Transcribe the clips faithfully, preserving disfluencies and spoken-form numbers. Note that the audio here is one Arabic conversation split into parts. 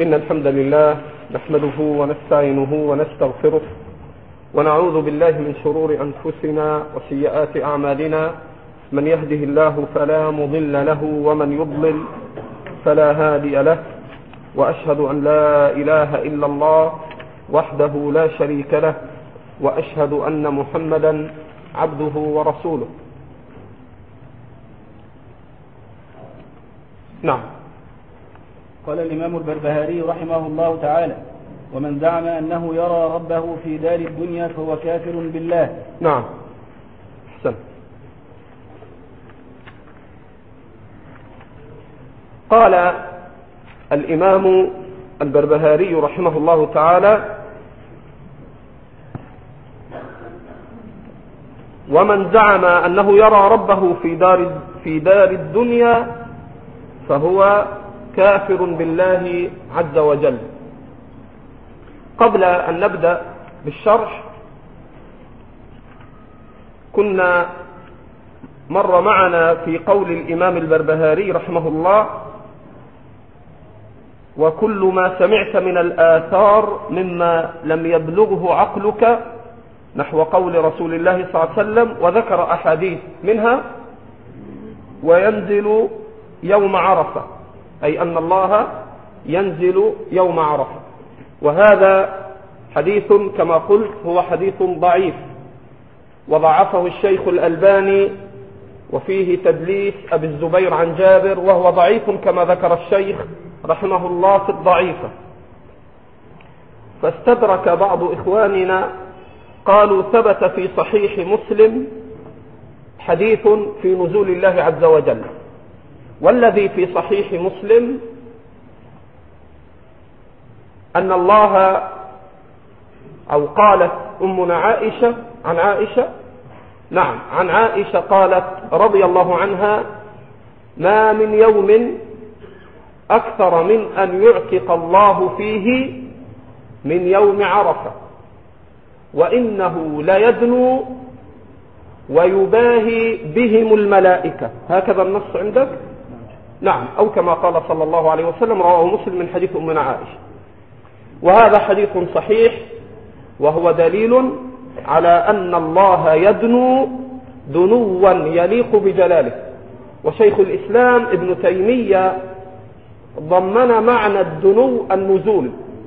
إن الحمد لله نحمده ونستعينه ونستغفره ونعوذ بالله من شرور أنفسنا وسيئات أعمالنا. من يهده الله فلا مضل له ومن يضلل فلا هادي له، وأشهد أن لا إله إلا الله وحده لا شريك له، وأشهد أن محمدا عبده ورسوله. نعم. قال الإمام البربهاري رحمه الله تعالى: ومن زعم أنه يرى ربه في دار الدنيا فهو كافر بالله. نعم. حسن. قال الإمام البربهاري رحمه الله تعالى: ومن زعم أنه يرى ربه في دار في دار الدنيا فهو كافر بالله عز وجل. قبل أن نبدأ بالشرح كنا مر معنا في قول الإمام البربهاري رحمه الله: وكل ما سمعت من الآثار مما لم يبلغه عقلك، نحو قول رسول الله صلى الله عليه وسلم، وذكر أحاديث منها: وينزل يوم عرفة، أي أن الله ينزل يوم عرفة. وهذا حديث كما قلت هو حديث ضعيف، وضعفه الشيخ الألباني، وفيه تدليس أبي الزبير عن جابر، وهو ضعيف كما ذكر الشيخ رحمه الله في الضعيفة. فاستدرك بعض إخواننا قالوا: ثبت في صحيح مسلم حديث في نزول الله عز وجل. والذي في صحيح مسلم أن الله، أو قالت أمنا عائشة عن عائشة نعم عن عائشة قالت رضي الله عنها: ما من يوم أكثر من أن يعتق الله فيه من يوم عرفة، وإنه ليدنو ويباهي بهم الملائكة. هكذا النص عندك؟ نعم. أو كما قال صلى الله عليه وسلم، رواه مسلم من حديث أمنا عائشة. وهذا حديث صحيح، وهو دليل على أن الله يدنو دنوا يليق بجلاله. وشيخ الإسلام ابن تيمية ضمن معنى الدنو النزول.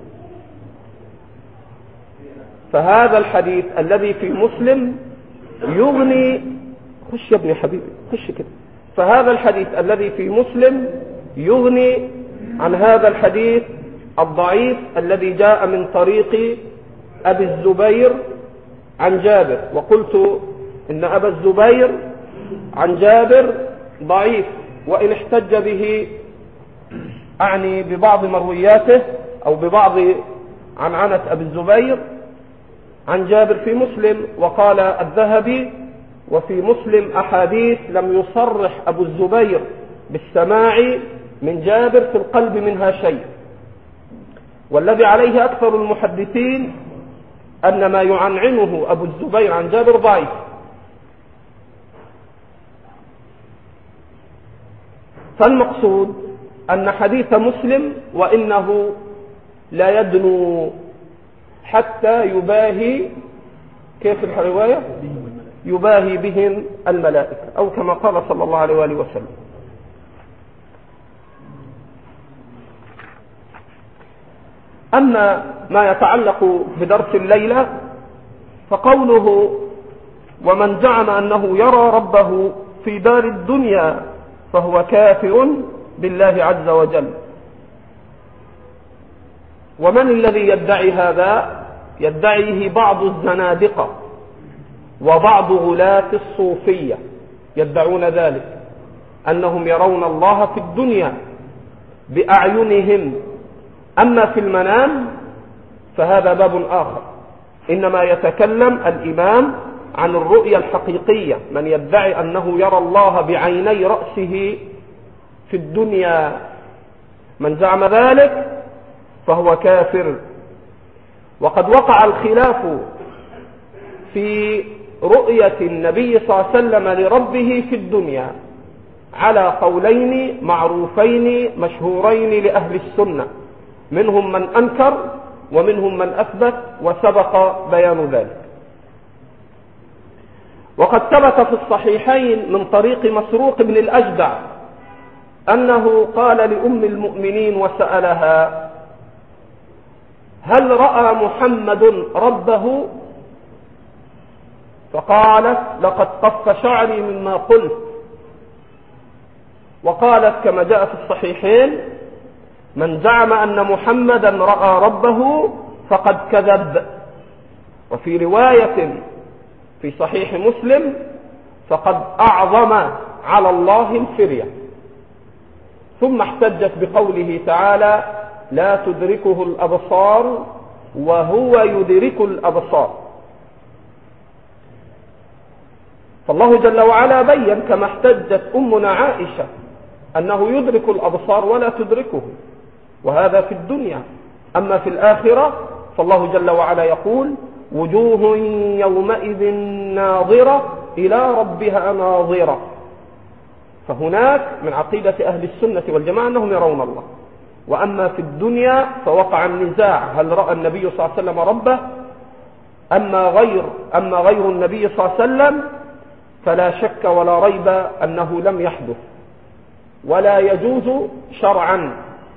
فهذا الحديث الذي في مسلم يغني خش يا ابني حبيبي خش كده فهذا الحديث الذي في مسلم يغني عن هذا الحديث الضعيف الذي جاء من طريق أبي الزبير عن جابر. وقلت إن أبا الزبير عن جابر ضعيف، وإن احتج به أعني ببعض مروياته أو ببعض عنعنة أبي الزبير عن جابر في مسلم. وقال الذهبي: وفي مسلم أحاديث لم يصرح أبو الزبير بالسماع من جابر في القلب منها شيء. والذي عليه أكثر المحدثين أن ما يعنعنه أبو الزبير عن جابر ضعيف. فالمقصود أن حديث مسلم: وإنه لا يدنو حتى يباهي، كيف الرواية؟ يباهي بهم الملائكة، أو كما قال صلى الله عليه وآله وسلم. أما ما يتعلق بدرس الليلة فقوله: ومن زعم أنه يرى ربه في دار الدنيا فهو كافر بالله عز وجل. ومن الذي يدعي هذا؟ يدعيه بعض الزنادقة وبعض غلاة الصوفية، يدعون ذلك، أنهم يرون الله في الدنيا بأعينهم، أما في المنام فهذا باب آخر. إنما يتكلم الإمام عن الرؤية الحقيقية، من يدعي أنه يرى الله بعيني رأسه في الدنيا. من زعم ذلك فهو كافر. وقد وقع الخلاف في رؤية النبي صلى الله عليه وسلم لربه في الدنيا على قولين معروفين مشهورين لأهل السنة. منهم من أنكر ومنهم من أثبت، وسبق بيان ذلك. وقد ثبت في الصحيحين من طريق مسروق بن الأجدع أنه قال لأم المؤمنين وسألها: هل رأى محمد ربه؟ فقالت: لقد قف شعري مما قلت. وقالت كما جاء في الصحيحين: من زعم أن محمدا رأى ربه فقد كذب. وفي رواية في صحيح مسلم: فقد أعظم على الله الفرية. ثم احتجت بقوله تعالى: لا تدركه الأبصار وهو يدرك الأبصار. فالله جل وعلا بين كما احتجت أمنا عائشة أنه يدرك الأبصار ولا تدركه، وهذا في الدنيا. أما في الآخرة فالله جل وعلا يقول: وجوه يومئذ ناظرة إلى ربها ناظرة. فهناك من عقيدة أهل السنة والجماعة أنهم يرون الله. وأما في الدنيا فوقع النزاع: هل رأى النبي صلى الله عليه وسلم ربه؟ أما غير, أما غير النبي صلى الله عليه وسلم فلا شك ولا ريب أنه لم يحدث ولا يجوز شرعا.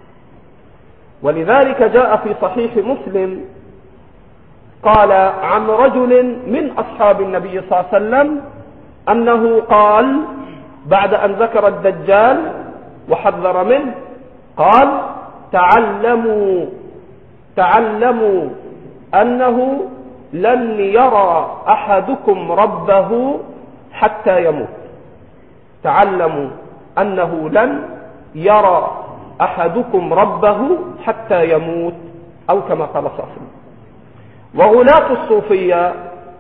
ولذلك جاء في صحيح مسلم قال عن رجل من أصحاب النبي صلى الله عليه وسلم أنه قال بعد أن ذكر الدجال وحذر منه: قال: تعلموا تعلموا أنه لن يرى أحدكم ربه حتى يموت. تعلموا أنه لن يرى أحدكم ربه حتى يموت، أو كما قال صلى الله عليه وسلم. وغلاة الصوفية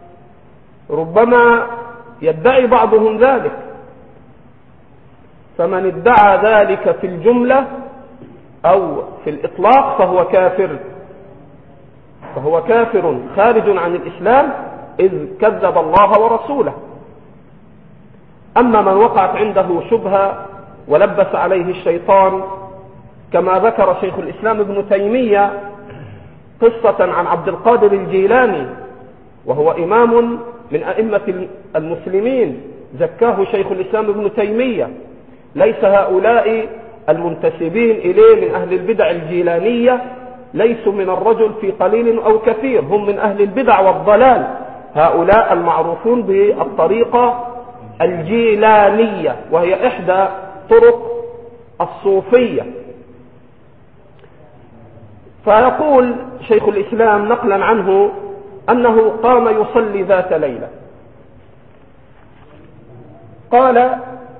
ربما يدعي بعضهم ذلك، فمن ادعى ذلك في الجملة أو في الإطلاق فهو كافر، فهو كافر خارج عن الإسلام، إذ كذب الله ورسوله. أما من وقعت عنده شبهة ولبس عليه الشيطان، كما ذكر شيخ الإسلام ابن تيمية قصة عن عبد القادر الجيلاني، وهو إمام من أئمة المسلمين زكاه شيخ الإسلام ابن تيمية. ليس هؤلاء المنتسبين إليه من أهل البدع الجيلانية ليسوا من الرجل في قليل أو كثير، هم من أهل البدع والضلال، هؤلاء المعروفون بالطريقة الجيلانية، وهي إحدى طرق الصوفية. فيقول شيخ الإسلام نقلا عنه أنه قام يصلي ذات ليلة. قال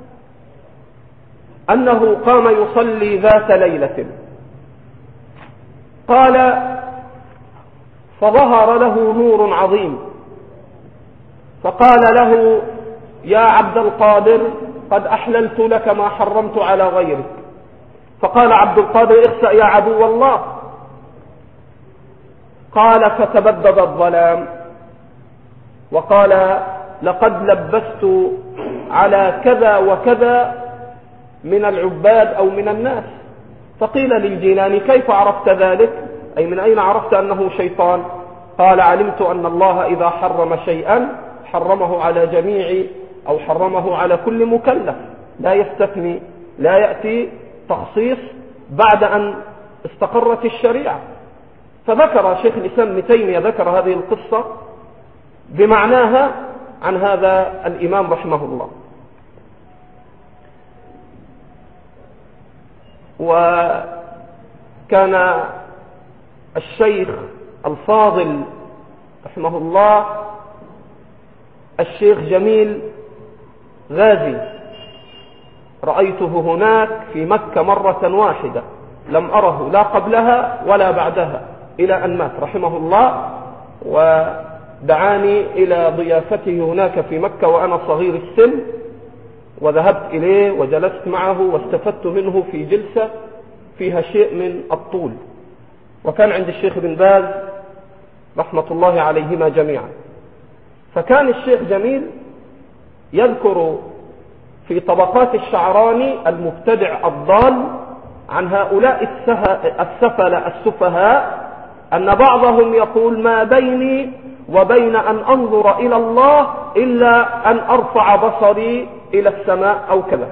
أنه قام يصلي ذات ليلة، قال: فظهر له نور عظيم، فقال له: يا عبد القادر، قد أحللت لك ما حرمت على غيرك. فقال عبد القادر: اخسأ يا عدو الله. قال: فتبدد الظلام، وقال: لقد لبست على كذا وكذا من العباد أو من الناس. فقيل للجيلاني: كيف عرفت ذلك؟ أي من أين عرفت أنه شيطان؟ قال: علمت أن الله إذا حرم شيئا حرمه على جميع أو حرمه على كل مكلف، لا يستثني، لا يأتي تخصيص بعد أن استقرت الشريعة. فذكر شيخ الإسلام ابن تيمية ذكر هذه القصة بمعناها عن هذا الإمام رحمه الله. وكان الشيخ الفاضل رحمه الله الشيخ جميل غازي، رأيته هناك في مكة مرة واحدة، لم أره لا قبلها ولا بعدها إلى أن مات رحمه الله، ودعاني إلى ضيافته هناك في مكة وأنا صغير السن، وذهبت إليه وجلست معه واستفدت منه في جلسة فيها شيء من الطول. وكان عند الشيخ بن باز رحمة الله عليهما جميعا. فكان الشيخ جميل يذكر في طبقات الشعراني المبتدع الضال عن هؤلاء السفل السفهاء أن بعضهم يقول ما بيني وبين أن أنظر إلى الله إلا أن أرفع بصري إلى السماء أو كذا.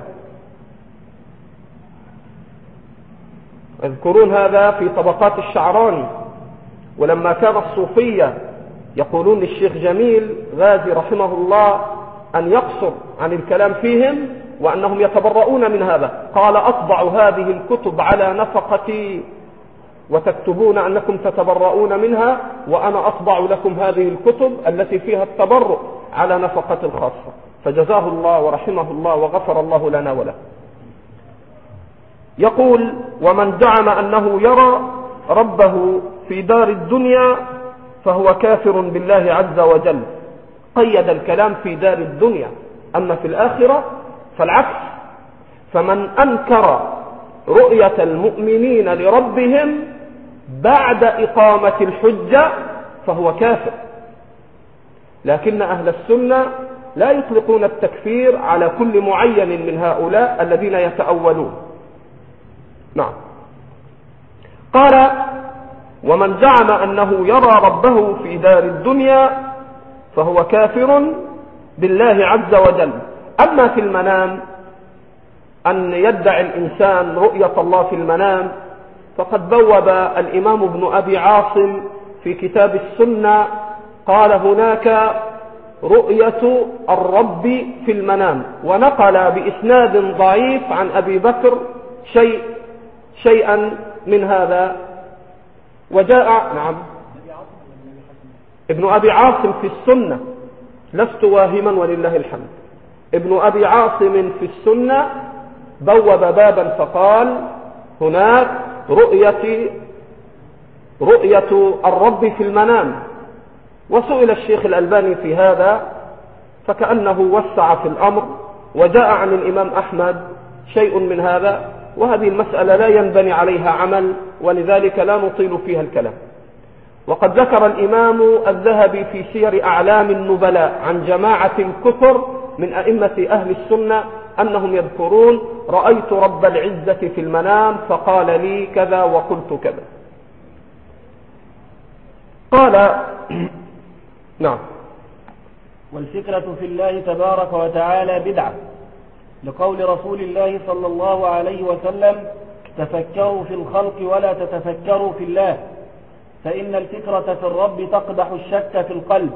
يذكرون هذا في طبقات الشعراني. ولما كان الصوفية يقولون للشيخ جميل غازي رحمه الله أن يقصر عن الكلام فيهم وأنهم يتبرؤون من هذا، قال أطبع هذه الكتب على نفقتي وتكتبون أنكم تتبرؤون منها، وأنا أطبع لكم هذه الكتب التي فيها التبرؤ على نفقة الخاصة. فجزاه الله ورحمه الله وغفر الله لنا وله. يقول ومن زعم أنه يرى ربه في دار الدنيا فهو كافر بالله عز وجل. قيد الكلام في دار الدنيا، أما في الآخرة فالعكس. فمن أنكر رؤية المؤمنين لربهم بعد إقامة الحجة فهو كافر. لكن أهل السنة لا يطلقون التكفير على كل معين من هؤلاء الذين يتأولون. نعم. قال ومن زعم أنه يرى ربه في دار الدنيا فهو كافر بالله عز وجل. أما في المنام أن يدعي الإنسان رؤية الله في المنام فقد بوب الإمام ابن أبي عاصم في كتاب السنة قال هناك رؤية الرب في المنام، ونقل بإسناد ضعيف عن أبي بكر شيء شيئا من هذا. وجاء نعم ابن أبي عاصم في السنة، لست واهما ولله الحمد. ابن أبي عاصم في السنة بوب بابا فقال هناك رؤية رؤية الرب في المنام. وسئل الشيخ الألباني في هذا فكأنه وسع في الأمر، وجاء عن الإمام أحمد شيء من هذا، وهذه المسألة لا ينبني عليها عمل، ولذلك لا نطيل فيها الكلام. وقد ذكر الإمام الذهبي في سير أعلام النبلاء عن جماعة الكثر من أئمة أهل السنة أنهم يذكرون رأيت رب العزة في المنام فقال لي كذا وقلت كذا. قال نعم. والفكرة في الله تبارك وتعالى بدعة، لقول رسول الله صلى الله عليه وسلم تفكروا في الخلق ولا تتفكروا في الله، فإن الفكرة في الرب تقدح الشك في القلب.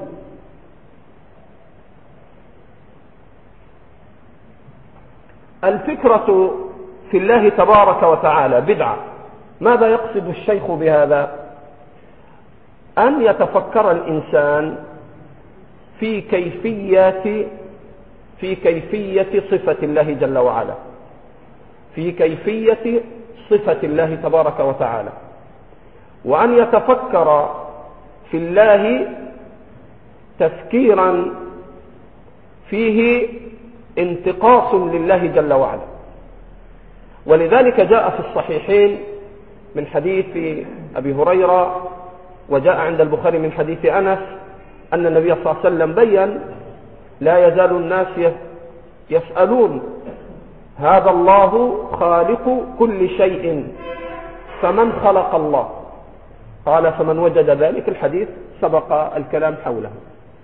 الفكرة في الله تبارك وتعالى بدعة. ماذا يقصد الشيخ بهذا؟ أن يتفكر الإنسان في كيفية في كيفية صفة الله جل وعلا، في كيفية صفة الله تبارك وتعالى، وأن يتفكر في الله تفكيرا فيه انتقاص لله جل وعلا. ولذلك جاء في الصحيحين من حديث أبي هريرة، وجاء عند البخاري من حديث أنس أن النبي صلى الله عليه وسلم بيّن لا يزال الناس يسألون هذا الله خالق كل شيء فمن خلق الله؟ قال فمن وجد ذلك. الحديث سبق الكلام حوله.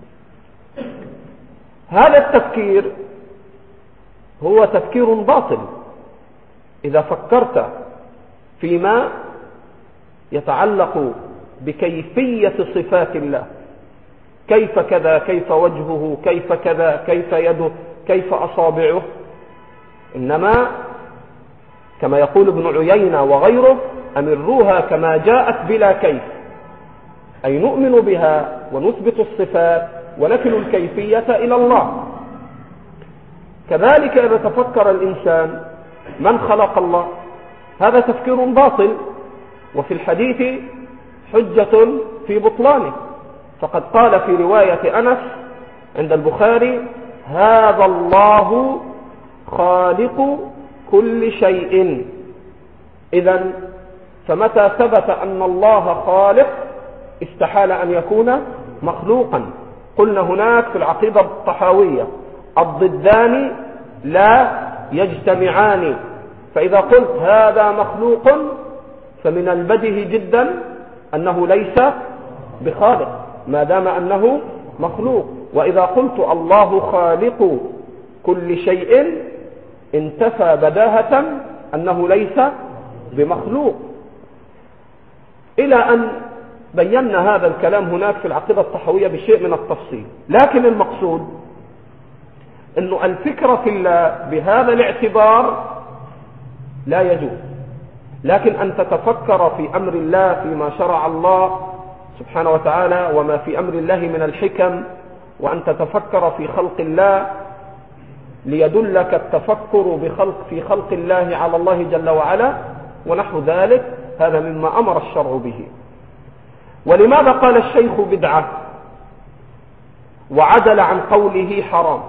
هذا التفكير هو تفكير باطل. إذا فكرت فيما يتعلق بكيفية صفات الله، كيف كذا، كيف وجهه، كيف كذا، كيف يده، كيف أصابعه، إنما كما يقول ابن عيينة وغيره أمروها كما جاءت بلا كيف، أي نؤمن بها ونثبت الصفات ونكل الكيفية إلى الله. كذلك إذا تفكر الإنسان من خلق الله، هذا تفكير باطل، وفي الحديث حجة في بطلانه. فقد قال في رواية أنس عند البخاري هذا الله خالق كل شيء. إذن فمتى ثبت أن الله خالق استحال أن يكون مخلوقا. قلنا هناك في العقيدة الطحاوية الضدان لا يجتمعان، فإذا قلت هذا مخلوق فمن البديهي جدا أنه ليس بخالق ما دام أنه مخلوق. وإذا قلت الله خالق كل شيء انتفى بداهة أنه ليس بمخلوق. إلى أن بينا هذا الكلام هناك في العقيدة الطحوية بشيء من التفصيل، لكن المقصود أنه الفكرة في الله بهذا الاعتبار لا يجوز، لكن أن تتفكر في أمر الله فيما شرع الله سبحانه وتعالى وما في أمر الله من الحكم، وأن تتفكر في خلق الله ليدلك التفكر بخلق في خلق الله على الله جل وعلا ونحو ذلك، هذا مما أمر الشرع به. ولماذا قال الشيخ بدعة وعدل عن قوله حرام؟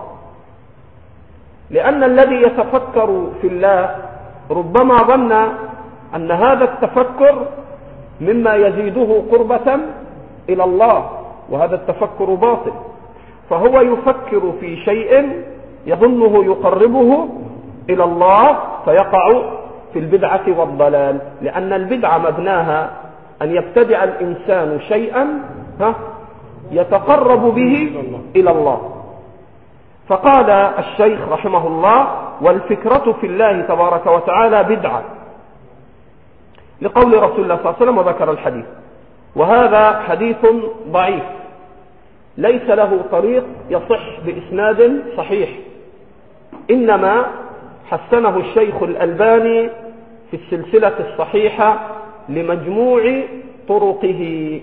لأن الذي يتفكر في الله ربما ظن أن هذا التفكر مما يزيده قربة إلى الله، وهذا التفكر باطل، فهو يفكر في شيء يظنه يقربه إلى الله فيقع في البدعة والضلال، لأن البدعة مبناها أن يبتدع الإنسان شيئا يتقرب به إلى الله. فقال الشيخ رحمه الله: والفكرة في الله تبارك وتعالى بدعة، لقول رسول الله صلى الله عليه وسلم، وذكر الحديث. وهذا حديث ضعيف ليس له طريق يصح بإسناد صحيح، إنما حسنه الشيخ الألباني في السلسلة الصحيحة لمجموع طرقه.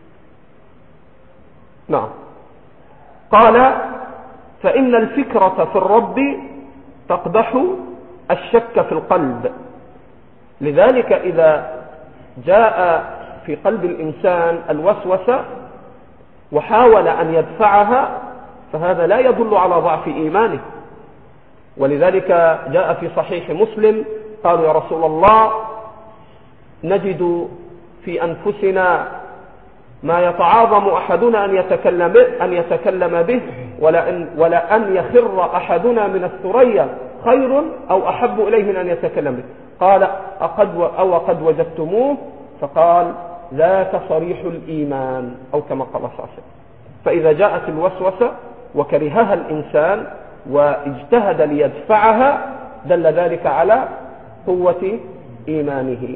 نعم. قال: فإن الفكرة في الرب تقدح الشك في القلب، لذلك إذا جاء في قلب الإنسان الوسوسة وحاول أن يدفعها فهذا لا يدل على ضعف إيمانه. ولذلك جاء في صحيح مسلم قالوا: يا رسول الله، نجد في أنفسنا ما يتعاظم أحدنا أن يتكلم أن يتكلم به، ولأن, ولأن يخر أحدنا من الثريا خير أو أحب إليه من أن يتكلم به. قال: أقد أو قد وجدتموه؟ فقال: ذاك صريح الإيمان، أو كما قال صلى الله عليه وسلم. فإذا جاءت الوسوسة وكرهها الإنسان واجتهد ليدفعها دل ذلك على قوة إيمانه.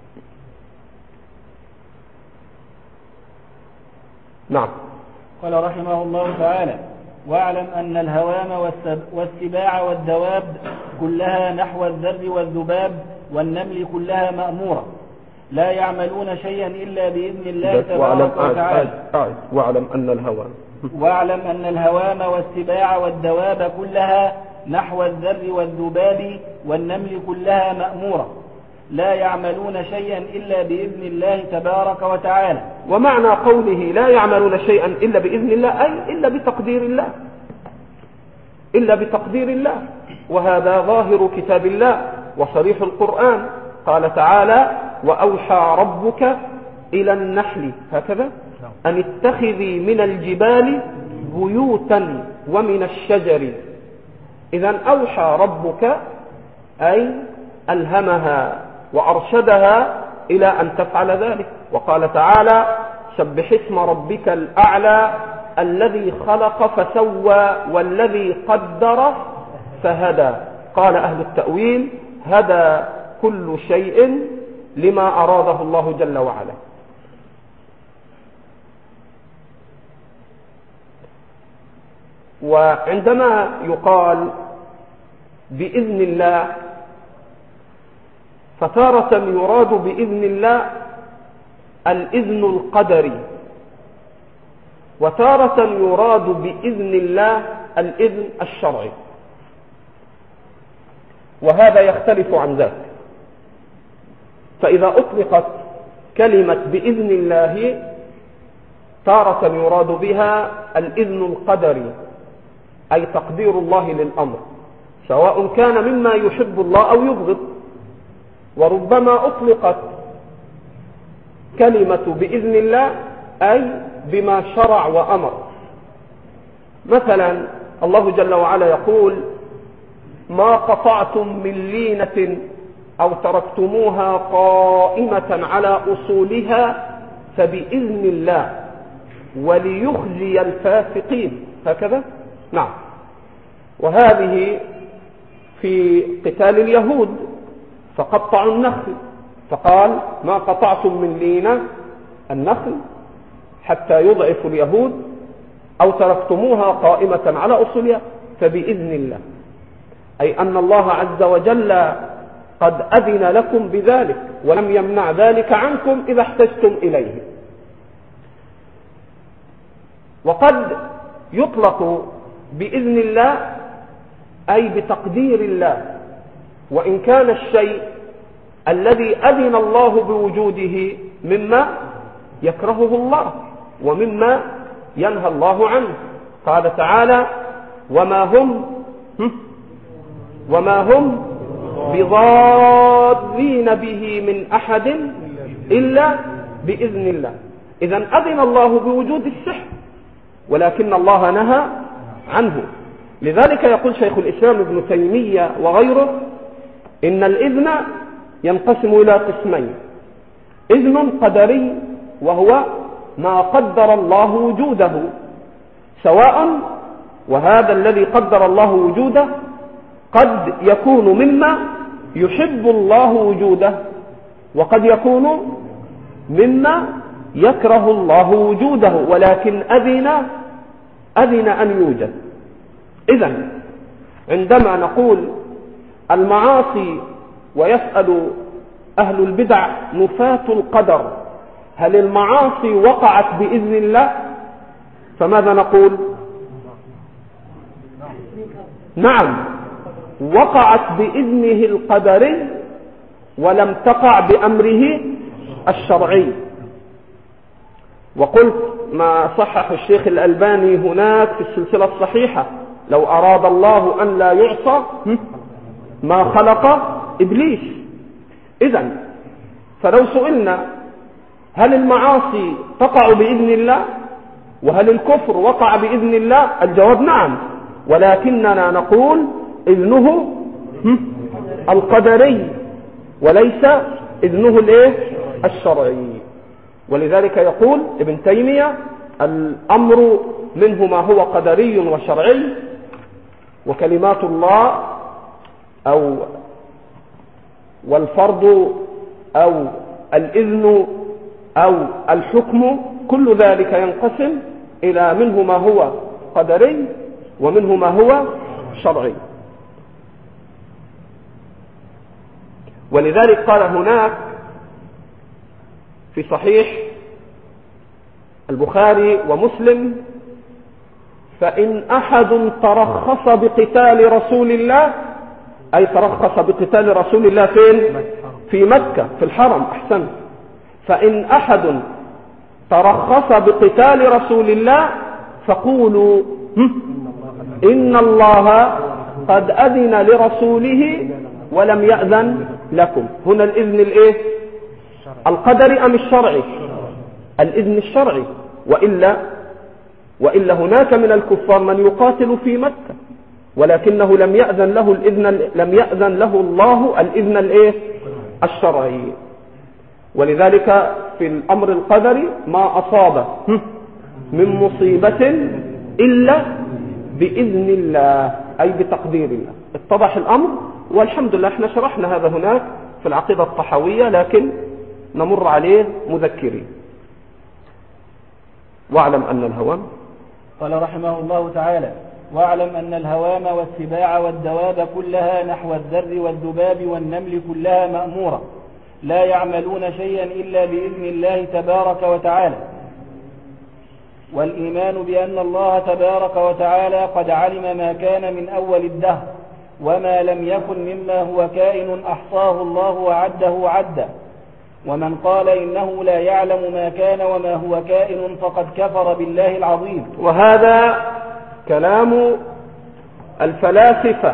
نعم. قال رحمه الله تعالى: واعلم أن الهوام والسباع والدواب كلها نحو الذر والذباب والنمل كلها مأمورة، لا يعملون شيئا إلا بإذن الله تبارك وتعالى. واعلم أن الهوام واعلم أن الهوام والسباع والدواب كلها نحو الذر والذباب والنمل كلها مأمورة، لا يعملون شيئا إلا بإذن الله تبارك وتعالى. ومعنى قوله لا يعملون شيئا إلا بإذن الله أي إلا بتقدير الله، إلا بتقدير الله، وهذا ظاهر كتاب الله وصريح القرآن. قال تعالى: وأوحى ربك إلى النحل هكذا أن اتخذي من الجبال بيوتا ومن الشجر. إذن أوحى ربك أي ألهمها وأرشدها إلى أن تفعل ذلك. وقال تعالى: سبح اسم ربك الأعلى الذي خلق فسوى والذي قدر فهدى. قال أهل التأويل: هدى كل شيء لما أراده الله جل وعلا. وعندما يقال بإذن الله فتارة يراد بإذن الله الإذن القدري، وتارة يراد بإذن الله الإذن الشرعي، وهذا يختلف عن ذاك. فإذا أطلقت كلمة بإذن الله تارة يراد بها الإذن القدري أي تقدير الله للأمر، سواء كان مما يحب الله أو يبغض. وربما أطلقت كلمة بإذن الله أي بما شرع وأمر. مثلا الله جل وعلا يقول: ما قطعتم من لينة أو تركتموها قائمة على أصولها فبإذن الله وليخزي الفاسقين. هكذا؟ نعم. وهذه في قتال اليهود، فقطعوا النخل، فقال ما قطعتم من لينة النخل حتى يضعف اليهود أو تركتموها قائمة على أصولها فبإذن الله، أي أن الله عز وجل قد أذن لكم بذلك ولم يمنع ذلك عنكم إذا احتجتم إليه. وقد يطلق بإذن الله أي بتقدير الله، وإن كان الشيء الذي أذن الله بوجوده مما يكرهه الله ومما ينهى الله عنه. قال تعالى وما هم وما هم بضارين به من أحد إلا بإذن الله. إذن أذن الله بوجود السحر ولكن الله نهى عنه. لذلك يقول شيخ الإسلام ابن تيمية وغيره إن الإذن ينقسم إلى قسمين: إذن قدري وهو ما قدر الله وجوده، سواء وهذا الذي قدر الله وجوده قد يكون مما يحب الله وجوده وقد يكون مما يكره الله وجوده ولكن أذن أذن أن يوجد. إذن عندما نقول المعاصي ويسأل أهل البدع نفاة القدر هل المعاصي وقعت بإذن الله؟ فماذا نقول؟ نعم، وقعت بإذنه القدري ولم تقع بأمره الشرعي. وقلت ما صحح الشيخ الألباني هناك في السلسلة الصحيحة: لو أراد الله أن لا يعصى ما خلق إبليس. إذن فلو سئلنا هل المعاصي تقع بإذن الله وهل الكفر وقع بإذن الله؟ الجواب نعم، ولكننا نقول إذنه القدري وليس إذنه الايه الشرعي. ولذلك يقول ابن تيمية الأمر منه ما هو قدري وشرعي، وكلمات الله أو والفرض أو الإذن أو الحكم كل ذلك ينقسم إلى منه ما هو قدري ومنه ما هو شرعي. ولذلك قال هناك في صحيح البخاري ومسلم: فإن أحد ترخص بقتال رسول الله، أي ترخص بقتال رسول الله فين؟ في مكة في الحرم. أحسن. فإن أحد ترخص بقتال رسول الله فقولوا إن الله قد أذن لرسوله ولم يأذن لكم. هنا الإذن الإيه؟ القدري أم الشرعي؟ الإذن الشرعي. وإلا وإلا هناك من الكفار من يقاتل في مكة ولكنه لم يأذن له الإذن لم يأذن له الله الإذن الإيه؟ الشرعي. ولذلك في الأمر القدري ما أصاب من مصيبة إلا بإذن الله، أي بتقدير الله. اتضح الأمر، والحمد لله احنا شرحنا هذا هناك في العقيدة الطحاوية، لكن نمر عليه مذكرين. واعلم أن الهوام، قال رحمه الله تعالى: واعلم أن الهوام والسباع والدواب كلها نحو الذر والذباب والنمل كلها مأمورة لا يعملون شيئا إلا بإذن الله تبارك وتعالى. والإيمان بأن الله تبارك وتعالى قد علم ما كان من أول الدهر وما لم يكن مما هو كائن أحصاه الله وعده عدا. ومن قال إنه لا يعلم ما كان وما هو كائن فقد كفر بالله العظيم. وهذا كلام الفلاسفة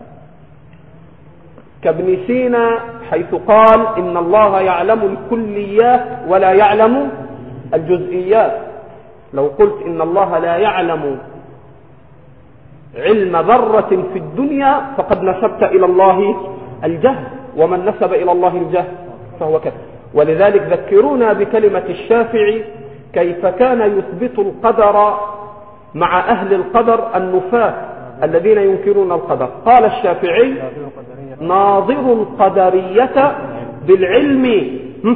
كابن سينا، حيث قال إن الله يعلم الكليات ولا يعلم الجزئيات. لو قلت إن الله لا يعلم علم ذرة في الدنيا فقد نسبت إلى الله الجهل، ومن نسب إلى الله الجهل فهو كافر. ولذلك ذكرونا بكلمة الشافعي كيف كان يثبت القدر مع أهل القدر النفاة الذين ينكرون القدر. قال الشافعي: ناظر القدرية بالعلم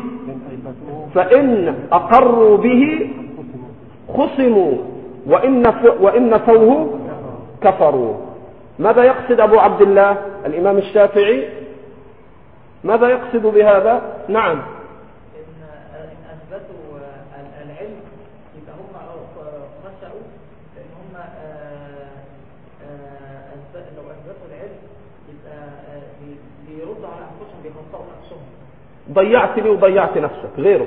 فإن أقروا به خصموا وإن نفوه كفروا. ماذا يقصد أبو عبد الله الإمام الشافعي؟ ماذا يقصد بهذا؟ نعم، ضيعتني وضيعت نفسك غيره.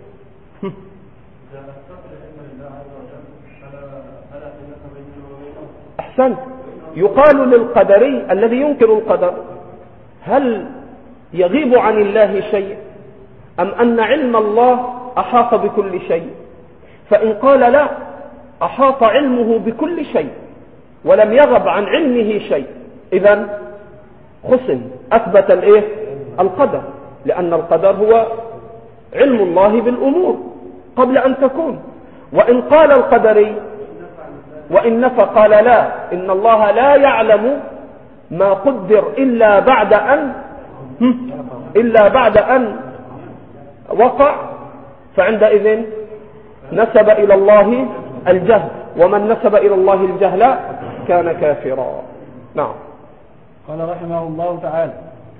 أحسنت. يقال للقدري الذي ينكر القدر: هل يغيب عن الله شيء أم أن علم الله أحاط بكل شيء؟ فإن قال لا، أحاط علمه بكل شيء ولم يغب عن علمه شيء، إذن خصم، أثبت الإيه؟ القدر، لأن القدر هو علم الله بالأمور قبل أن تكون. وإن قال القدري وإن نفى قال لا، إن الله لا يعلم ما قدر إلا بعد أن إلا بعد أن وقع، فعندئذ نسب إلى الله الجهل، ومن نسب إلى الله الجهل كان كافرا. نعم. قال رحمه الله تعالى: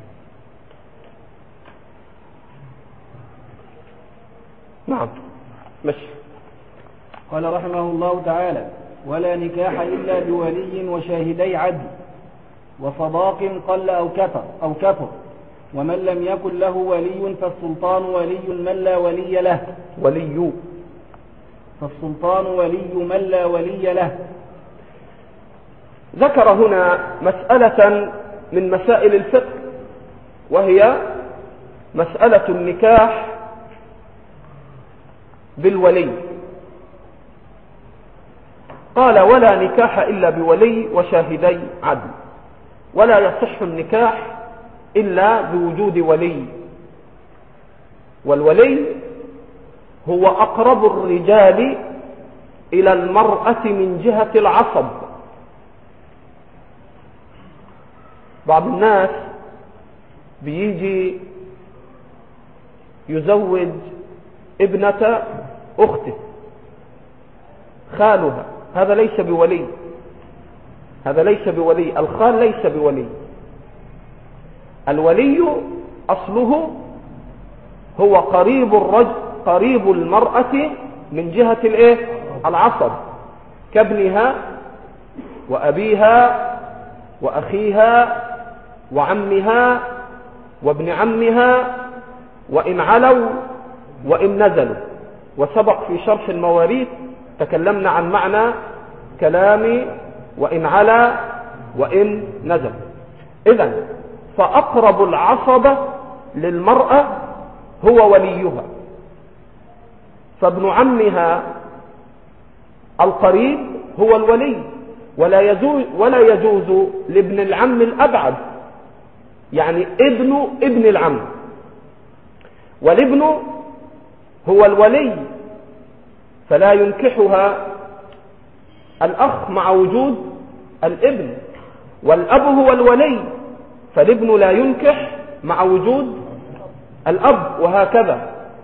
نعم ماشي. قال رحمه الله تعالى: ولا نكاح إلا بولي وشاهدي عدل وصداق قل أو كثر أو كثر، ومن لم يكن له ولي فالسلطان ولي من لا ولي له. ولي فالسلطان ولي من لا ولي له. ذكر هنا مسألة من مسائل الفقه، وهي مسألة النكاح بالولي. قال: ولا نكاح إلا بولي وشاهدي عدل، ولا يصح النكاح إلا بوجود ولي. والولي هو أقرب الرجال إلى المرأة من جهة العصب. بعض الناس بيجي يزوج ابنة أخته خالها، هذا ليس بولي، هذا ليس بولي، الخال ليس بولي. الولي أصله هو قريب الرجل، قريب المرأة من جهة الايه؟ العصب، كابنها وأبيها وأخيها وعمها وابن عمها، وإن علوا وإن نزلوا. وسبق في شرح المواريث تكلمنا عن معنى كلام وإن علا وإن نزل. إذن فأقرب العصبة للمرأة هو وليها، فابن عمها القريب هو الولي، ولا يجوز, ولا يجوز لابن العم الأبعد، يعني ابن ابن العم، والابن هو الولي، فلا ينكحها الأخ مع وجود الابن، والأب هو الولي، فالابن لا ينكح مع وجود الأب، وهكذا.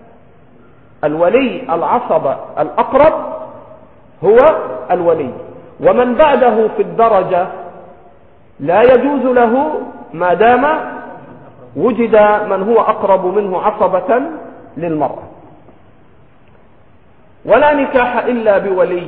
الولي العصبة الأقرب هو الولي، ومن بعده في الدرجة لا يجوز له ما دام وجد من هو أقرب منه عصبة للمرأة. ولا نكاح إلا بولي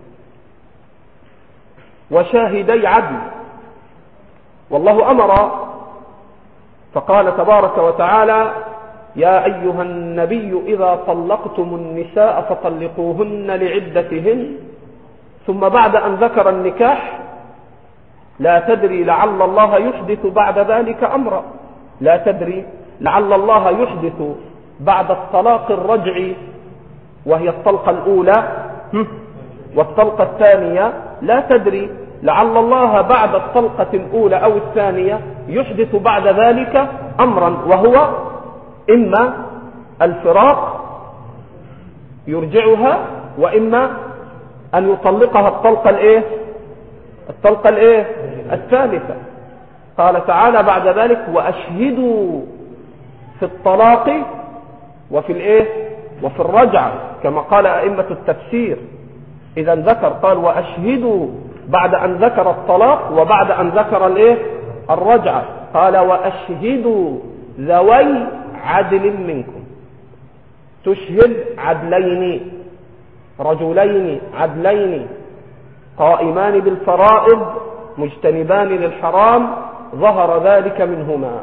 وشاهدي عدل. والله أمر فقال تبارك وتعالى: يا أيها النبي إذا طلقتم النساء فطلقوهن لعدتهن. ثم بعد أن ذكر النكاح: لا تدري لعل الله يحدث بعد ذلك أمرا. لا تدري لعل الله يحدث بعد الطلاق الرجعي، وهي الطلقة الأولى والطلقة الثانية، لا تدري لعل الله بعد الطلقة الأولى أو الثانية يحدث بعد ذلك أمرا، وهو إما الفراق يرجعها، وإما أن يطلقها الطلقة الإيه؟ الطلقة الإيه؟ الثالثة. قال تعالى بعد ذلك: وأشهدوا في الطلاق وفي الإيه؟ وفي الرجعة، كما قال أئمة التفسير. إذا ذكر قال وأشهدوا بعد أن ذكر الطلاق وبعد أن ذكر الإيه؟ الرجعة. قال وأشهدوا ذوي عدل منكم، تشهد عدلين، رجلين عدلين قائمان بالفرائض مجتنبان للحرام ظهر ذلك منهما.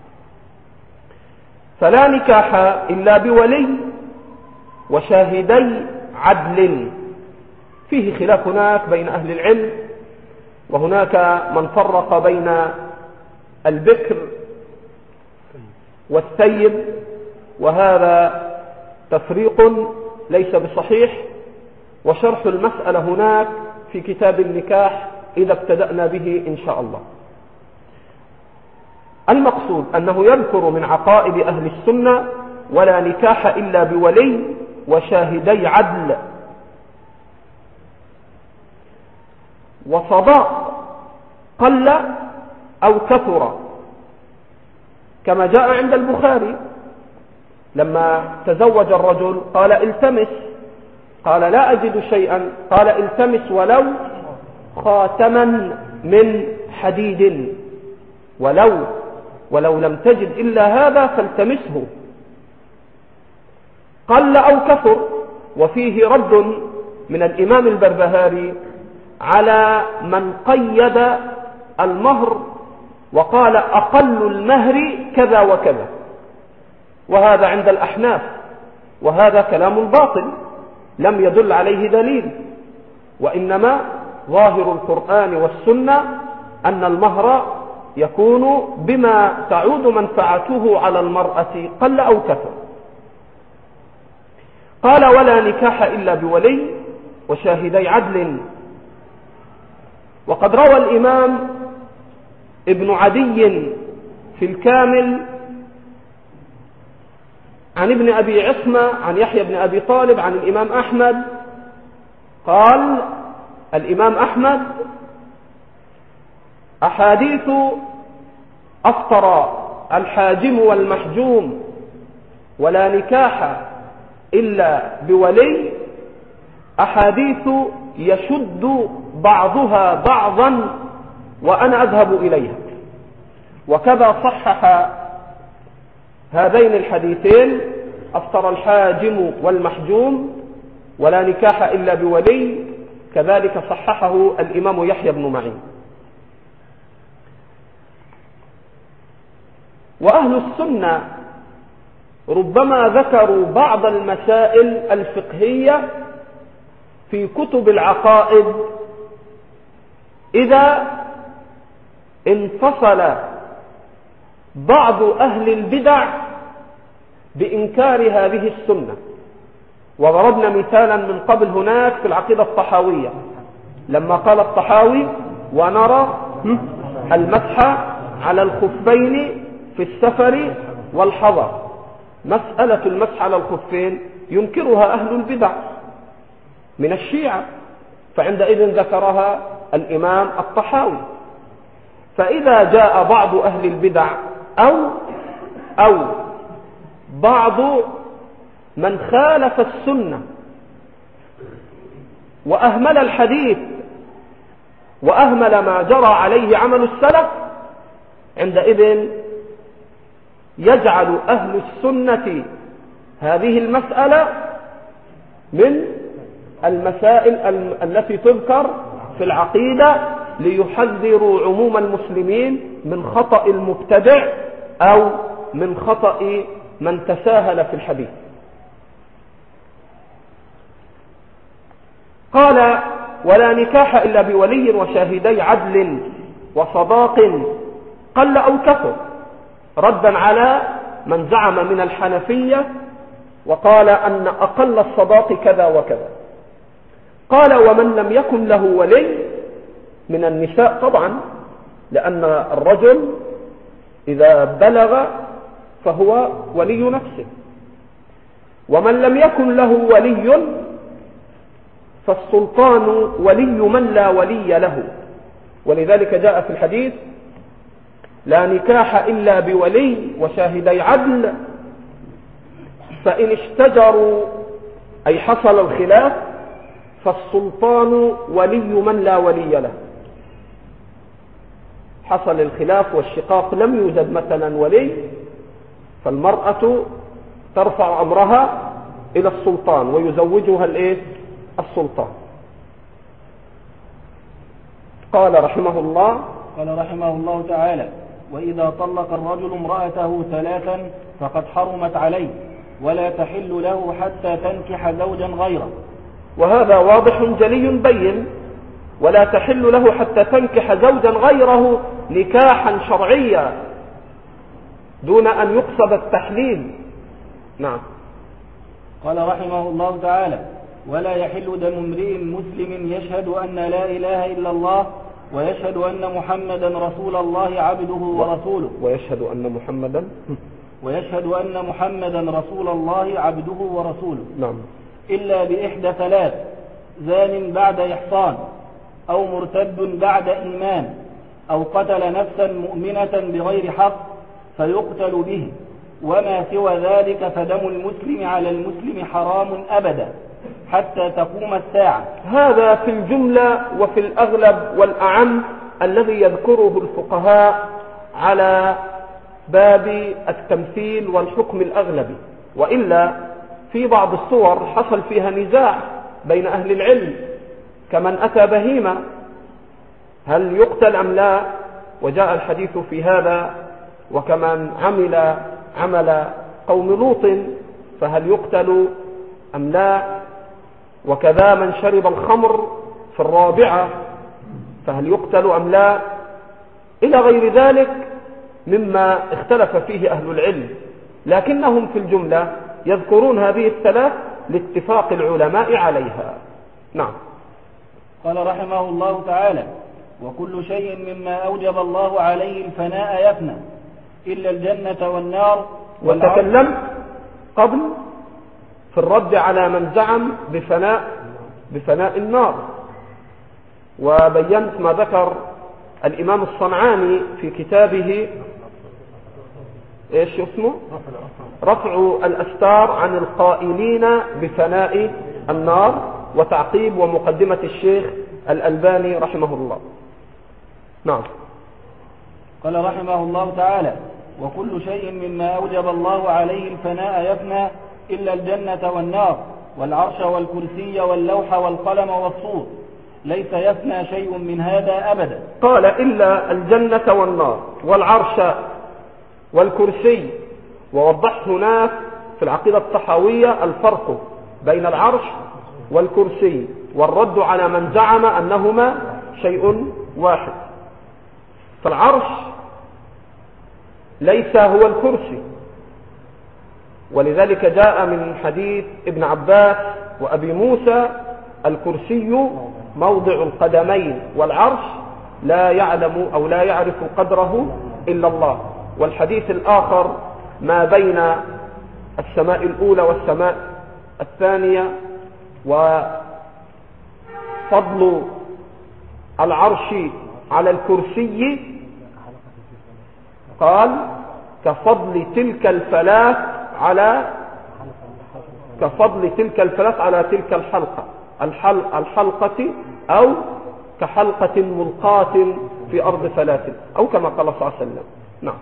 فلا نكاح إلا بولي وشاهدي عدل. فيه خلاف هناك بين أهل العلم، وهناك من فرق بين البكر والثيب، وهذا تفريق ليس بصحيح، وشرح المسألة هناك في كتاب النكاح إذا ابتدأنا به إن شاء الله. المقصود أنه يذكر من عقائد أهل السنة: ولا نكاح إلا بولي وشاهدي عدل، وصداق قل أو كثر، كما جاء عند البخاري لما تزوج الرجل قال التمس، قال لا أجد شيئا، قال التمس ولو خاتما من حديد، ولو ولو لم تجد إلا هذا فالتمسه، قل أو كثر. وفيه رد من الإمام البربهاري على من قيد المهر وقال أقل المهر كذا وكذا، وهذا عند الأحناف، وهذا كلام باطل لم يدل عليه دليل، وإنما ظاهر القرآن والسنة أن المهر يكون بما تعود منفعته على المرأة قل أو كثر. قال ولا نكاح إلا بولي وشاهدي عدل. وقد روى الإمام ابن عدي في الكامل عن ابن أبي عصمة عن يحيى بن أبي طالب عن الإمام أحمد قال الإمام أحمد: أحاديث أفطر الحاجم والمحجوم ولا نكاح إلا بولي أحاديث يشد بعضها بعضا وأنا أذهب إليها. وكذا صحح هذين الحديثين: أفطر الحاجم والمحجوم ولا نكاح إلا بولي، كذلك صححه الإمام يحيى بن معين. وأهل السنة ربما ذكروا بعض المسائل الفقهية في كتب العقائد إذا انفصل بعض أهل البدع بإنكار هذه السنة. وضربنا مثالا من قبل هناك في العقيدة الطحاوية لما قال الطحاوي: ونرى المسح على الخفين في السفر والحضر. مسألة المسح على الخفين ينكرها أهل البدع من الشيعة، فعندئذ ذكرها الإمام الطحاوي. فإذا جاء بعض أهل البدع أو أو بعض من خالف السنة وأهمل الحديث وأهمل ما جرى عليه عمل السلف، عندئذ يجعل أهل السنة هذه المسألة من المسائل التي تذكر في العقيدة ليحذروا عموم المسلمين من خطأ المبتدع أو من خطأ من تساهل في الحديث. قال: ولا نكاح إلا بولي وشاهدي عدل وصداق قل أو كثر، ردا على من زعم من الحنفية وقال أن أقل الصداق كذا وكذا. قال: ومن لم يكن له ولي من النساء طبعا، لأن الرجل إذا بلغ فهو ولي نفسه، ومن لم يكن له ولي فالسلطان ولي من لا ولي له. ولذلك جاء في الحديث: لا نكاح إلا بولي وشاهدي عدل، فإن اشتجروا أي حصل الخلاف فالسلطان ولي من لا ولي له. حصل الخلاف والشقاق لم يوجد مثلا ولي، فالمرأة ترفع أمرها إلى السلطان ويزوجها الإيه؟ السلطان. قال رحمه الله قال رحمه الله تعالى: وإذا طلق الرجل امرأته ثلاثا فقد حرمت عليه ولا تحل له حتى تنكح زوجا غيره. وهذا واضح جلي بين: ولا تحل له حتى تنكح زوجا غيره نكاحا شرعيا دون أن يقصد التحليل. نعم. قال رحمه الله تعالى: ولا يحل دم امرئ مسلم يشهد أن لا إله إلا الله ويشهد أن محمدا رسول الله عبده ورسوله ويشهد أن محمدا ويشهد أن محمدا رسول الله عبده ورسوله نعم. إلا بإحدى ثلاث: زان بعد إحصان، أو مرتد بعد إيمان، أو قتل نفسا مؤمنة بغير حق فيقتل به، وما سوى ذلك فدم المسلم على المسلم حرام أبدا حتى تقوم الساعة. هذا في الجملة وفي الأغلب والأعم الذي يذكره الفقهاء على باب التمثيل والحكم الأغلبي، وإلا في بعض الصور حصل فيها نزاع بين أهل العلم، كمن أتى بهيمة هل يقتل أم لا، وجاء الحديث في هذا، وكمن عمل عمل قوم لوط فهل يقتل أم لا، وكذا من شرب الخمر في الرابعة فهل يقتل أم لا، إلى غير ذلك مما اختلف فيه أهل العلم، لكنهم في الجملة يذكرون هذه الثلاث لاتفاق العلماء عليها. نعم. قال رحمه الله تعالى: وكل شيء مما أوجب الله عليه الفناء يفنى إلا الجنة والنار. وتكلمت قبل في الرد على من زعم بفناء بفناء النار، وبينت ما ذكر الإمام الصنعاني في كتابه ايش اسمه رفع الأستار عن القائلين بفناء النار، وتعقيب ومقدمة الشيخ الألباني رحمه الله. نعم. قال رحمه الله تعالى: وكل شيء مما أوجب الله عليه الفناء يفنى إلا الجنة والنار والعرش والكرسي واللوح والقلم والصور، ليس يفنى شيء من هذا أبدا. قال: إلا الجنة والنار والعرش والكرسي، ووضحت هناك في العقيدة الطحاوية الفرق بين العرش والكرسي، والرد على من زعم أنهما شيء واحد. فالعرش ليس هو الكرسي، ولذلك جاء من حديث ابن عباس وأبي موسى: الكرسي موضع القدمين، والعرش لا يعلم أو لا يعرف قدره إلا الله. والحديث الآخر: ما بين السماء الأولى والسماء الثانية، وفضل العرش على الكرسي قال كفضل تلك الفلاة على كفضل تلك الفلاة على تلك الحلقة الحلقة, الحلقة أو كحلقة ملقاة في أرض فلاة، أو كما قال صلى الله عليه وسلم. نعم.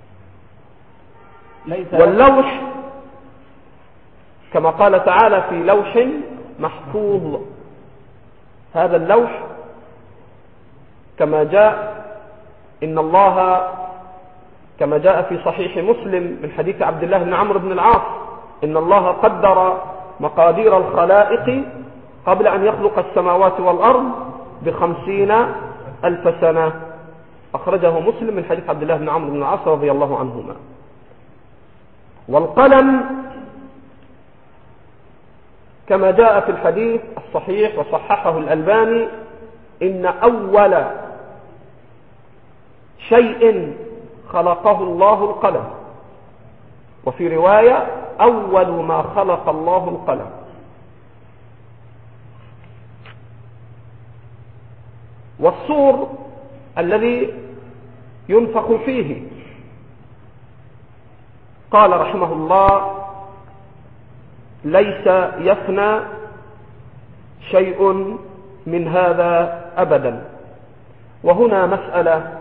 واللوح كما قال تعالى: في لوح محفوظ. هذا اللوح كما جاء إن الله كما جاء في صحيح مسلم من حديث عبد الله بن عمرو بن العاص: إن الله قدر مقادير الخلائق قبل أن يخلق السماوات والأرض بخمسين ألف سنة. أخرجه مسلم من حديث عبد الله بن عمرو بن العاص رضي الله عنهما. والقلم كما جاء في الحديث الصحيح وصححه الألباني: إن أول شيء خلقه الله القلم، وفي رواية أول ما خلق الله القلم. والصور الذي ينفخ فيه، قال رحمه الله ليس يفنى شيء من هذا أبدا. وهنا مسألة،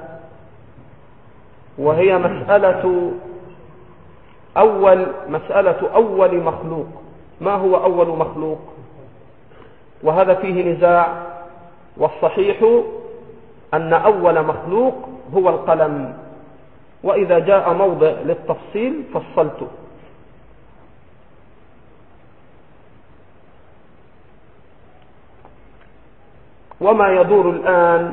وهي مسألة أول مسألة أول مخلوق. ما هو أول مخلوق؟ وهذا فيه نزاع، والصحيح أن أول مخلوق هو القلم، وإذا جاء موضع للتفصيل فصلته. وما يدور الآن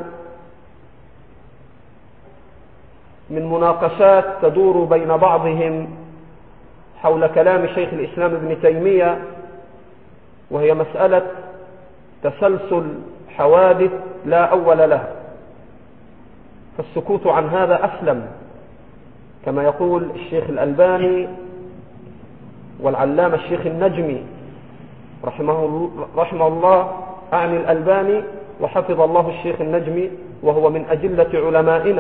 من مناقشات تدور بين بعضهم حول كلام شيخ الإسلام ابن تيمية، وهي مسألة تسلسل حوادث لا أول لها، فالسكوت عن هذا أسلم، كما يقول الشيخ الألباني والعلامة الشيخ النجمي رحمه, رحمه الله، أعني الألباني وحفظ الله الشيخ النجمي، وهو من أجلة علمائنا.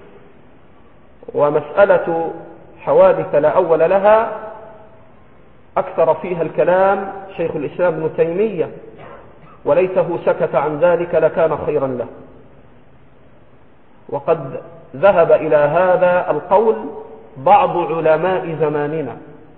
ومسألة حوادث لا أول لها أكثر فيها الكلام شيخ الإسلام ابن تيمية، وليته سكت عن ذلك لكان خيرا له. وقد ذهب إلى هذا القول بعض علماء زماننا،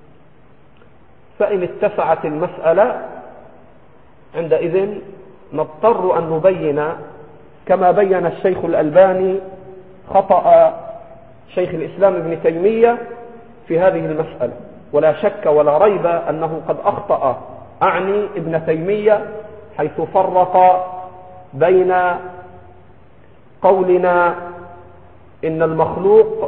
فإن اتسعت المسألة عندئذ نضطر أن نبين كما بين الشيخ الألباني خطأ شيخ الإسلام ابن تيمية في هذه المسألة. ولا شك ولا ريب أنه قد أخطأ، أعني ابن تيمية، حيث فرق بين قولنا إن المخلوق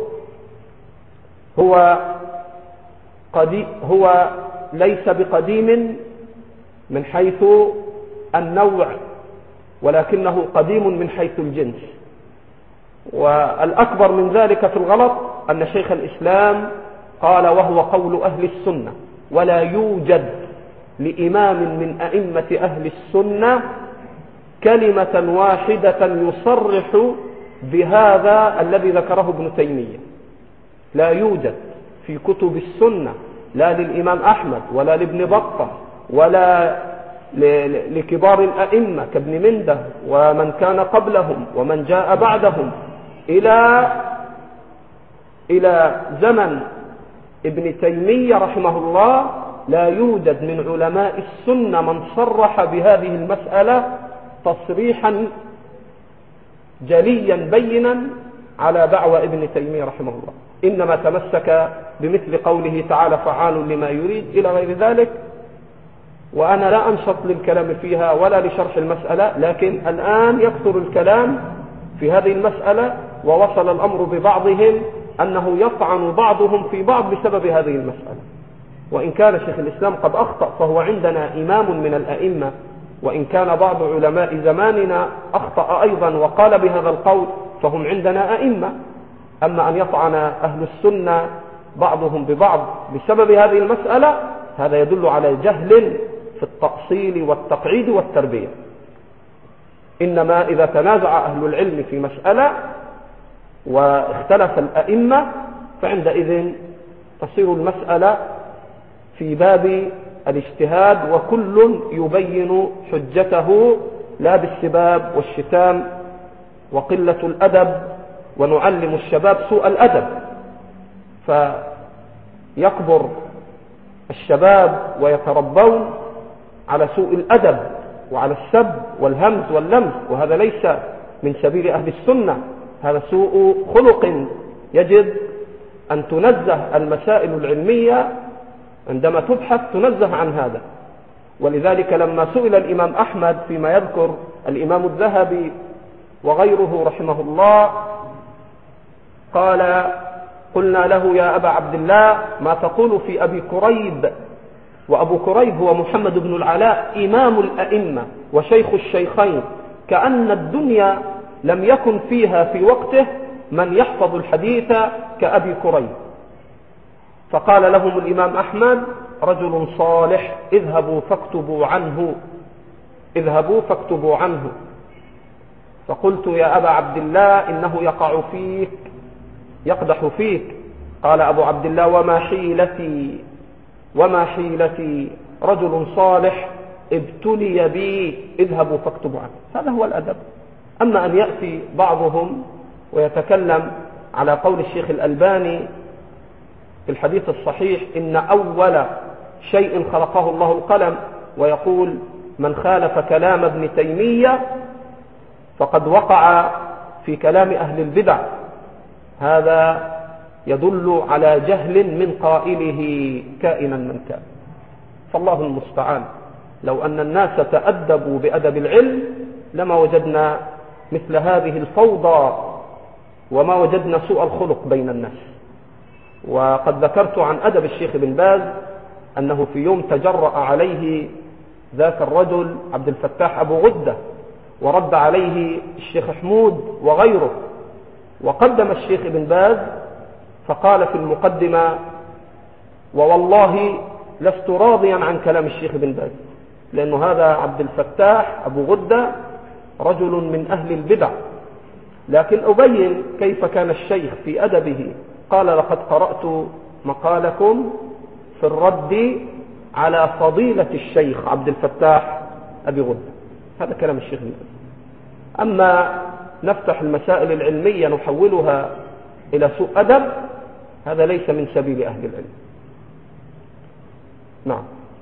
هو قديم هو ليس بقديم من حيث النوع، ولكنه قديم من حيث الجنس. والأكبر من ذلك في الغلط أن شيخ الإسلام قال، وهو قول أهل السنة، ولا يوجد لإمام من أئمة أهل السنة كلمة واحدة يصرح بهذا الذي ذكره ابن تيمية. لا يوجد في كتب السنة، لا للإمام أحمد ولا لابن بطة ولا لكبار الأئمة كابن منده ومن كان قبلهم ومن جاء بعدهم إلى إلى زمن ابن تيمية رحمه الله، لا يوجد من علماء السنة من صرح بهذه المسألة تصريحا جليا بينا على دعوى ابن تيمية رحمه الله، إنما تمسك بمثل قوله تعالى فعال لما يريد إلى غير ذلك. وأنا لا أنشط للكلام فيها ولا لشرح المسألة، لكن الآن يكثر الكلام في هذه المسألة، ووصل الأمر ببعضهم أنه يطعن بعضهم في بعض بسبب هذه المسألة. وإن كان شيخ الإسلام قد أخطأ فهو عندنا إمام من الأئمة، وإن كان بعض علماء زماننا أخطأ أيضا وقال بهذا القول فهم عندنا أئمة. أما أن يطعن أهل السنة بعضهم ببعض بسبب هذه المسألة، هذا يدل على جهل في التأصيل والتقعيد والتربية. إنما إذا تنازع أهل العلم في مسألة واختلف الأئمة فعندئذ تصير المسألة في باب الاجتهاد، وكل يبين حجته لا بالسباب والشتام وقلة الأدب، ونعلم الشباب سوء الأدب، فيكبر الشباب ويتربون على سوء الأدب وعلى السب والهمز واللمس، وهذا ليس من سبيل أهل السنة، هذا سوء خلق. يجب أن تنزه المسائل العلمية عندما تبحث، تنزه عن هذا. ولذلك لما سئل الإمام أحمد فيما يذكر الإمام الذهبي وغيره رحمه الله، قال قلنا له يا أبا عبد الله ما تقول في أبي كريب؟ وأبو كريب هو محمد بن العلاء إمام الأئمة وشيخ الشيخين، كأن الدنيا لم يكن فيها في وقته من يحفظ الحديث كأبي كريب. فقال لهم الإمام أحمد: رجل صالح، اذهبوا فاكتبوا عنه، اذهبوا فاكتبوا عنه. فقلت: يا أبا عبد الله إنه يقع فيك، يقدح فيك. قال أبو عبد الله: وما حيلتي وما حيلتي رجل صالح ابتلي بي، اذهبوا فاكتبوا عنه. هذا هو الأدب. أما أن يأتي بعضهم ويتكلم على قول الشيخ الألباني في الحديث الصحيح: إن أول شيء خلقه الله القلم، ويقول: من خالف كلام ابن تيمية فقد وقع في كلام أهل البدع، هذا يدل على جهل من قائله كائنا من كان. فالله المستعان. لو أن الناس تأدبوا بأدب العلم لما وجدنا مثل هذه الفوضى، وما وجدنا سوء الخلق بين الناس. وقد ذكرت عن أدب الشيخ بن باز أنه في يوم تجرأ عليه ذاك الرجل عبد الفتاح أبو غدة، ورد عليه الشيخ حمود وغيره، وقدم الشيخ بن باز فقال في المقدمة: ووالله لست راضيا عن كلام الشيخ بن باز، لأن هذا عبد الفتاح أبو غدة رجل من أهل البدع. لكن أبين كيف كان الشيخ في أدبه. قال: لقد قرأت مقالكم في الرد على فضيلة الشيخ عبد الفتاح أبي غدة. هذا كلام الشيخ بن باز. أما نفتح المسائل العلمية نحولها إلى سوء أدب، هذا ليس من سبيل أهل العلم. نعم.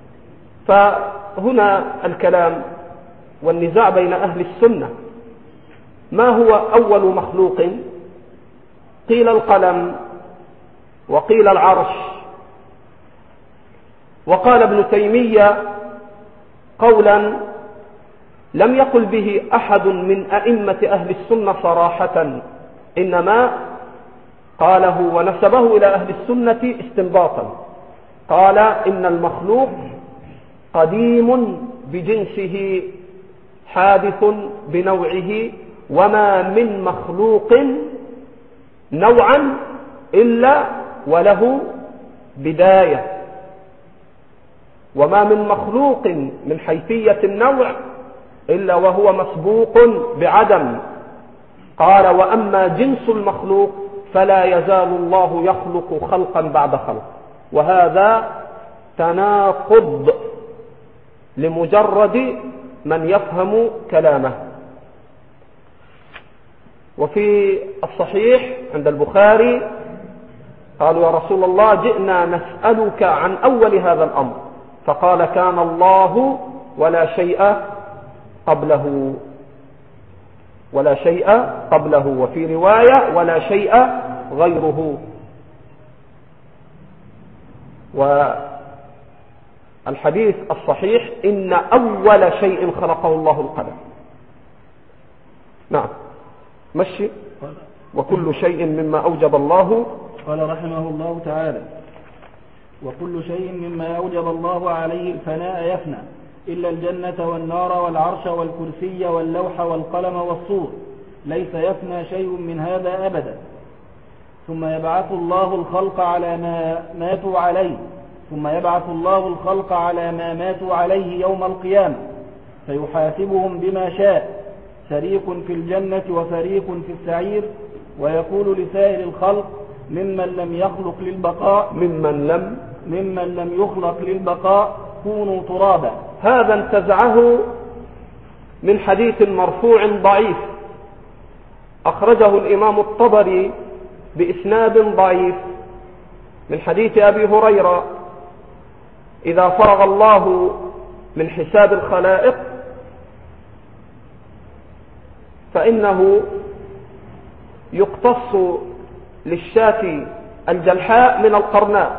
فهنا الكلام والنزاع بين أهل السنة: ما هو أول مخلوق؟ قيل القلم، وقيل العرش. وقال ابن تيمية قولا لم يقل به أحد من أئمة أهل السنة صراحة، إنما قاله ونسبه إلى أهل السنة استنباطا. قال: إن المخلوق قديم بجنسه حادث بنوعه، وما من مخلوق نوعا إلا وله بداية، وما من مخلوق من حيثية النوع إلا وهو مسبوق بعدم. قال: وأما جنس المخلوق فلا يزال الله يخلق خلقا بعد خلق. وهذا تناقض لمجرد من يفهم كلامه. وفي الصحيح عند البخاري قالوا: يا رسول الله جئنا نسألك عن أول هذا الأمر، فقال: كان الله ولا شيء قبله، ولا شيء قبله، وفي رواية: ولا شيء غيره. والحديث الصحيح: إن أول شيء خلقه الله القلم. نعم، مشي. وكل شيء مما أوجب الله. قال رحمه الله تعالى: وكل شيء مما أوجب الله عليه الفناء يفنى، إلا الجنة والنار والعرش والكرسي واللوح والقلم والصور، ليس يفنى شيء من هذا أبدا. ثم يبعث الله الخلق على ما ماتوا عليه ثم يبعث الله الخلق على ما ماتوا عليه يوم القيامة، فيحاسبهم بما شاء، فريق في الجنة وفريق في السعير، ويقول لسائر الخلق: ممن لم يخلق للبقاء ممن لم ممن لم يخلق للبقاء كونوا ترابا. هذا انتزعه من حديث مرفوع ضعيف أخرجه الإمام الطبري بإسناد ضعيف من حديث أبي هريرة: إذا فرغ الله من حساب الخلائق فإنه يقتص للشاة الجلحاء من القرناء،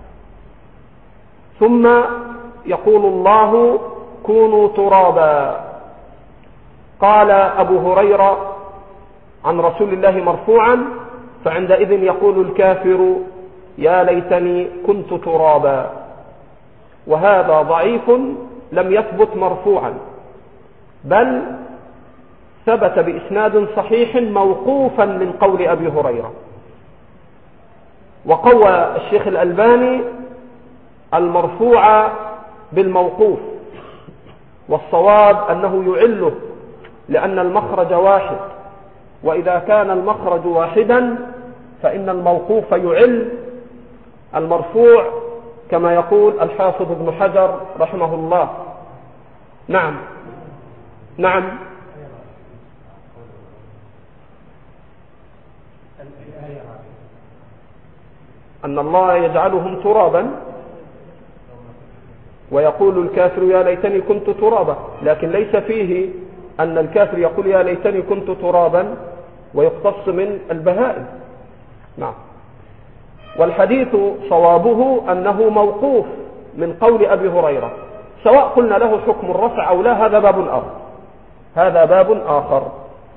ثم يقول الله: كونوا ترابا. قال أبو هريرة عن رسول الله مرفوعا: فعندئذ يقول الكافر: يا ليتني كنت ترابا. وهذا ضعيف لم يثبت مرفوعا، بل ثبت بإسناد صحيح موقوفا من قول أبي هريرة. وقوى الشيخ الألباني المرفوع بالموقوف، والصواب أنه يعله لأن المخرج واحد، وإذا كان المخرج واحدا فإن الموقوف يعل المرفوع كما يقول الحافظ ابن حجر رحمه الله. نعم نعم أن الله يجعلهم ترابا، ويقول الكافر يا ليتني كنت ترابا، لكن ليس فيه أن الكافر يقول يا ليتني كنت ترابا ويقتص من البهائم. نعم. والحديث صوابه أنه موقوف من قول أبي هريرة، سواء قلنا له حكم الرفع أو لا، هذا باب آخر هذا باب آخر.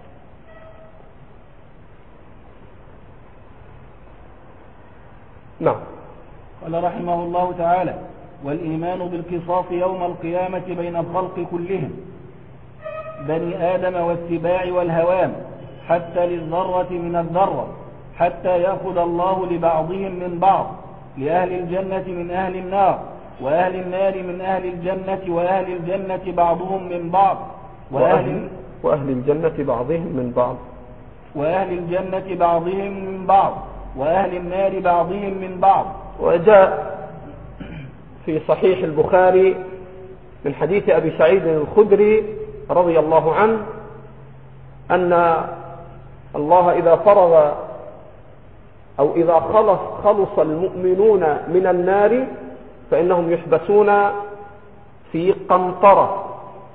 نعم. قال رحمه الله تعالى: والإيمان بالقصاص يوم القيامة بين الخلق كلهم، بني آدم والسباع والهوام، حتى للذرة من الذرة، حتى يأخذ الله لبعضهم من بعض، لأهل الجنة من أهل النار، وأهل النار من أهل الجنة، وأهل الجنة بعضهم من بعض، وأهل, وأهل الجنة بعضهم من بعض، وأهل الجنة بعضهم من بعض، وأهل النار بعضهم من بعض. وجاء في صحيح البخاري من حديث أبي سعيد الخدري رضي الله عنه أن الله إذا فرغ أو إذا خلص خلص المؤمنون من النار فإنهم يحبسون في قنطرة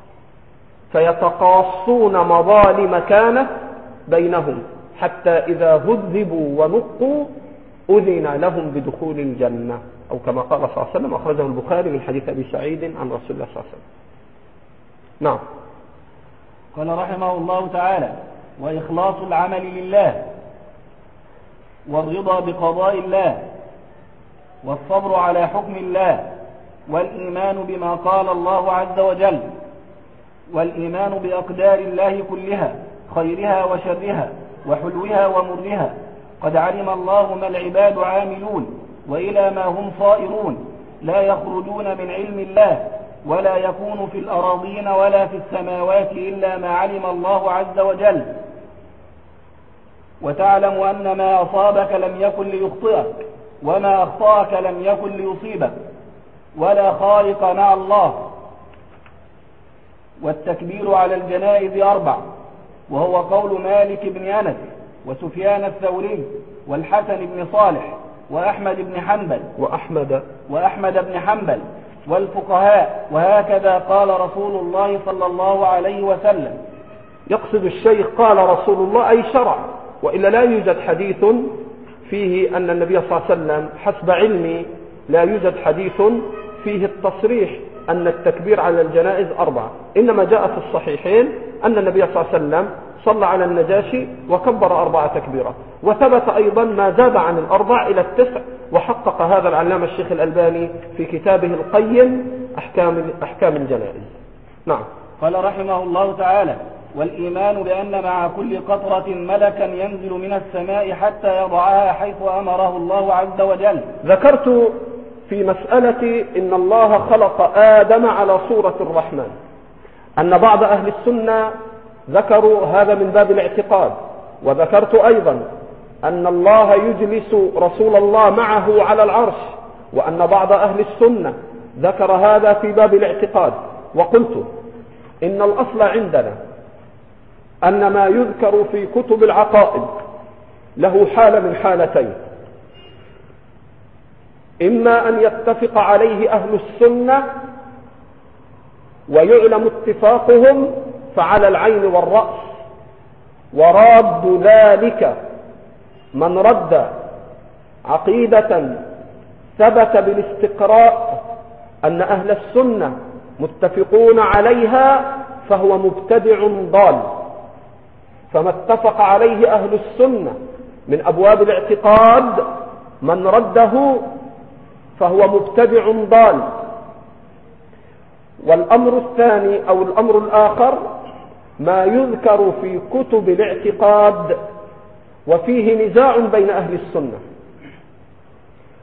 فيتقاصون مظالم كانت بينهم، حتى إذا هذبوا ونقوا أذن لهم بدخول الجنة، أو كما قال صلى الله عليه وسلم، أخرجه البخاري من حديث أبي سعيد عن رسول الله صلى الله عليه وسلم. نعم. قال رحمه الله تعالى: وإخلاص العمل لله، والرضا بقضاء الله، والصبر على حكم الله، والإيمان بما قال الله عز وجل، والإيمان بأقدار الله كلها، خيرها وشرها، وحلوها ومرها. قد علم الله ما العباد عاملون، وإلى ما هم صائرون، لا يخرجون من علم الله، ولا يكون في الأراضين ولا في السماوات إلا ما علم الله عز وجل. وتعلم أن ما أصابك لم يكن ليخطئك، وما أخطأك لم يكن ليصيبك، ولا خالق مع الله. والتكبير على الجنائز أربع، وهو قول مالك بن أنس، وسفيان الثوري، والحسن بن صالح، وأحمد بن حنبل وأحمد وأحمد بن حنبل والفقهاء، وهكذا قال رسول الله صلى الله عليه وسلم. يقصد الشيخ قال رسول الله أي شرع، وإلا لا يوجد حديث فيه أن النبي صلى الله عليه وسلم، حسب علمي لا يوجد حديث فيه التصريح أن التكبير على الجنائز أربعة، إنما جاء في الصحيحين أن النبي صلى الله عليه وسلم صلى على النجاشي وكبر أربعة تكبيرات، وثبت أيضا ما زاد عن الأربع إلى التسع، وحقق هذا العلامة الشيخ الألباني في كتابه القيم أحكام, أحكام الجنائز. نعم. قال رحمه الله تعالى: والإيمان بأن مع كل قطرة ملكا ينزل من السماء حتى يضعها حيث أمره الله عز وجل. ذكرت في مسألة إن الله خلق آدم على صورة الرحمن، أن بعض أهل السنة ذكروا هذا من باب الاعتقاد، وذكرت أيضا أن الله يجلس رسول الله معه على العرش، وأن بعض أهل السنة ذكر هذا في باب الاعتقاد. وقلت إن الأصل عندنا أن ما يذكر في كتب العقائد له حالة من حالتين: إما أن يتفق عليه أهل السنة ويعلم اتفاقهم فعلى العين والرأس، وراد ذلك من رد عقيدة ثبت بالاستقراء أن أهل السنة متفقون عليها فهو مبتدع ضال، فما اتفق عليه أهل السنة من أبواب الاعتقاد من رده فهو مبتدع ضال. والأمر الثاني أو الأمر الآخر ما يذكر في كتب الاعتقاد وفيه نزاع بين أهل السنة،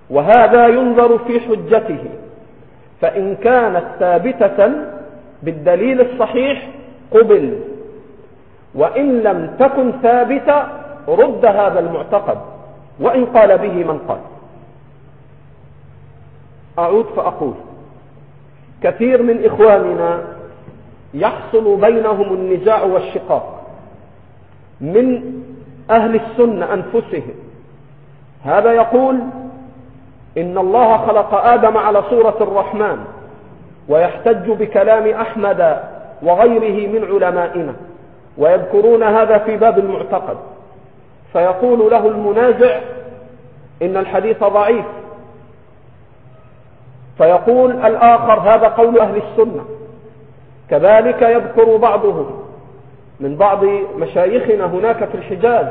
وهذا ينظر في حجته، فإن كانت ثابتة بالدليل الصحيح قبل، وإن لم تكن ثابتة رد هذا المعتقد وإن قال به من قال. أعود فأقول كثير من إخواننا يحصل بينهم النزاع والشقاق من أهل السنة أنفسهم. هذا يقول إن الله خلق آدم على صورة الرحمن، ويحتج بكلام أحمد وغيره من علمائنا، ويذكرون هذا في باب المعتقد، فيقول له المنازع إن الحديث ضعيف، فيقول الآخر هذا قول أهل السنة. كذلك يذكر بعضهم من بعض مشايخنا هناك في الحجاز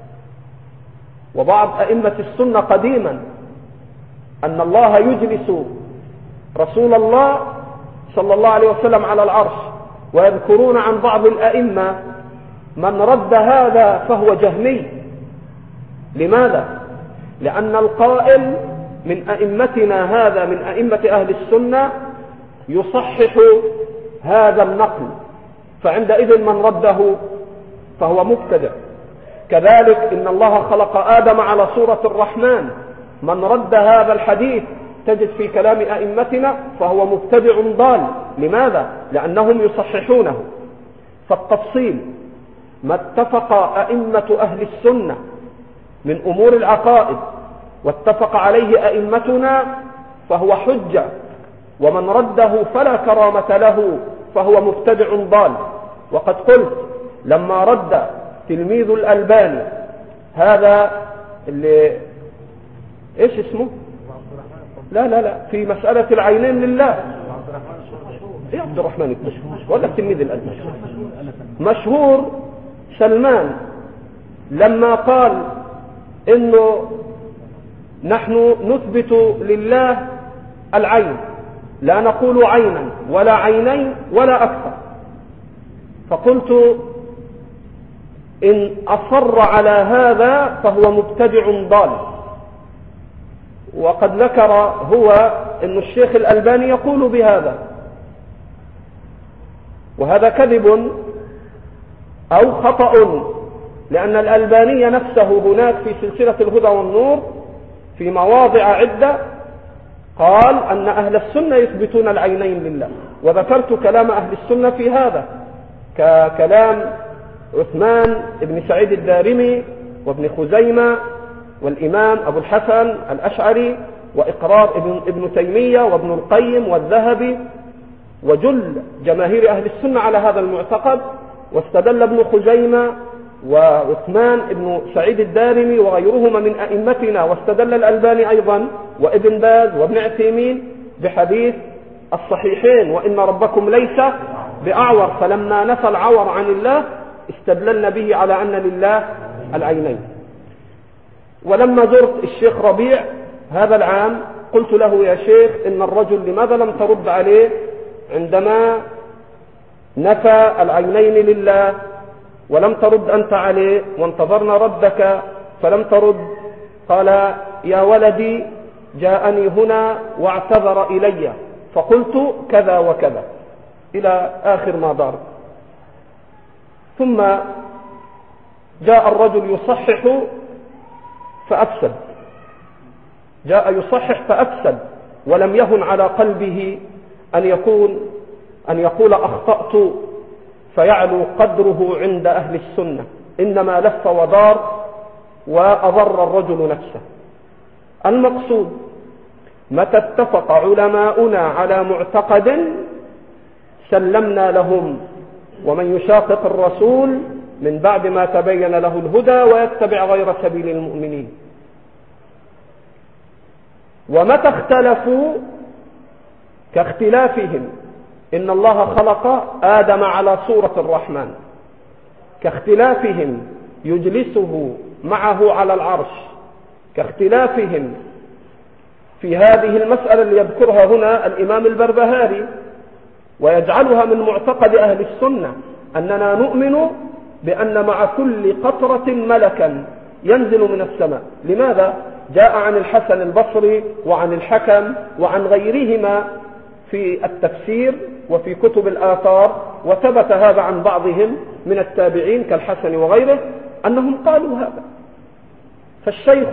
وبعض أئمة السنة قديما أن الله يجلس رسول الله صلى الله عليه وسلم على العرش، ويذكرون عن بعض الأئمة من رد هذا فهو جهمي. لماذا؟ لأن القائل من أئمتنا هذا من أئمة أهل السنة يصحح هذا النقل، فعندئذ من رده فهو مبتدع. كذلك إن الله خلق آدم على صورة الرحمن، من رد هذا الحديث تجد في كلام أئمتنا فهو مبتدع ضال. لماذا؟ لأنهم يصححونه. فالتفصيل ما اتفق أئمة أهل السنة من أمور العقائد واتفق عليه أئمتنا فهو حجة، ومن رده فلا كرامة له فهو مبتدع ضال. وقد قلت لما رد تلميذ الألباني هذا اللي ايش اسمه لا لا لا في مسألة العينين لله، ايه عبد الرحمن مشهور ولا التلميذ الألباني مشهور سلمان، لما قال انه نحن نثبت لله العين، لا نقول عينا ولا عينين ولا أكثر، فقلت إن أصر على هذا فهو مبتدع ضال. وقد ذكر هو أن الشيخ الألباني يقول بهذا، وهذا كذب أو خطأ، لأن الألباني نفسه هناك في سلسلة الهدى والنور في مواضع عدة قال أن أهل السنة يثبتون العينين لله، وذكرت كلام أهل السنة في هذا ككلام عثمان بن سعيد الدارمي وابن خزيمة والإمام أبو الحسن الأشعري وإقرار ابن, ابن تيمية وابن القيم والذهبي وجل جماهير أهل السنة على هذا المعتقد. واستدل ابن خزيمة وعثمان بن سعيد الدارمي وغيرهما من أئمتنا، واستدل الألباني أيضا وابن باز وابن عثيمين بحديث الصحيحين وإن ربكم ليس بأعور، فلما نفى العور عن الله استدللنا به على أن لله العينين. ولما زرت الشيخ ربيع هذا العام قلت له يا شيخ إن الرجل لماذا لم ترد عليه عندما نفى العينين لله ولم ترد أنت عليه، وانتظرنا ردك فلم ترد. قال يا ولدي جاءني هنا واعتذر إلي فقلت كذا وكذا إلى آخر ما دار. ثم جاء الرجل يصحح فأفسد، جاء يصحح فأفسد، ولم يهن على قلبه أن يكون أن يقول أخطأت فيعلو قدره عند أهل السنة، إنما لف ودار وأضر الرجل نفسه. المقصود متى اتفق علماؤنا على معتقد سلمنا لهم، ومن يشاقق الرسول من بعد ما تبين له الهدى ويتبع غير سبيل المؤمنين. ومتى اختلفوا كاختلافهم إن الله خلق آدم على صورة الرحمن، كاختلافهم يجلسه معه على العرش، كاختلافهم في هذه المسألة اللي يذكرها هنا الإمام البربهاري ويجعلها من معتقد أهل السنة أننا نؤمن بأن مع كل قطرة ملكا ينزل من السماء. لماذا؟ جاء عن الحسن البصري وعن الحكم وعن غيرهما في التفسير وفي كتب الآثار، وثبت هذا عن بعضهم من التابعين كالحسن وغيره أنهم قالوا هذا. فالشيخ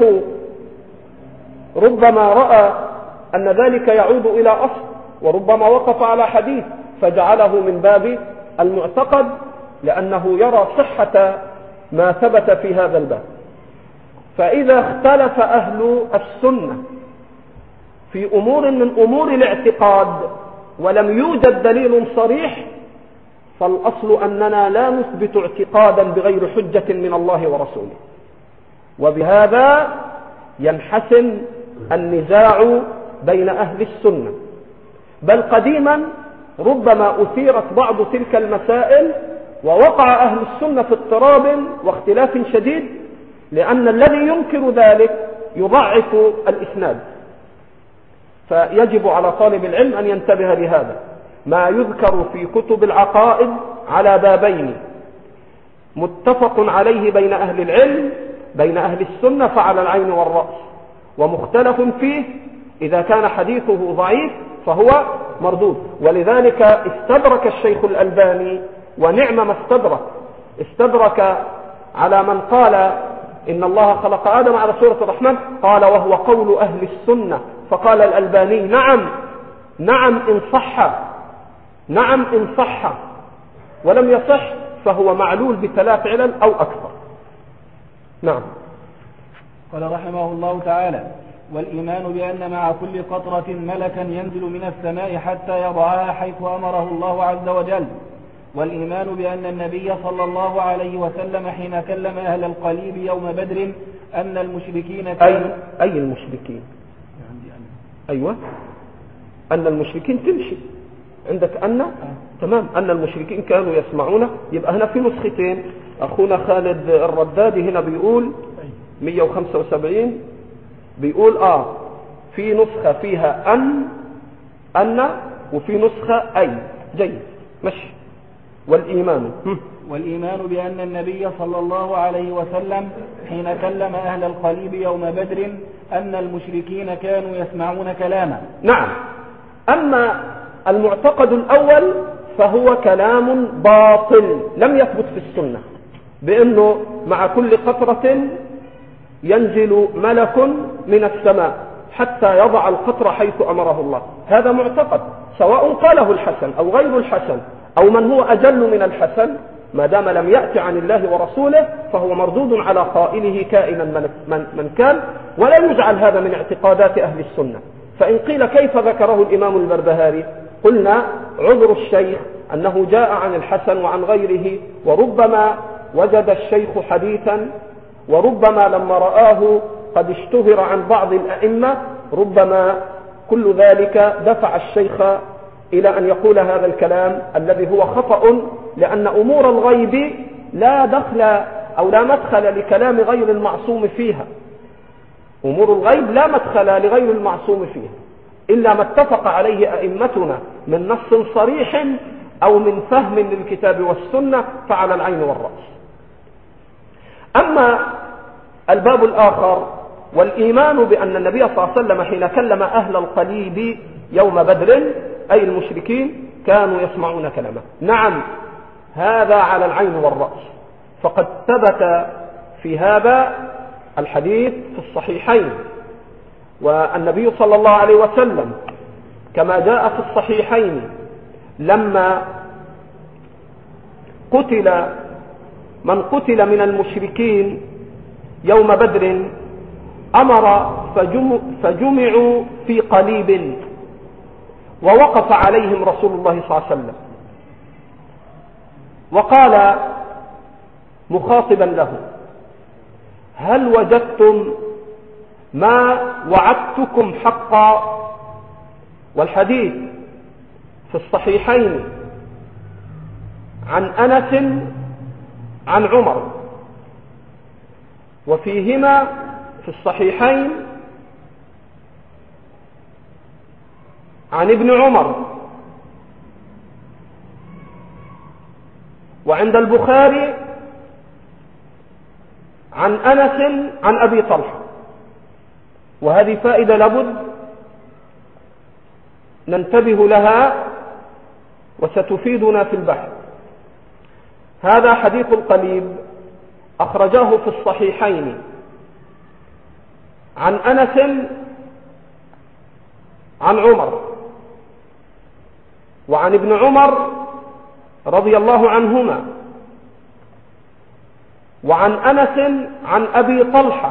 ربما رأى أن ذلك يعود إلى أصل، وربما وقف على حديث فجعله من باب المعتقد، لأنه يرى صحة ما ثبت في هذا الباب. فإذا اختلف أهل السنة في أمور من أمور الاعتقاد ولم يوجد دليل صريح، فالأصل أننا لا نثبت اعتقادا بغير حجة من الله ورسوله، وبهذا ينحسم النزاع بين أهل السنة. بل قديما ربما أثيرت بعض تلك المسائل ووقع أهل السنة في اضطراب واختلاف شديد، لأن الذي ينكر ذلك يضعف الإسناد. فيجب على طالب العلم أن ينتبه لهذا. ما يذكر في كتب العقائد على بابين متفق عليه بين أهل العلم بين أهل السنة فعلى العين والرأس، ومختلف فيه إذا كان حديثه ضعيف فهو مردود. ولذلك استدرك الشيخ الألباني، ونعم ما استدرك، استدرك على من قال إن الله خلق آدم على سورة الرحمن، قال وهو قول أهل السنة، فقال الألباني نعم نعم إن صح، نعم إن صح، ولم يصح فهو معلول بثلاث علل أو أكثر. نعم. قال رحمه الله تعالى: والإيمان بأن مع كل قطرة ملكا ينزل من السماء حتى يضعها حيث أمره الله عز وجل. والإيمان بأن النبي صلى الله عليه وسلم حين كلم أهل القليب يوم بدر أن المشركين كانوا أي, أي المشركين؟ أيوة، أن المشركين تمشي عندك أن آه. تمام، أن المشركين كانوا يسمعون. يبقى هنا في نسختين. أخونا خالد الردادي هنا بيقول مئة وخمسة وسبعين، بيقول آه في نسخة فيها أن أن وفي نسخة أي. جيد، مشي. والإيمان والإيمان بأن النبي صلى الله عليه وسلم حين كلم أهل القليب يوم بدر أن المشركين كانوا يسمعون كلامه. نعم. أما المعتقد الأول فهو كلام باطل لم يثبت في السنة، بأنه مع كل قطرة ينزل ملك من السماء حتى يضع القطر حيث أمره الله. هذا معتقد سواء قاله الحسن أو غير الحسن أو من هو أجل من الحسن، ما دام لم يأتي عن الله ورسوله فهو مردود على قائله كائنا من, من, من كان، ولا يجعل هذا من اعتقادات أهل السنة. فإن قيل كيف ذكره الإمام البربهاري، قلنا عذر الشيخ أنه جاء عن الحسن وعن غيره، وربما وجد الشيخ حديثا، وربما لما رآه قد اشتهر عن بعض الأئمة، ربما كل ذلك دفع الشيخ إلى أن يقول هذا الكلام الذي هو خطأ، لأن أمور الغيب لا دخل أو لا مدخل لكلام غير المعصوم فيها. أمور الغيب لا مدخل لغير المعصوم فيها إلا ما اتفق عليه أئمتنا من نص صريح أو من فهم للكتاب والسنة، فعلى العين والرأس. أما الباب الآخر، والإيمان بأن النبي صلى الله عليه وسلم حين كلم أهل القليب يوم بدر أي المشركين كانوا يسمعون كلامه. نعم، هذا على العين والرأس، فقد ثبت في هذا الحديث في الصحيحين. والنبي صلى الله عليه وسلم كما جاء في الصحيحين لما قتل من قتل من المشركين يوم بدر أمر فجمعوا في قليب، ووقف عليهم رسول الله صلى الله عليه وسلم وقال مخاطبا له: هل وجدتم ما وعدتكم حقا؟ والحديث في الصحيحين عن أنس عن عمر، وفيهما في الصحيحين عن ابن عمر، وعند البخاري عن أنس عن أبي طلحة. وهذه فائدة لابد ننتبه لها وستفيدنا في البحث. هذا حديث القليب أخرجاه في الصحيحين عن أنس عن عمر وعن ابن عمر رضي الله عنهما وعن أنس عن أبي طلحة،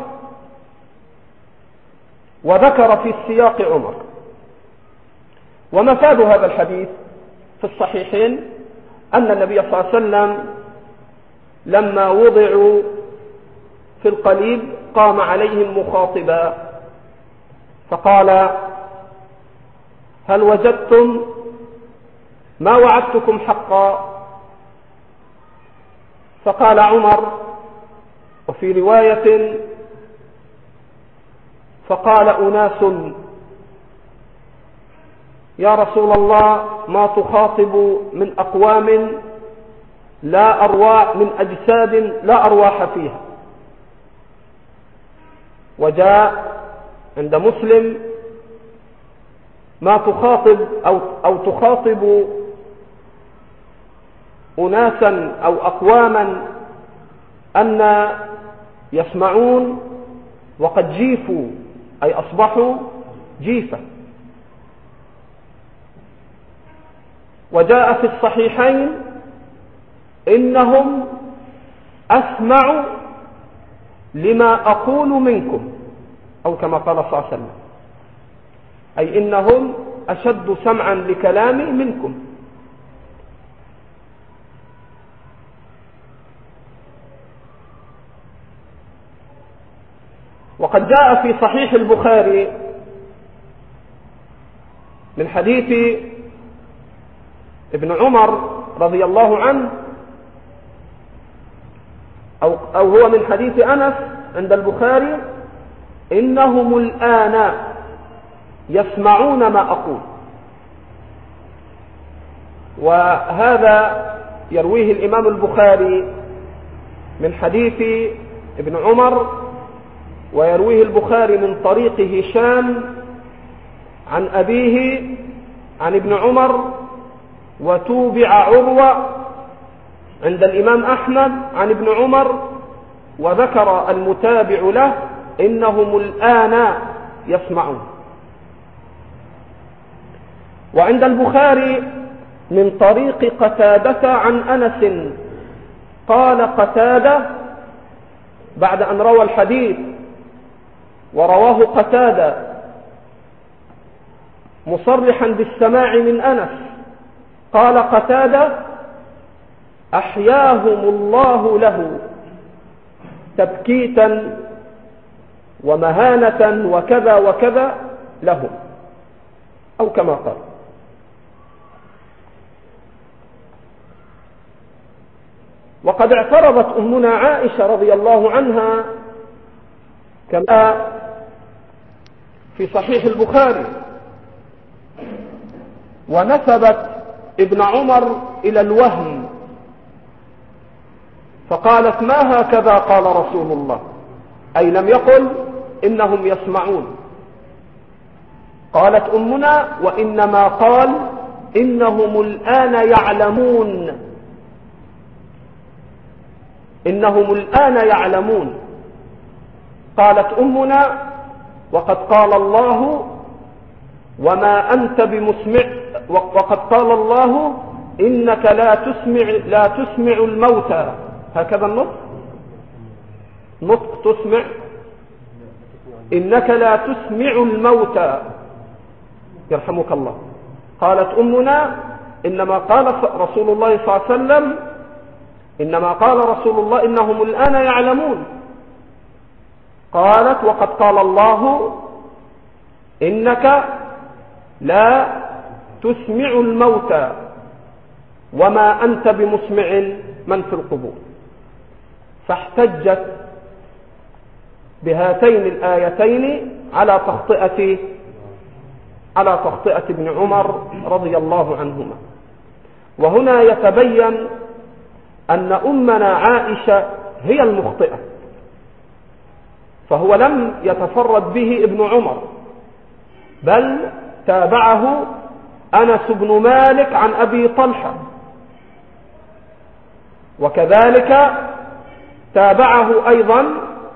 وذكر في السياق عمر. ومفاد هذا الحديث في الصحيحين أن النبي صلى الله عليه وسلم لما وضعوا في القليب قام عليهم مخاطبا فقال: هل وجدتم ما وعدتكم حقا؟ فقال عمر، وفي رواية فقال أناس: يا رسول الله، ما تخاطب من أقوام لا أرواح من أجساد لا أرواح فيها. وجاء عند مسلم: ما تخاطب أو, أو تخاطب أناسا أو أقواما أن يسمعون وقد جيفوا، أي أصبحوا جيفة. وجاء في الصحيحين: إنهم أسمع لما أقول منكم، أو كما قال صلى الله عليه وسلم، أي إنهم أشد سمعا لكلامي منكم. وقد جاء في صحيح البخاري من حديث ابن عمر رضي الله عنه، أو, أو هو من حديث أنس عند البخاري: إنهم الآن يسمعون ما أقول. وهذا يرويه الإمام البخاري من حديث ابن عمر، ويرويه البخاري من طريق هشام عن أبيه عن ابن عمر، وتوبع عروة عند الإمام أحمد عن ابن عمر، وذكر المتابع له: إنهم الآن يسمعون. وعند البخاري من طريق قتادة عن أنس قال قتادة بعد أن روى الحديث، ورواه قتادة مصرحا بالسماع من أنس، قال قتادة: أحياهم الله له تبكيتا ومهانة وكذا وكذا لهم، أو كما قال. وقد اعترضت أمنا عائشة رضي الله عنها كما في صحيح البخاري، ونسبت ابن عمر إلى الوهم، فقالت: ما هكذا قال رسول الله، أي لم يقل إنهم يسمعون. قالت أمنا: وإنما قال إنهم الآن يعلمون، إنهم الآن يعلمون. قالت أمنا: وقد قال الله: وما أنت بمسمع، وقد قال الله: إنك لا تسمع لا تسمع الموتى. هكذا النطق، نطق تسمع، إنك لا تسمع الموتى يرحمك الله. قالت أمنا: إنما قال رسول الله صلى الله عليه وسلم إنما قال رسول الله إنهم الآن يعلمون. قالت: وقد قال الله: إنك لا تسمع الموتى وما أنت بمسمع من في القبور. فاحتجت بهاتين الآيتين على تخطئة على تخطئة ابن عمر رضي الله عنهما. وهنا يتبين أن أمنا عائشة هي المخطئة، فهو لم يتفرد به ابن عمر، بل تابعه أنس بن مالك عن أبي طلحة، وكذلك تابعه أيضا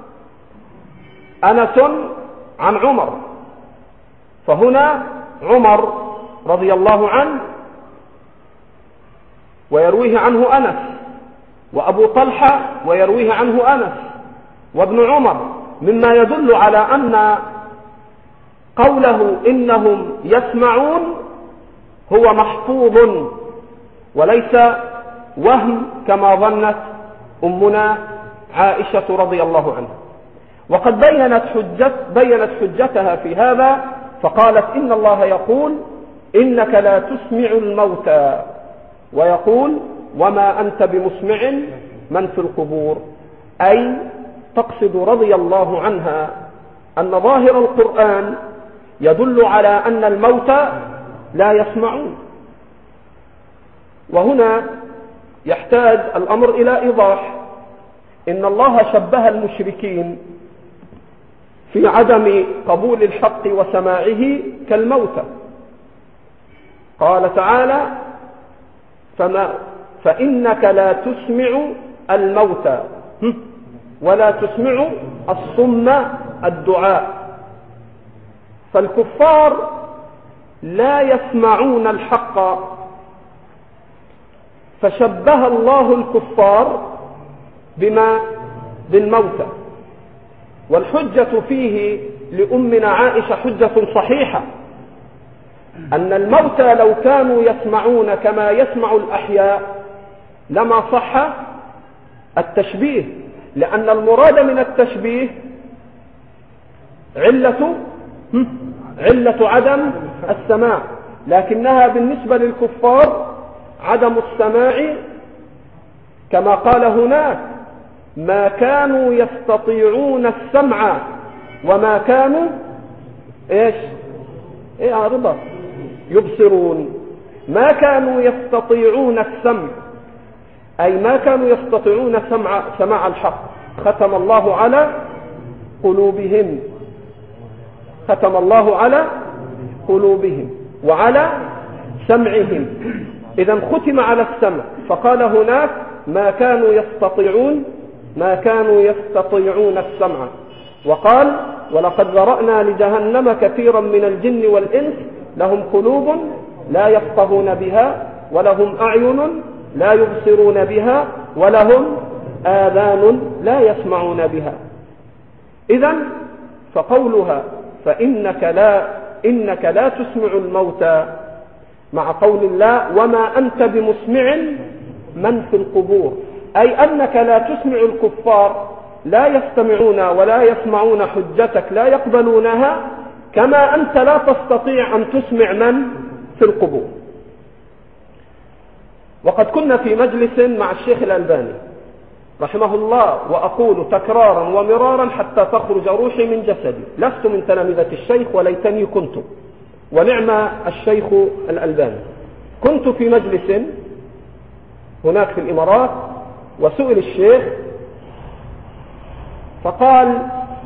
أنس عن عمر. فهنا عمر رضي الله عنه ويرويه عنه أنس، وأبو طلحة ويرويه عنه أنس، وابن عمر، مما يدل على أن قوله إنهم يسمعون هو محفوظ وليس وهم كما ظنت أمنا عائشة رضي الله عنها. وقد بينت, حجت بينت حجتها في هذا فقالت إن الله يقول إنك لا تسمع الموتى، ويقول وما أنت بمسمع من في القبور، أي تقصد رضي الله عنها أن ظاهر القرآن يدل على أن الموتى لا يسمعون. وهنا يحتاج الأمر إلى إيضاح. إن الله شبه المشركين في عدم قبول الحق وسماعه كالموتى. قال تعالى فما فإنك لا تسمع الموتى ولا تسمع الصم الدعاء. فالكفار لا يسمعون الحق، فشبه الله الكفار بما بالموتى. والحجة فيه لأمنا عائشة حجة صحيحة، أن الموتى لو كانوا يسمعون كما يسمع الأحياء لما صح التشبيه، لأن المراد من التشبيه علة علة عدم السماع، لكنها بالنسبة للكفار عدم السماع، كما قال هناك ما كانوا يستطيعون السمع وما كانوا ايش ايه عرضة يبصرون. ما كانوا يستطيعون السمع أي ما كانوا يستطيعون سمع سماع الحق. ختم الله على قلوبهم ختم الله على قلوبهم وعلى سمعهم. إذا ختم على السمع، فقال هناك ما كانوا يستطيعون ما كانوا يستطيعون السمع. وقال ولقد ذرأنا لجهنم كثيرا من الجن والإنس لهم قلوب لا يفقهون بها ولهم أعين لا يبصرون بها ولهم آذان لا يسمعون بها. إذن فقولها فإنك لا إنك لا تسمع الموتى مع قول الله وما أنت بمسمع من في القبور، أي أنك لا تسمع الكفار، لا يستمعون ولا يسمعون حجتك، لا يقبلونها، كما أنت لا تستطيع أن تسمع من في القبور. وقد كنا في مجلس مع الشيخ الألباني رحمه الله، وأقول تكرارا ومرارا حتى تخرج روحي من جسدي، لست من تلامذة الشيخ وليتني كنت، ونعم الشيخ الألباني. كنت في مجلس هناك في الإمارات، وسئل الشيخ فقال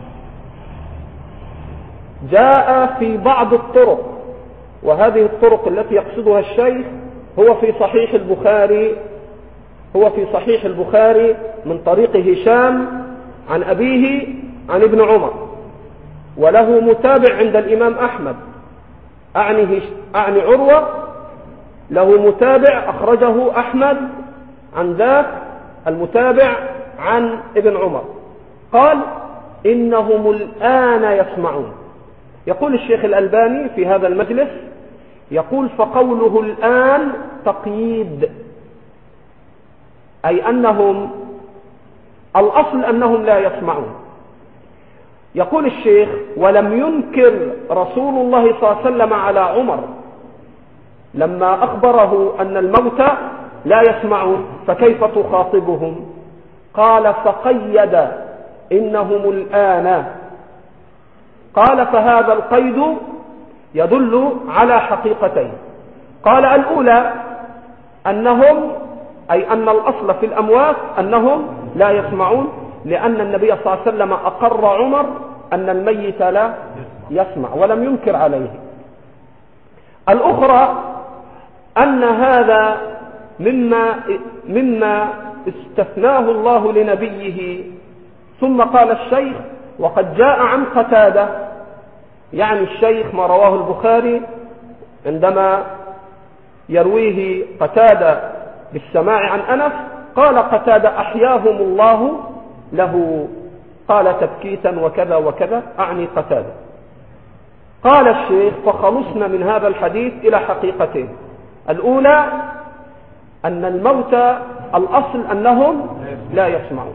جاء في بعض الطرق، وهذه الطرق التي يقصدها الشيخ هو في صحيح البخاري هو في صحيح البخاري من طريق هشام عن أبيه عن ابن عمر، وله متابع عند الإمام أحمد، أعني, أعني عروة، له متابع أخرجه أحمد عن ذاك المتابع عن ابن عمر. قال إنهم الآن يسمعون. يقول الشيخ الألباني في هذا المجلس، يقول فقوله الآن تقييد، أي أنهم الأصل أنهم لا يسمعون. يقول الشيخ ولم ينكر رسول الله صلى الله عليه وسلم على عمر لما أخبره أن الموتى لا يسمعون، فكيف تخاطبهم؟ قال فقيد إنهم الآن. قال فهذا القيد يدل على حقيقتين. قال الأولى أنهم أي أن الأصل في الأموات أنهم لا يسمعون، لأن النبي صلى الله عليه وسلم أقر عمر أن الميت لا يسمع ولم ينكر عليه. الأخرى أن هذا مما, مما استثناه الله لنبيه. ثم قال الشيخ: وقد جاء عن قتادة، يعني الشيخ ما رواه البخاري عندما يرويه قتادة بالسماع عن أنس، قال قتادة: أحياهم الله له، قال تبكيتا وكذا وكذا، أعني قتادة. قال الشيخ: فخلصنا من هذا الحديث إلى حقيقتين. الأولى أن الموتى الأصل أنهم لا يسمعون.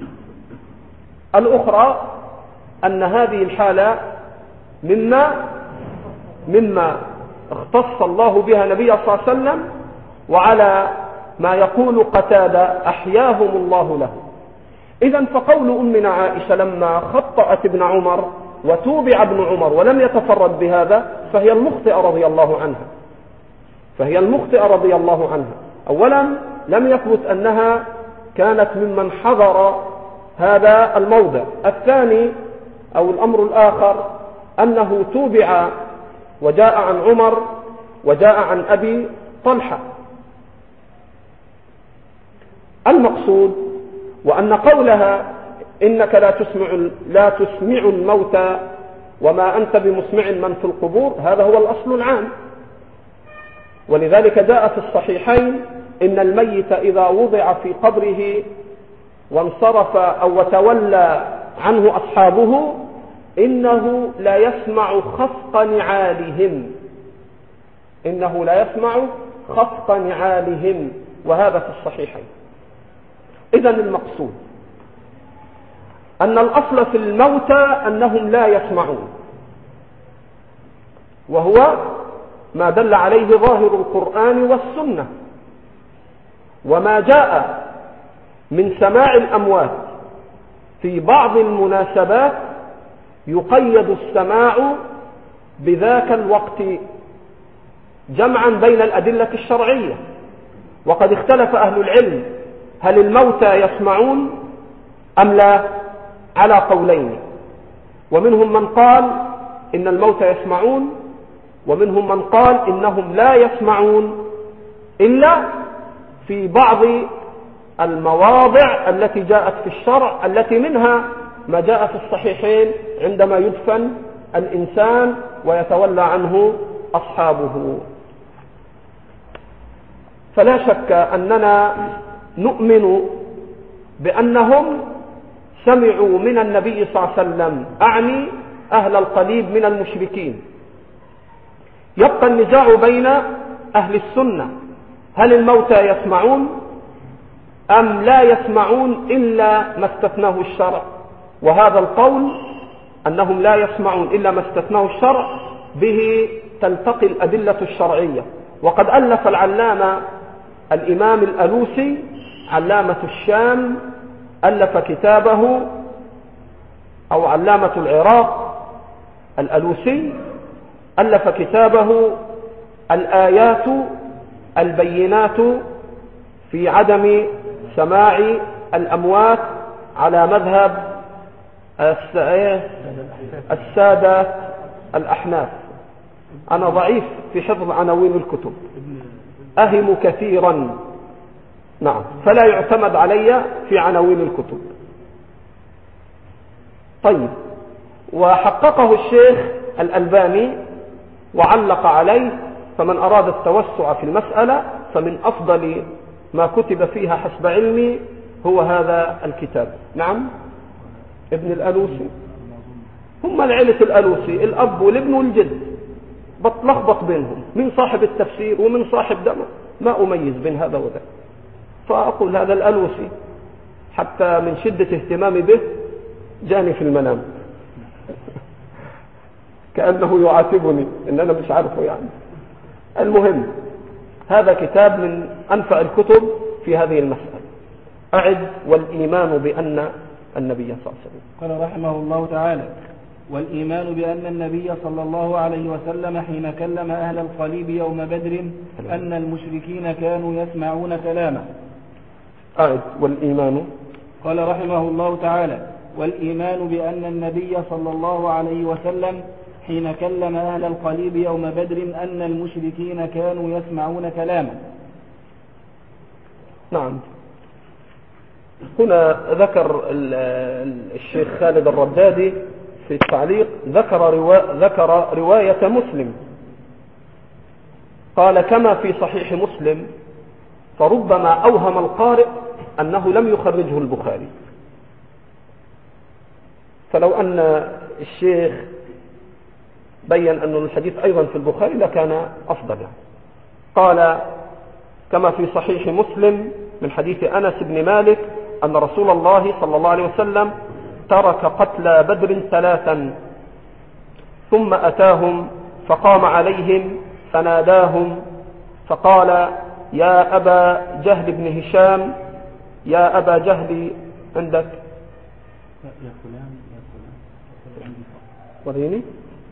الأخرى أن هذه الحالة مما مما اختص الله بها نبي صلى الله عليه وسلم، وعلى ما يقول قتادة: أحياهم الله له. إذن فقول أمنا عائشة لما خطأت ابن عمر وتوبع ابن عمر ولم يتفرد بهذا فهي المخطئة رضي الله عنها، فهي المخطئة رضي الله عنها. أولا لم يثبت أنها كانت ممن حضر هذا الموضع. الثاني أو الأمر الآخر أنه توبع وجاء عن عمر وجاء عن أبي طلحة. المقصود وأن قولها: إنك لا تسمع, لا تسمع الموتى وما أنت بمسمع من في القبور، هذا هو الأصل العام. ولذلك جاء في الصحيحين: إن الميت إذا وضع في قبره وانصرف أو وتولى عنه أصحابه إنه لا يسمع خفق نعالهم، إنه لا يسمع خفق نعالهم، وهذا في الصحيحين. إذن المقصود أن الأصل في الموتى أنهم لا يسمعون، وهو ما دل عليه ظاهر القرآن والسنة. وما جاء من سماع الأموات في بعض المناسبات يقيد السماع بذاك الوقت جمعا بين الأدلة الشرعية. وقد اختلف أهل العلم: هل الموتى يسمعون أم لا؟ على قولين، ومنهم من قال إن الموتى يسمعون، ومنهم من قال إنهم لا يسمعون إلا في بعض المواضع التي جاءت في الشرع، التي منها ما جاء في الصحيحين عندما يدفن الإنسان ويتولى عنه أصحابه. فلا شك أننا نؤمن بأنهم سمعوا من النبي صلى الله عليه وسلم، أعني أهل القليب من المشركين. يبقى النزاع بين أهل السنة: هل الموتى يسمعون أم لا يسمعون إلا ما استثناه الشرع؟ وهذا القول أنهم لا يسمعون إلا ما استثناه الشرع به تلتقي الأدلة الشرعية. وقد ألف العلامة الإمام الألوسي علامة الشام ألف كتابه، أو علامة العراق الألوسي ألف كتابه الآيات البينات في عدم سماع الأموات على مذهب السادة الأحناف. أنا ضعيف في حفظ عناوين الكتب، أهم كثيرا، نعم، فلا يعتمد علي في عناوين الكتب. طيب، وحققه الشيخ الألباني وعلق عليه، فمن أراد التوسع في المسألة فمن أفضل ما كتب فيها حسب علمي هو هذا الكتاب. نعم، ابن الألوسي، هم العيلة الألوسي، الأب والابن والجد، بتلخبط بينهم، من صاحب التفسير ومن صاحب دمه، ما أميز بين هذا وذا، فأقول هذا الألوسي، حتى من شدة اهتمامي به جاني في المنام كأنه يعاتبني إن أنا مش عارفه يعني. المهم، هذا كتاب من أنفع الكتب في هذه المسألة. أعد: والإيمان بأن النبي صلى الله عليه وسلم. قال رحمه الله تعالى: والإيمان بأن النبي صلى الله عليه وسلم حين كلم أهل القليب يوم بدر أن المشركين كانوا يسمعون كلامه. أعد: والإيمان قال رحمه الله تعالى: والإيمان بأن النبي صلى الله عليه وسلم حين كلم أهل القليب يوم بدر أن المشركين كانوا يسمعون كلامه. نعم. هنا ذكر الشيخ خالد الردادي في التعليق ذكر, روا... ذكر رواية مسلم، قال: كما في صحيح مسلم، فربما أوهم القارئ أنه لم يخرجه البخاري. فلو أن الشيخ بين أن الحديث أيضا في البخاري لكان أفضل. قال: كما في صحيح مسلم من حديث أنس بن مالك أن رسول الله صلى الله عليه وسلم ترك قتلى بدر ثلاثا ثم أتاهم فقام عليهم فناداهم فقال: يا أبا جهل بن هشام، يا أبا جهل عندك يا فلان يا فلان وريني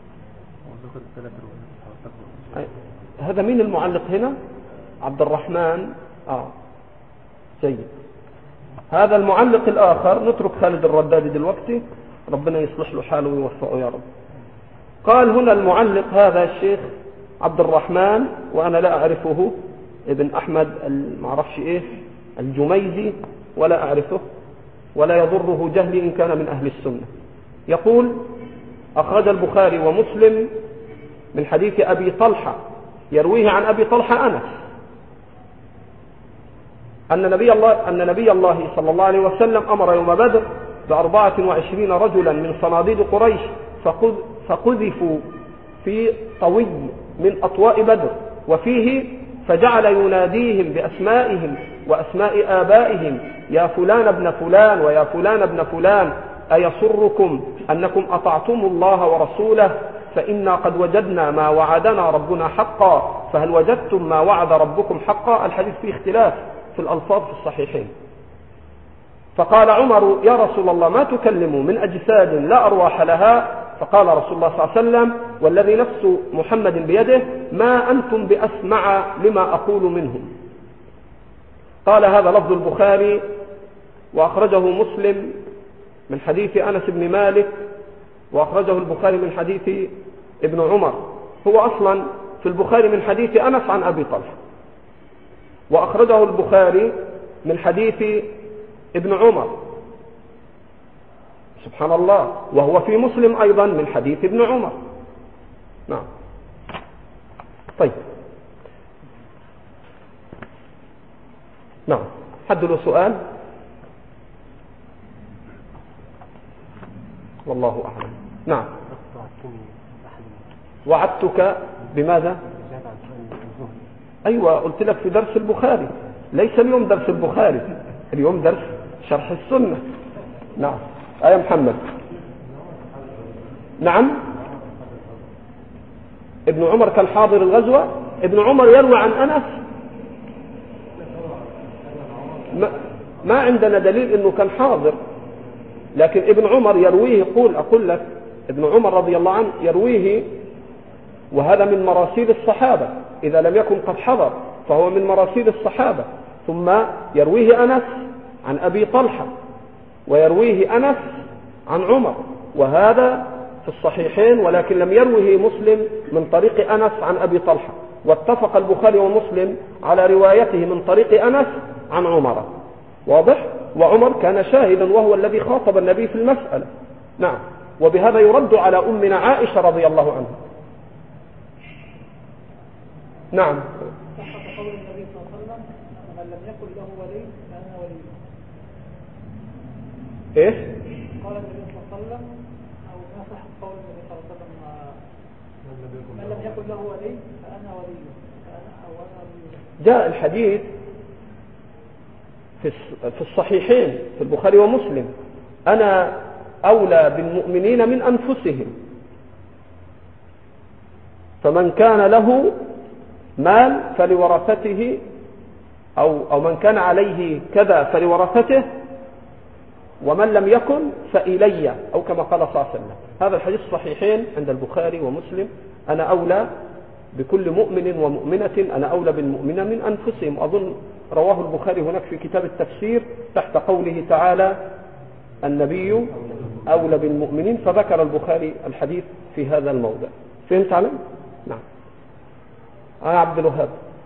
هذا مين المعلق هنا؟ عبد الرحمن. آه جيد. هذا المعلق الآخر نترك خالد الردادي دلوقتي، ربنا يصلح له حاله ويوفقه يا رب. قال هنا المعلق هذا الشيخ عبد الرحمن، وأنا لا أعرفه، ابن أحمد المعرفش إيه الجميزي، ولا أعرفه ولا يضره جهلي إن كان من أهل السنة. يقول: أخرج البخاري ومسلم من حديث أبي طلحة يرويه عن أبي طلحة أنس أن نبي الله, أن نبي الله صلى الله عليه وسلم أمر يوم بدر بأربعة وعشرين رجلا من صناديد قريش فقذفوا في طوي من أطواء بدر، وفيه فجعل يناديهم بأسمائهم وأسماء آبائهم: يا فلان ابن فلان ويا فلان ابن فلان، أيسركم أنكم أطعتم الله ورسوله؟ فإنا قد وجدنا ما وعدنا ربنا حقا، فهل وجدتم ما وعد ربكم حقا؟ الحديث فيه اختلاف في الألفاظ في الصحيحين. فقال عمر: يا رسول الله، ما تكلموا من أجساد لا أرواح لها؟ فقال رسول الله صلى الله عليه وسلم: والذي نفس محمد بيده ما أنتم بأسمع لما أقول منهم. قال: هذا لفظ البخاري، وأخرجه مسلم من حديث أنس بن مالك، وأخرجه البخاري من حديث ابن عمر. هو أصلا في البخاري من حديث أنس عن أبي طلحة، وأخرجه البخاري من حديث ابن عمر، سبحان الله، وهو في مسلم أيضا من حديث ابن عمر. نعم. طيب. نعم. حد له سؤال؟ والله أعلم. نعم. وعدتك بماذا؟ أيوة، قلت لك في درس البخاري، ليس اليوم درس البخاري، اليوم درس شرح السنة. نعم. آية محمد. نعم. ابن عمر كان حاضر الغزوة. ابن عمر يروي عن أنس، ما, ما عندنا دليل انه كان حاضر، لكن ابن عمر يرويه. يقول أقول لك ابن عمر رضي الله عنه يرويه، وهذا من مراسيل الصحابة، إذا لم يكن قد حضر فهو من مراسيل الصحابة. ثم يرويه أنس عن أبي طلحة، ويرويه أنس عن عمر، وهذا في الصحيحين، ولكن لم يروه مسلم من طريق أنس عن أبي طلحة. واتفق البخاري ومسلم على روايته من طريق أنس عن عمر. واضح؟ وعمر كان شاهدا، وهو الذي خاطب النبي في المسألة. نعم. وبهذا يرد على أمنا عائشة رضي الله عنها. نعم. صح قول النبي صلى الله عليه وسلم: من لم يكن له ولي فأنا ولي. إيه؟ قال النبي صلى الله عليه وسلم، أو ما صح قول النبي صلى الله عليه وسلم: من لم يكن له ولي فأنا ولي. فأنا أو أنا ولي. جاء الحديث في الصحيحين في البخاري ومسلم: أنا أولى بالمؤمنين من أنفسهم، فمن كان له مال فلورثته، أو, أو من كان عليه كذا فلورثته، ومن لم يكن فإلي، أو كما قال صلى الله عليه وسلم. هذا الحديث صحيحين عند البخاري ومسلم: أنا أولى بكل مؤمن ومؤمنة، أنا أولى بالمؤمنين من أنفسهم. أظن رواه البخاري هناك في كتاب التفسير تحت قوله تعالى النبي أولى بالمؤمنين، فذكر البخاري الحديث في هذا الموضع. فهمت علي؟ نعم. آه عبد الوهاب.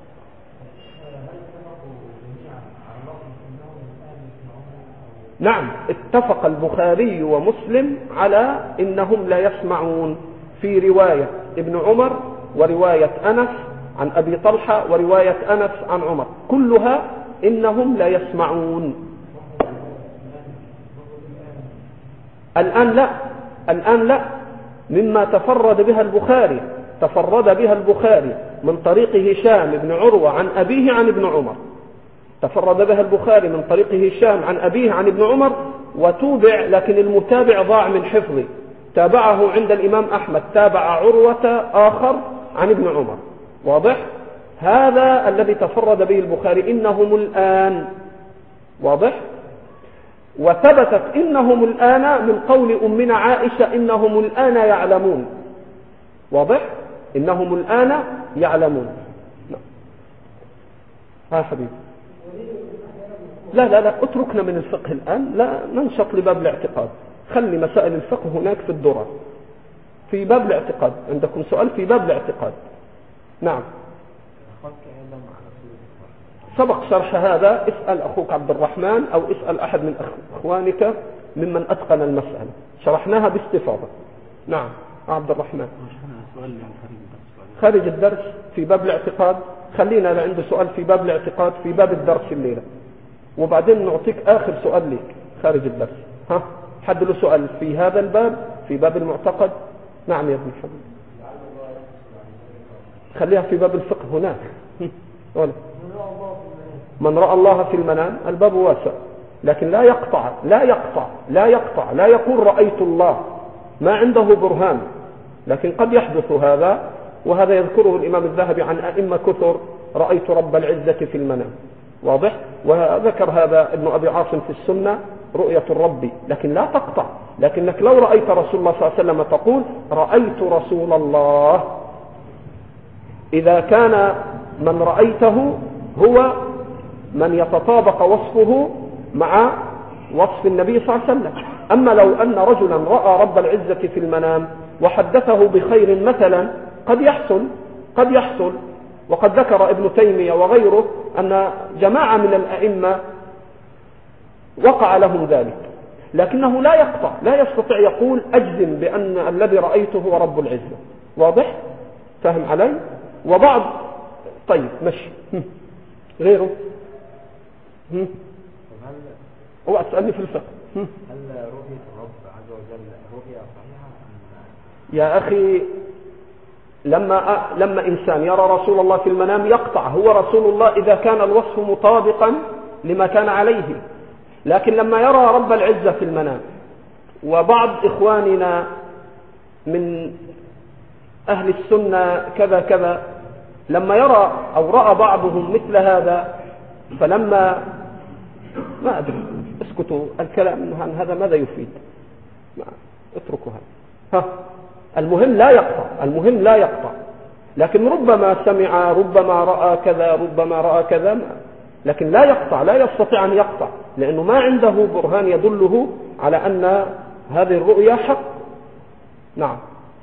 نعم، اتفق البخاري ومسلم على إنهم لا يسمعون في رواية ابن عمر ورواية أنس عن أبي طلحة ورواية أنس عن عمر، كلها إنهم لا يسمعون. الآن لا، الآن لا، مما تفرد بها البخاري، تفرد بها البخاري من طريق هشام بن عروة عن أبيه عن ابن عمر، تفرد بها البخاري من طريق هشام عن أبيه عن ابن عمر، وتوبع لكن المتابع ضاع من حفظه، تابعه عند الإمام أحمد، تابع عروة آخر عن ابن عمر. واضح؟ هذا الذي تفرد به البخاري، إنهم الآن. واضح؟ وثبتت إنهم الآن من قول أمنا عائشة إنهم الآن يعلمون. واضح؟ إنهم الآن يعلمون. ها حبيبي، لا لا لا اتركنا من الفقه الآن، لا ننشط لباب الاعتقاد، خلي مسائل الفقه هناك في الدرر في باب الاعتقاد. عندكم سؤال في باب الاعتقاد؟ نعم. سبق شرح هذا، اسأل أخوك عبد الرحمن أو اسأل أحد من أخوانك ممن أتقن المسألة، شرحناها باستفاضة. نعم عبد الرحمن. خارج الدرس في باب الاعتقاد، خلينا لا عنده سؤال في باب الاعتقاد في باب الدرس الليلة، وبعدين نعطيك آخر سؤال لك خارج الدرس. ها حد له سؤال في هذا الباب في باب المعتقد؟ نعم يا ابن حبيب، خليها في باب الفقه هناك. ولا من رأى الله في المنام، الباب واسع، لكن لا يقطع لا يقطع لا يقطع لا يقول رأيت الله، ما عنده برهان، لكن قد يحدث هذا، وهذا يذكره الإمام الذهبي عن أئمة كثر، رأيت رب العزة في المنام. واضح؟ وذكر هذا ابن أبي عاصم في السنة رؤية الرب، لكن لا تقطع، لكنك لو رأيت رسول الله صلى الله عليه وسلم تقول رأيت رسول الله. إذا كان من رأيته هو من يتطابق وصفه مع وصف النبي صلى الله عليه وسلم. أما لو أن رجلا رأى رب العزة في المنام وحدثه بخير مثلا، قد يحصل قد يحصل وقد ذكر ابن تيمية وغيره أن جماعة من الأئمة وقع لهم ذلك، لكنه لا يقطع، لا يستطيع يقول أجزم بأن الذي رأيته هو رب العزة. واضح؟ فهم علي؟ وبعض طيب مشي غيره. هو أسألني في الفقه، هل رؤية الرب عز وجل رؤية صحيحة؟ يا أخي لما لما إنسان يرى رسول الله في المنام يقطع، هو رسول الله إذا كان الوصف مطابقا لما كان عليه، لكن لما يرى رب العزة في المنام، وبعض إخواننا من أهل السنة كذا كذا لما يرى أو رأى بعضهم مثل هذا، فلما ما أدري اسكتوا، الكلام عن هذا ماذا يفيد؟ اتركوا هذا. ها المهم لا يقطع، المهم لا يقطع، لكن ربما سمع ربما رأى كذا ربما رأى كذا، لكن لا يقطع، لا يستطيع أن يقطع، لأنه ما عنده برهان يدله على أن هذه الرؤيا حق. نعم.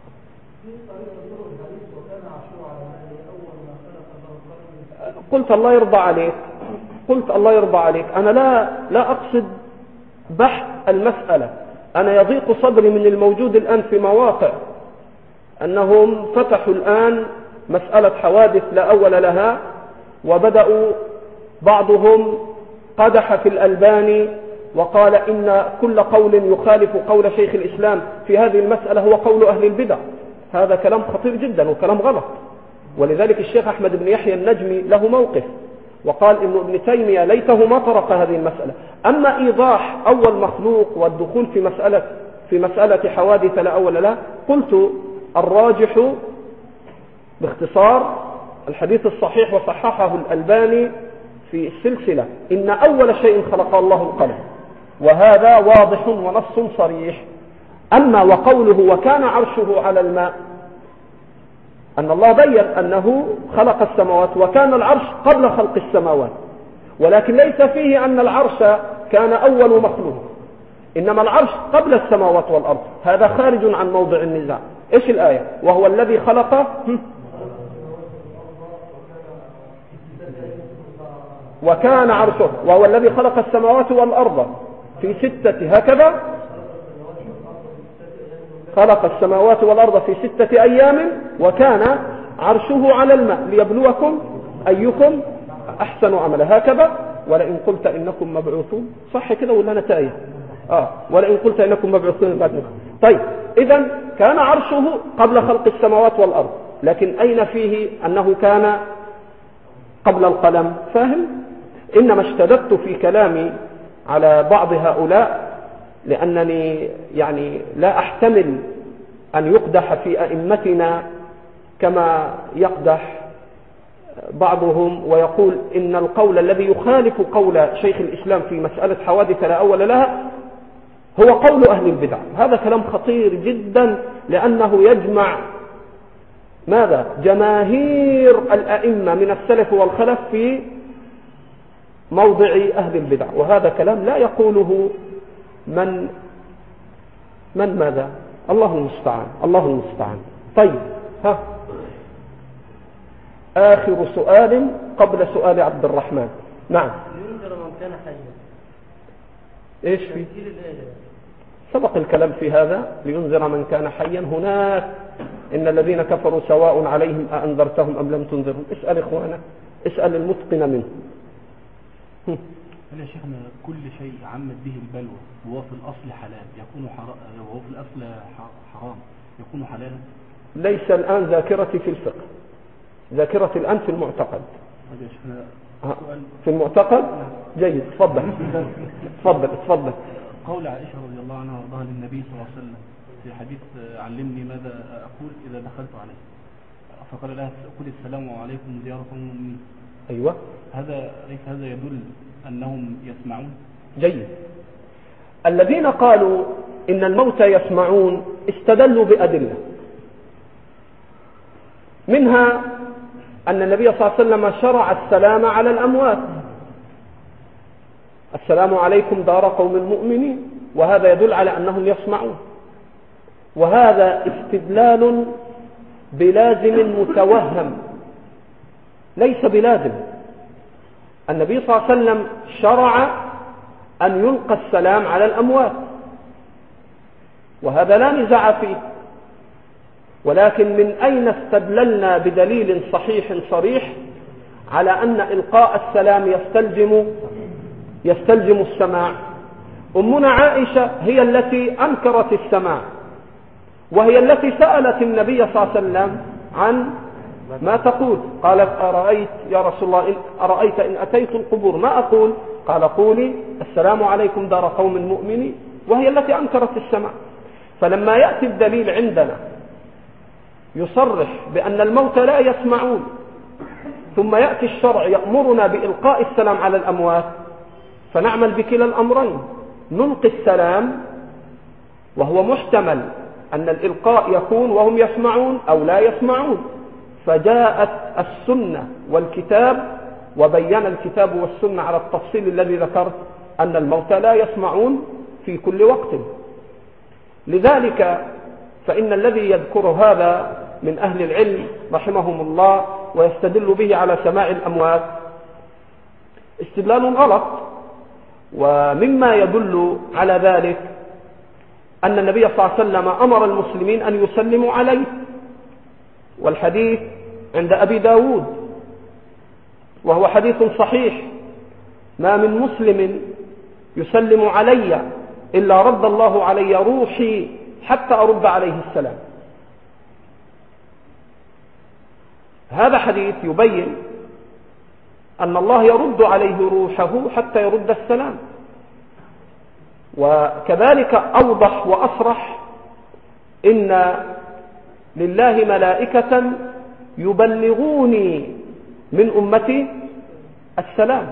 قلت الله يرضى عليك، قلت الله يرضى عليك، أنا لا لا أقصد بحث المسألة، أنا يضيق صدري من الموجود الآن في مواقع أنهم فتحوا الآن مسألة حوادث لا أول لها، وبدأوا بعضهم قدح في الألباني وقال إن كل قول يخالف قول شيخ الإسلام في هذه المسألة هو قول أهل البدع. هذا كلام خطير جدا وكلام غلط، ولذلك الشيخ أحمد بن يحيى النجمي له موقف وقال إن ابن تيمية ليته ما طرق هذه المسألة. أما إيضاح أول مخلوق والدخول في مسألة في مسألة حوادث لا أول لها، قلت الراجح باختصار الحديث الصحيح وصححه الألباني في السلسلة إن أول شيء خلق الله القلم، وهذا واضح ونص صريح. أما وقوله وكان عرشه على الماء، أن الله بين أنه خلق السماوات وكان العرش قبل خلق السماوات، ولكن ليس فيه أن العرش كان أول مخلوق، إنما العرش قبل السماوات والأرض، هذا خارج عن موضع النزاع. إيش الآية؟ وهو الذي خلق وكان عرشه، وهو الذي خلق السماوات والأرض في ستة، هكذا خلق السماوات والأرض في ستة أيام وكان عرشه على الماء ليبلوكم أيكم أحسن عملا، هكذا. ولئن قلت إنكم مبعوثون، صح كده ولا أنا تايه؟ آه ولئن قلت إنكم مبعوثون بعد نخ. طيب إذن كان عرشه قبل خلق السماوات والأرض، لكن أين فيه أنه كان قبل القلم؟ فاهم؟ إنما اشتددت في كلامي على بعض هؤلاء لأنني يعني لا أحتمل أن يقدح في أئمتنا كما يقدح بعضهم ويقول إن القول الذي يخالف قول شيخ الإسلام في مسألة حوادث لا أول لها هو قول أهل البدع. هذا كلام خطير جدا، لأنه يجمع ماذا؟ جماهير الأئمة من السلف والخلف في موضع أهل البدع، وهذا كلام لا يقوله من من ماذا؟ الله المستعان، الله المستعان. طيب ها آخر سؤال قبل سؤال عبد الرحمن. نعم. ينذر من كان حيا. ايش في؟ سبق الكلام في هذا، لينذر من كان حيا. هناك إن الذين كفروا سواء عليهم أأنذرتهم أم لم تنذرهم. اسأل إخوانا، اسأل المتقن منه. هل يا شيخنا كل شيء عمت به البلوى وهو في الأصل حلال يكون حرام، وهو في الأصل حرام يكون حلالا؟ ليس الآن ذاكرتي في الفقه، ذاكرتي الآن في المعتقد. في المعتقد جيد. تفضل تفضل تفضل. قول عائشة رضي الله عنها وارضاها للنبي صلى الله عليه وسلم في حديث علمني ماذا أقول إذا دخلت عليه، فقال لها قل السلام عليكم دياركم المؤمنين. أيوة. هذا ليس هذا يدل أنهم يسمعون؟ جيد. الذين قالوا إن الموتى يسمعون استدلوا بأدلة، منها أن النبي صلى الله عليه وسلم شرع السلام على الأموات، السلام عليكم دار قوم المؤمنين، وهذا يدل على أنهم يسمعون، وهذا استدلال بلازم متوهم ليس بلازم. النبي صلى الله عليه وسلم شرع أن يلقى السلام على الأموات، وهذا لا نزاع فيه، ولكن من أين استدللنا بدليل صحيح صريح على أن إلقاء السلام يستلزم يستلزم السماع؟ أمنا عائشة هي التي أنكرت السماع، وهي التي سألت النبي صلى الله عليه وسلم عن ما تقول. قالت أرأيت يا رسول الله إن أرأيت إن أتيت القبور ما أقول؟ قال قولي السلام عليكم دار قوم المؤمنين، وهي التي أنكرت السماع. فلما يأتي الدليل عندنا يصرح بأن الموتى لا يسمعون، ثم يأتي الشرع يأمرنا بإلقاء السلام على الأموات، فنعمل بكلا الأمرين، نلقي السلام وهو محتمل أن الإلقاء يكون وهم يسمعون أو لا يسمعون، فجاءت السنة والكتاب وبين الكتاب والسنة على التفصيل الذي ذكرت أن الموتى لا يسمعون في كل وقت. لذلك فإن الذي يذكر هذا من أهل العلم رحمهم الله ويستدل به على سماع الأموات استدلال غلط. ومما يدل على ذلك أن النبي صلى الله عليه وسلم أمر المسلمين أن يسلموا عليه، والحديث عند أبي داود وهو حديث صحيح: ما من مسلم يسلم علي إلا رد الله علي روحي حتى أرد عليه السلام. هذا حديث يبين أن الله يرد عليه روحه حتى يرد السلام. وكذلك أوضح وأصرح: إن لله ملائكة يبلغوني من أمتي السلام.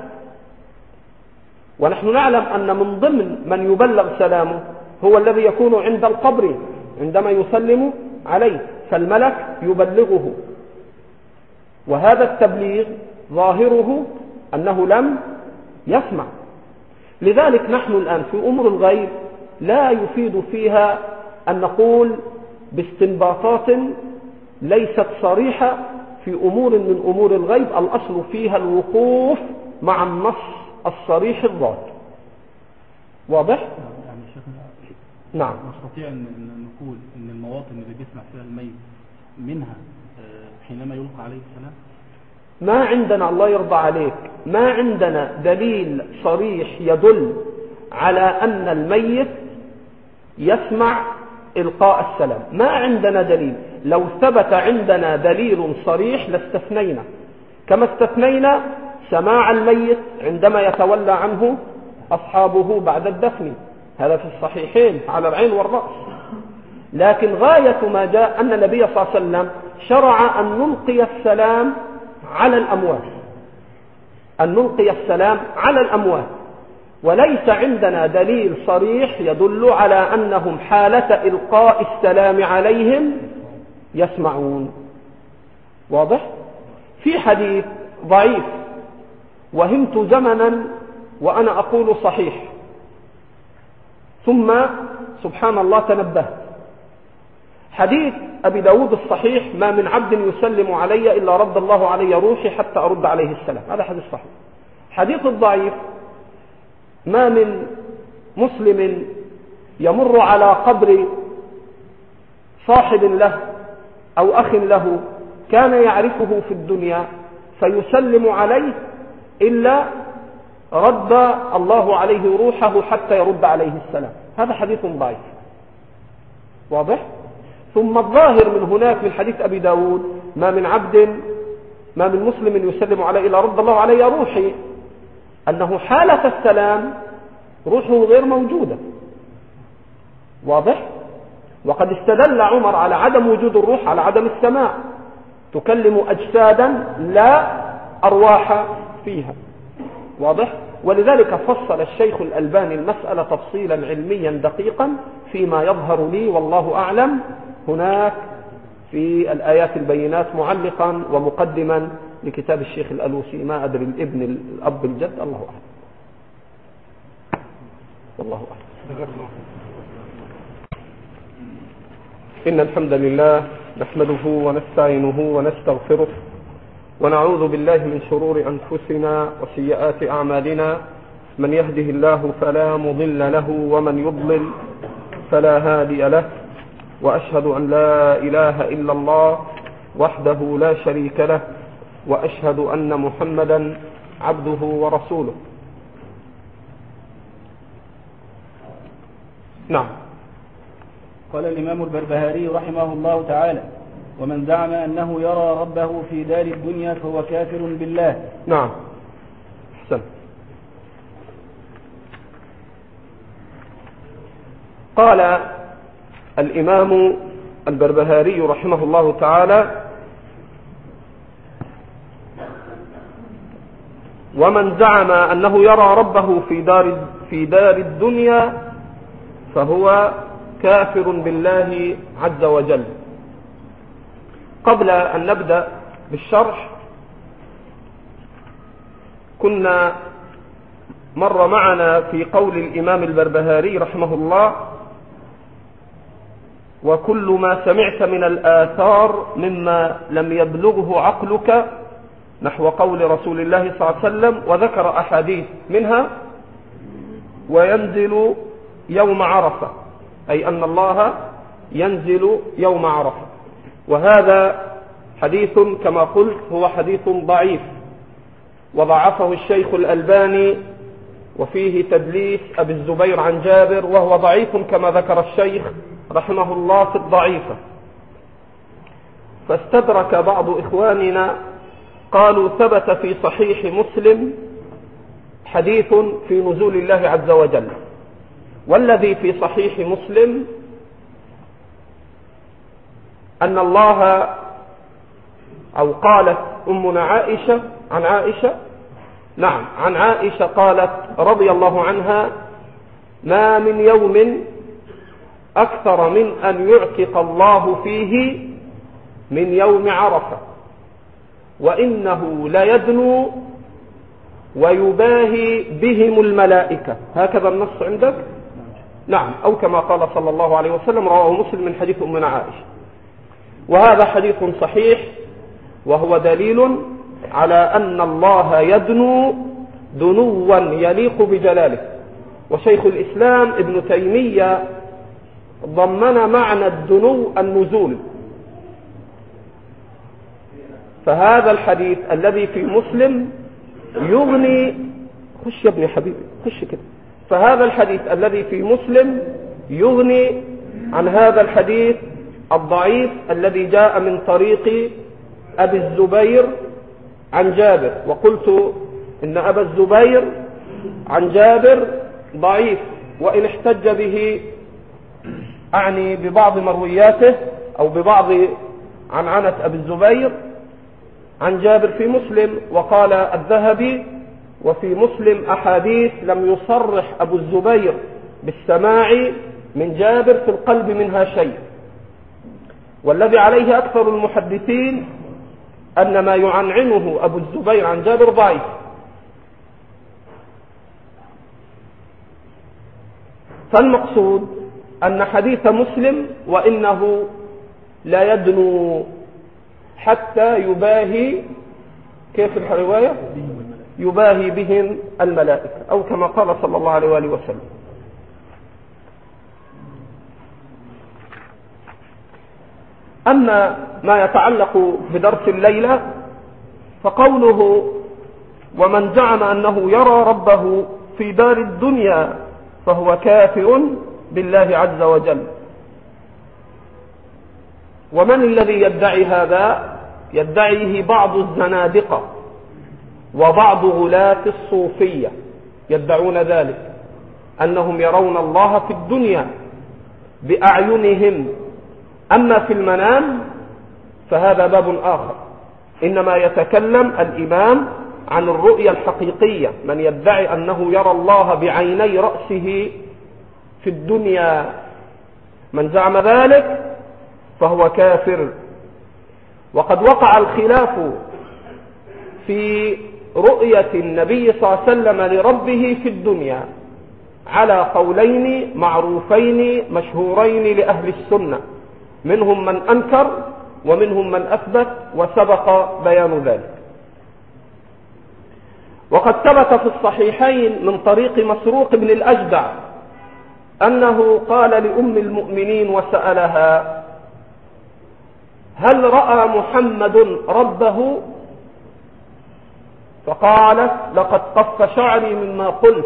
ونحن نعلم أن من ضمن من يبلغ سلامه هو الذي يكون عند القبر عندما يسلم عليه، فالملك يبلغه. وهذا التبليغ ظاهره أنه لم يسمع. لذلك نحن الآن في أمور الغيب لا يفيد فيها أن نقول باستنباطات ليست صريحة في أمور من أمور الغيب، الأصل فيها الوقوف مع النص الصريح الظاهر. واضح؟ يعني شيخنا نعم. نستطيع أن نقول أن المواطن اللي بيسمع فيها الميت منها حينما يلقى عليه السلام؟ ما عندنا، الله يرضى عليك، ما عندنا دليل صريح يدل على أن الميت يسمع إلقاء السلام، ما عندنا دليل. لو ثبت عندنا دليل صريح لاستثنينا، كما استثنينا سماع الميت عندما يتولى عنه أصحابه بعد الدفن، هذا في الصحيحين على العين والرأس. لكن غاية ما جاء أن النبي صلى الله عليه وسلم شرع أن نلقي السلام على الأموات، أن نلقي السلام على الأموات، وليس عندنا دليل صريح يدل على أنهم حالة إلقاء السلام عليهم يسمعون. واضح؟ في حديث ضعيف وهمت زمنا وأنا أقول صحيح، ثم سبحان الله تنبهت. حديث أبي داود الصحيح: ما من عبد يسلم علي إلا رد الله علي روحي حتى أرد عليه السلام، هذا حديث صحيح. حديث الضعيف: ما من مسلم يمر على قبر صاحب له أو أخ له كان يعرفه في الدنيا فيسلم عليه إلا رد الله عليه روحه حتى يرد عليه السلام، هذا حديث ضعيف. واضح؟ ثم الظاهر من هناك من حديث أبي داود: ما من عبد ما من مسلم يسلم عليه إلا رد الله علي روحي، أنه حالة السلام روحه غير موجودة. واضح؟ وقد استدل عمر على عدم وجود الروح على عدم السماع، تكلم أجسادا لا أرواح فيها. واضح؟ ولذلك فصل الشيخ الألباني المسألة تفصيلا علميا دقيقا فيما يظهر لي والله أعلم هناك في الآيات البينات، معلقا ومقدما لكتاب الشيخ الألوسي، ما أدري الابن الأب الجد، الله أعلم. والله أعلم. إن الحمد لله نحمده ونستعينه ونستغفره ونعوذ بالله من شرور أنفسنا وسيئات أعمالنا، من يهده الله فلا مضل له ومن يضلل فلا هادي له، وأشهد أن لا إله إلا الله وحده لا شريك له، وأشهد أن محمدا عبده ورسوله. نعم. قال الإمام البربهاري رحمه الله تعالى: ومن زعم أنه يرى ربه في دار الدنيا فهو كافر بالله. نعم، أحسن. قال الإمام البربهاري رحمه الله تعالى: ومن زعم أنه يرى ربه في دار في دار الدنيا فهو كافر بالله عز وجل. قبل أن نبدأ بالشرح كنا مر معنا في قول الإمام البربهاري رحمه الله: وكل ما سمعت من الآثار مما لم يبلغه عقلك، نحو قول رسول الله صلى الله عليه وسلم، وذكر أحاديث منها: وينزل يوم عرفة، أي أن الله ينزل يوم عرفة. وهذا حديث كما قلت هو حديث ضعيف، وضعفه الشيخ الألباني، وفيه تدليس أبي الزبير عن جابر، وهو ضعيف كما ذكر الشيخ رحمه الله في الضعيفة. فاستدرك بعض إخواننا قالوا: ثبت في صحيح مسلم حديث في نزول الله عز وجل، والذي في صحيح مسلم أن الله، أو قالت أمنا عائشة عن عائشة نعم عن عائشة قالت رضي الله عنها: ما من يوم أكثر من أن يعتق الله فيه من يوم عرفة، وإنه ليدنو ويباهي بهم الملائكة. هكذا النص عندك؟ نعم، أو كما قال صلى الله عليه وسلم، رواه مسلم من حديث أمنا عائشة. وهذا حديث صحيح، وهو دليل على أن الله يدنو دنوا يليق بجلاله. وشيخ الإسلام ابن تيمية ضمن معنى الدنو النزول. فهذا الحديث الذي في مسلم يغني، خش يا ابني حبيبي خش كده، فهذا الحديث الذي في مسلم يغني عن هذا الحديث الضعيف الذي جاء من طريق أبي الزبير عن جابر. وقلت إن أبا الزبير عن جابر ضعيف، وإن احتج به أعني ببعض مروياته أو ببعض عنعنة أبي الزبير عن جابر في مسلم. وقال الذهبي: وفي مسلم أحاديث لم يصرح أبو الزبير بالسماع من جابر في القلب منها شيء. والذي عليه أكثر المحدثين أن ما يعنعنه أبو الزبير عن جابر ضعيف. فالمقصود أن حديث مسلم وإنه لا يدنو حتى يباهي، كيف الرواية؟ يباهي بهم الملائكة، أو كما قال صلى الله عليه وآله وسلم. أما ما يتعلق بدرس الليلة فقوله: ومن زعم أنه يرى ربه في دار الدنيا فهو كافر بالله عز وجل. ومن الذي يدعي هذا؟ يدعيه بعض الزنادقة وبعض غلاة الصوفية، يدعون ذلك، أنهم يرون الله في الدنيا بأعينهم، أما في المنام فهذا باب آخر. إنما يتكلم الإمام عن الرؤية الحقيقية، من يدعي أنه يرى الله بعيني رأسه في الدنيا، من زعم ذلك فهو كافر. وقد وقع الخلاف في رؤية النبي صلى الله عليه وسلم لربه في الدنيا على قولين معروفين مشهورين لأهل السنة، منهم من أنكر ومنهم من أثبت، وسبق بيان ذلك. وقد ثبت في الصحيحين من طريق مسروق بن الأجدع أنه قال لأم المؤمنين وسألها: هل رأى محمد ربه؟ فقالت: لقد قف شعري مما قلت.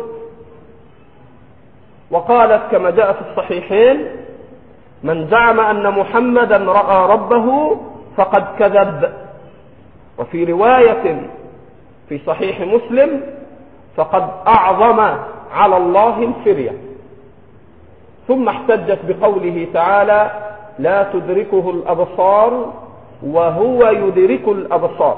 وقالت كما جاء في الصحيحين: من زعم أن محمدا رأى ربه فقد كذب. وفي رواية في صحيح مسلم: فقد أعظم على الله الفرية. ثم احتجت بقوله تعالى: لا تدركه الأبصار وهو يدرك الأبصار.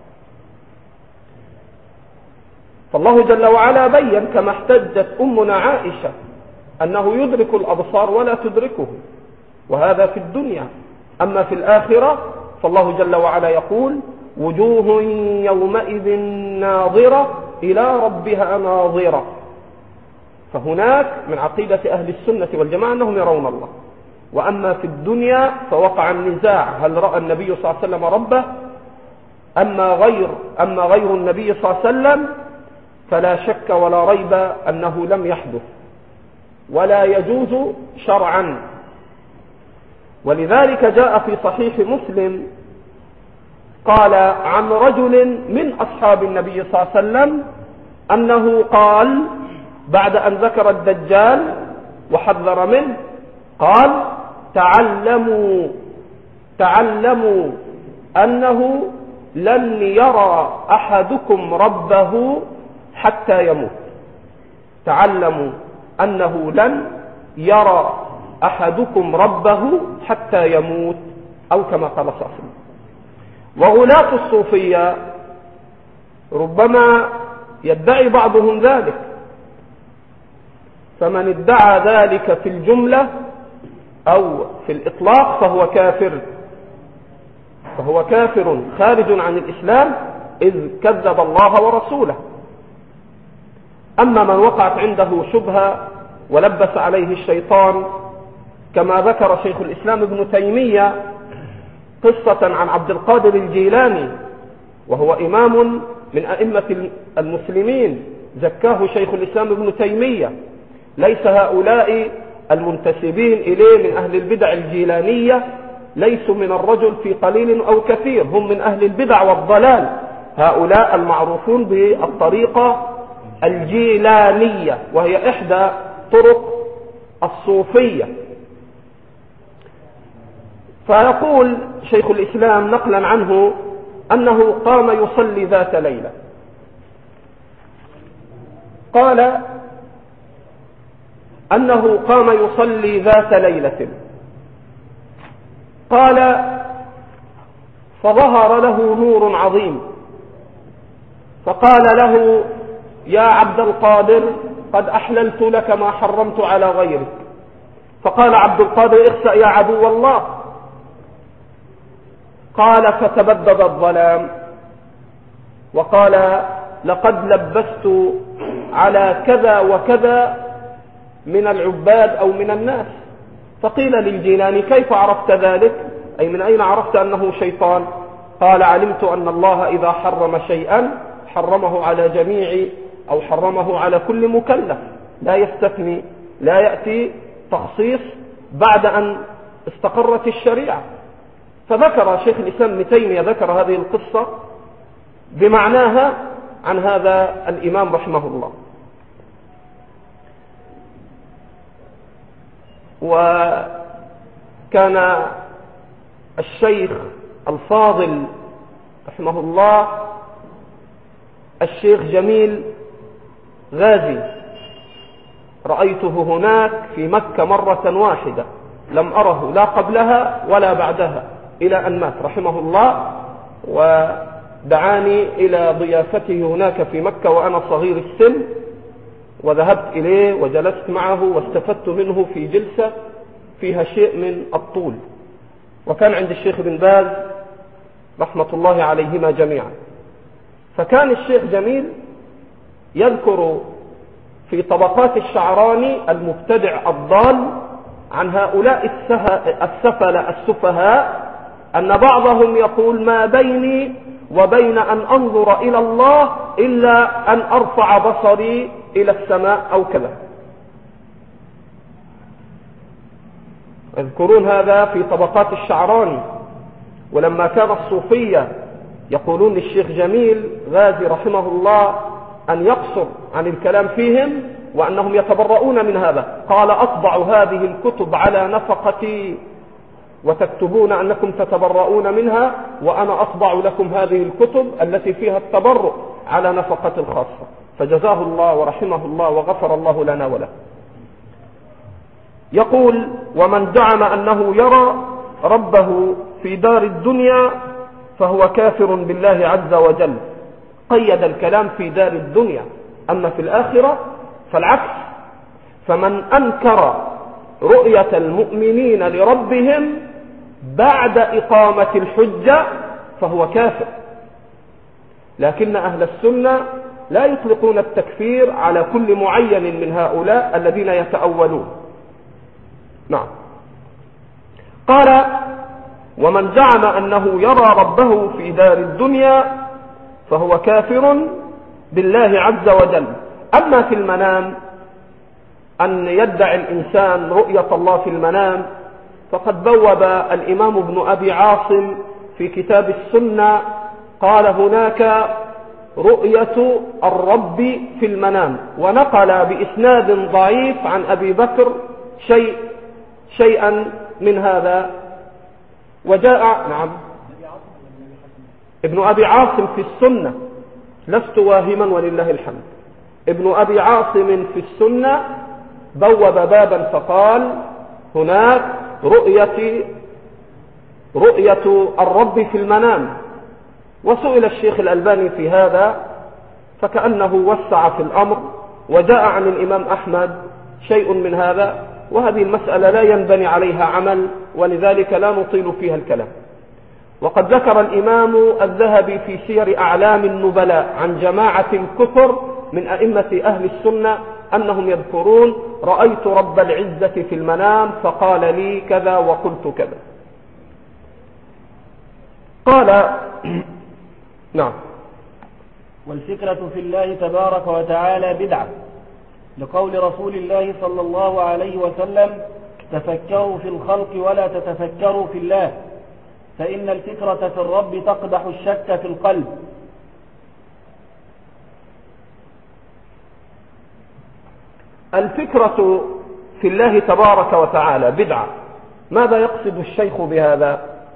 فالله جل وعلا بين كما احتجت أمنا عائشة أنه يدرك الأبصار ولا تدركه، وهذا في الدنيا. أما في الآخرة فالله جل وعلا يقول: وجوه يومئذ ناظرة إلى ربها ناظرة. فهناك من عقيدة أهل السنة والجماعة أنهم يرون الله. وأما في الدنيا فوقع النزاع: هل رأى النبي صلى الله عليه وسلم ربه؟ أما غير, أما غير النبي صلى الله عليه وسلم فلا شك ولا ريب أنه لم يحدث ولا يجوز شرعا. ولذلك جاء في صحيح مسلم قال عن رجل من أصحاب النبي صلى الله عليه وسلم أنه قال بعد أن ذكر الدجال وحذر منه، قال: تعلموا تعلموا أنه لن يرى أحدكم ربه حتى يموت. تعلموا أنه لن يرى أحدكم ربه حتى يموت، أو كما قال صلى الله عليه وسلم. وغلاة الصوفية ربما يدعي بعضهم ذلك، فمن ادعى ذلك في الجملة أو في الإطلاق فهو كافر، فهو كافر خارج عن الإسلام، إذ كذب الله ورسوله. أما من وقعت عنده شبهة ولبس عليه الشيطان كما ذكر شيخ الإسلام ابن تيمية قصة عن عبد القادر الجيلاني وهو إمام من أئمة المسلمين زكاه شيخ الإسلام ابن تيمية، ليس هؤلاء المنتسبين إليه من أهل البدع الجيلانية ليسوا من الرجل في قليل أو كثير، هم من أهل البدع والضلال، هؤلاء المعروفون بالطريقة الجيلانية وهي إحدى طرق الصوفية. فيقول شيخ الإسلام نقلا عنه أنه قام يصلي ذات ليلة، قال أنه قام يصلي ذات ليلة، قال فظهر له نور عظيم فقال له يا عبد القادر قد أحللت لك ما حرمت على غيرك. فقال عبد القادر اخسأ يا عدو الله. قال فتبدد الظلام وقال لقد لبست على كذا وكذا من العباد أو من الناس. فقيل للجيلاني كيف عرفت ذلك؟ أي من أين عرفت أنه شيطان؟ قال علمت أن الله إذا حرم شيئا حرمه على جميع أو حرمه على كل مكلف، لا يستثني، لا يأتي تخصيص بعد أن استقرت الشريعة. فذكر شيخ الإسلام ابن تيمية ذكر هذه القصة بمعناها عن هذا الإمام رحمه الله. وكان الشيخ الفاضل رحمه الله الشيخ جميل غازي رأيته هناك في مكة مرة واحدة، لم أره لا قبلها ولا بعدها إلى أن مات رحمه الله، ودعاني إلى ضيافته هناك في مكة وأنا صغير السن، وذهبت إليه وجلست معه واستفدت منه في جلسة فيها شيء من الطول. وكان عند الشيخ بن باز رحمة الله عليهما جميعا. فكان الشيخ جميل يذكر في طبقات الشعراني المبتدع الضال عن هؤلاء السفل السفهاء أن بعضهم يقول ما بيني وبين أن أنظر إلى الله إلا أن أرفع بصري إلى السماء أو كذا. يذكرون هذا في طبقات الشعراني. ولما كان الصوفية يقولون للشيخ جميل غازي رحمه الله أن يقصر عن الكلام فيهم وأنهم يتبرؤون من هذا، قال أطبع هذه الكتب على نفقتي وتكتبون أنكم تتبرؤون منها، وأنا أطبع لكم هذه الكتب التي فيها التبرؤ على نفقة الخاصة. فجزاه الله ورحمه الله وغفر الله لنا وله. يقول ومن زعم أنه يرى ربه في دار الدنيا فهو كافر بالله عز وجل. قيد الكلام في دار الدنيا، أما في الآخرة فالعكس. فمن أنكر رؤية المؤمنين لربهم بعد إقامة الحجة فهو كافر. لكن أهل السنة لا يطلقون التكفير على كل معين من هؤلاء الذين يتأولون. نعم. قال ومن زعم أنه يرى ربه في دار الدنيا فهو كافر بالله عز وجل. أما في المنام أن يدعي الإنسان رؤية الله في المنام فقد بوب الإمام ابن أبي عاصم في كتاب السنة قال هناك رؤية الرب في المنام، ونقل بإسناد ضعيف عن أبي بكر شيء شيئا من هذا. وجاء نعم ابن أبي عاصم في السنة، لست واهما ولله الحمد. ابن أبي عاصم في السنة بوب بابا فقال هناك رؤية رؤية الرب في المنام. وسئل الشيخ الألباني في هذا فكأنه وسع في الأمر، وجاء عن الإمام أحمد شيء من هذا، وهذه المسألة لا ينبني عليها عمل، ولذلك لا نطيل فيها الكلام. وقد ذكر الإمام الذهبي في سير أعلام النبلاء عن جماعة الكفر من أئمة أهل السنة أنهم يذكرون رأيت رب العزة في المنام فقال لي كذا وقلت كذا. قال نعم. والفكرة في الله تبارك وتعالى بدعة، لقول رسول الله صلى الله عليه وسلم تفكروا في الخلق ولا تتفكروا في الله، فإن الفكرة في الرب تقدح الشك في القلب. الفكرة في الله تبارك وتعالى بدعة. ماذا يقصد الشيخ بهذا؟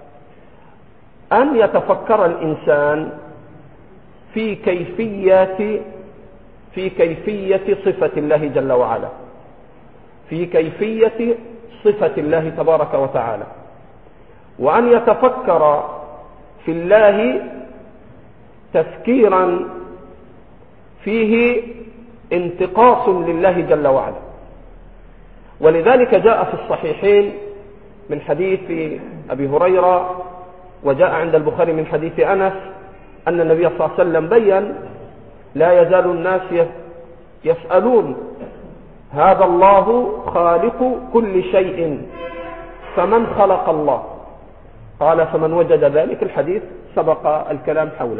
أن يتفكر الإنسان في كيفية في كيفية صفة الله جل وعلا، في كيفية صفة الله تبارك وتعالى، وأن يتفكر في الله تفكيرا فيه انتقاص لله جل وعلا. ولذلك جاء في الصحيحين من حديث أبي هريرة، وجاء عند البخاري من حديث أنس، أن النبي صلى الله عليه وسلم بيّن لا يزال الناس يسألون هذا الله خالق كل شيء فمن خلق الله؟ قال فمن وجد ذلك. الحديث سبق الكلام حوله.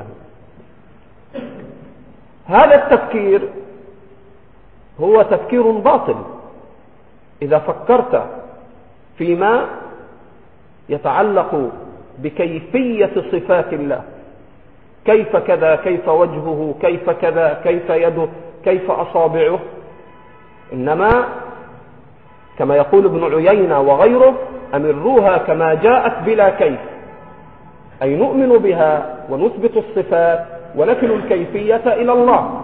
هذا التفكير هو تفكير باطل. إذا فكرت فيما يتعلق بكيفية صفات الله، كيف كذا، كيف وجهه، كيف كذا، كيف يده، كيف أصابعه، إنما كما يقول ابن عيينة وغيره أمروها كما جاءت بلا كيف، أي نؤمن بها ونثبت الصفات ونكل الكيفية إلى الله.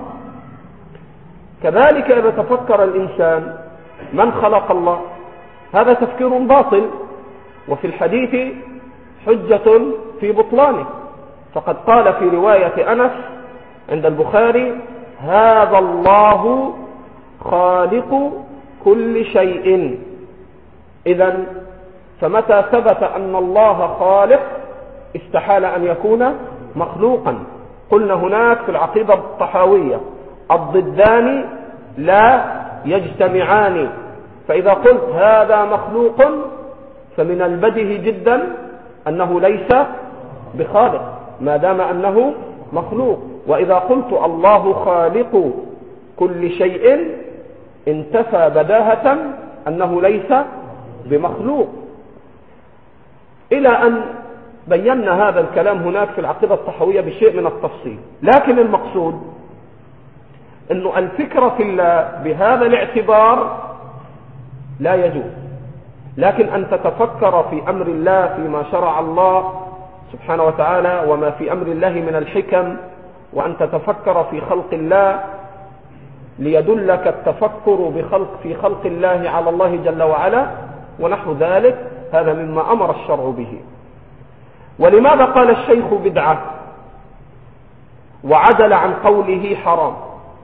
كذلك إذا تفكر الإنسان من خلق الله، هذا تفكير باطل، وفي الحديث حجة في بطلانه. فقد قال في رواية أنس عند البخاري هذا الله خالق كل شيء. إذن فمتى ثبت أن الله خالق استحال أن يكون مخلوقا. قلنا هناك في العقيدة الطحاوية الضدان لا يجتمعان، فإذا قلت هذا مخلوق فمن البديهي جدا أنه ليس بخالق ما دام أنه مخلوق. وإذا قلت الله خالق كل شيء انتفى بداهة أنه ليس بمخلوق. إلى أن بينا هذا الكلام هناك في العقيدة الطحاوية بشيء من التفصيل، لكن المقصود أنه الفكرة في الله بهذا الاعتبار لا يجوز. لكن أن تتفكر في أمر الله فيما شرع الله سبحانه وتعالى وما في أمر الله من الحكم، وأن تتفكر في خلق الله ليدلك التفكر بخلق في خلق الله على الله جل وعلا ونحو ذلك، هذا مما أمر الشرع به. ولماذا قال الشيخ بدعة وعدل عن قوله حرام؟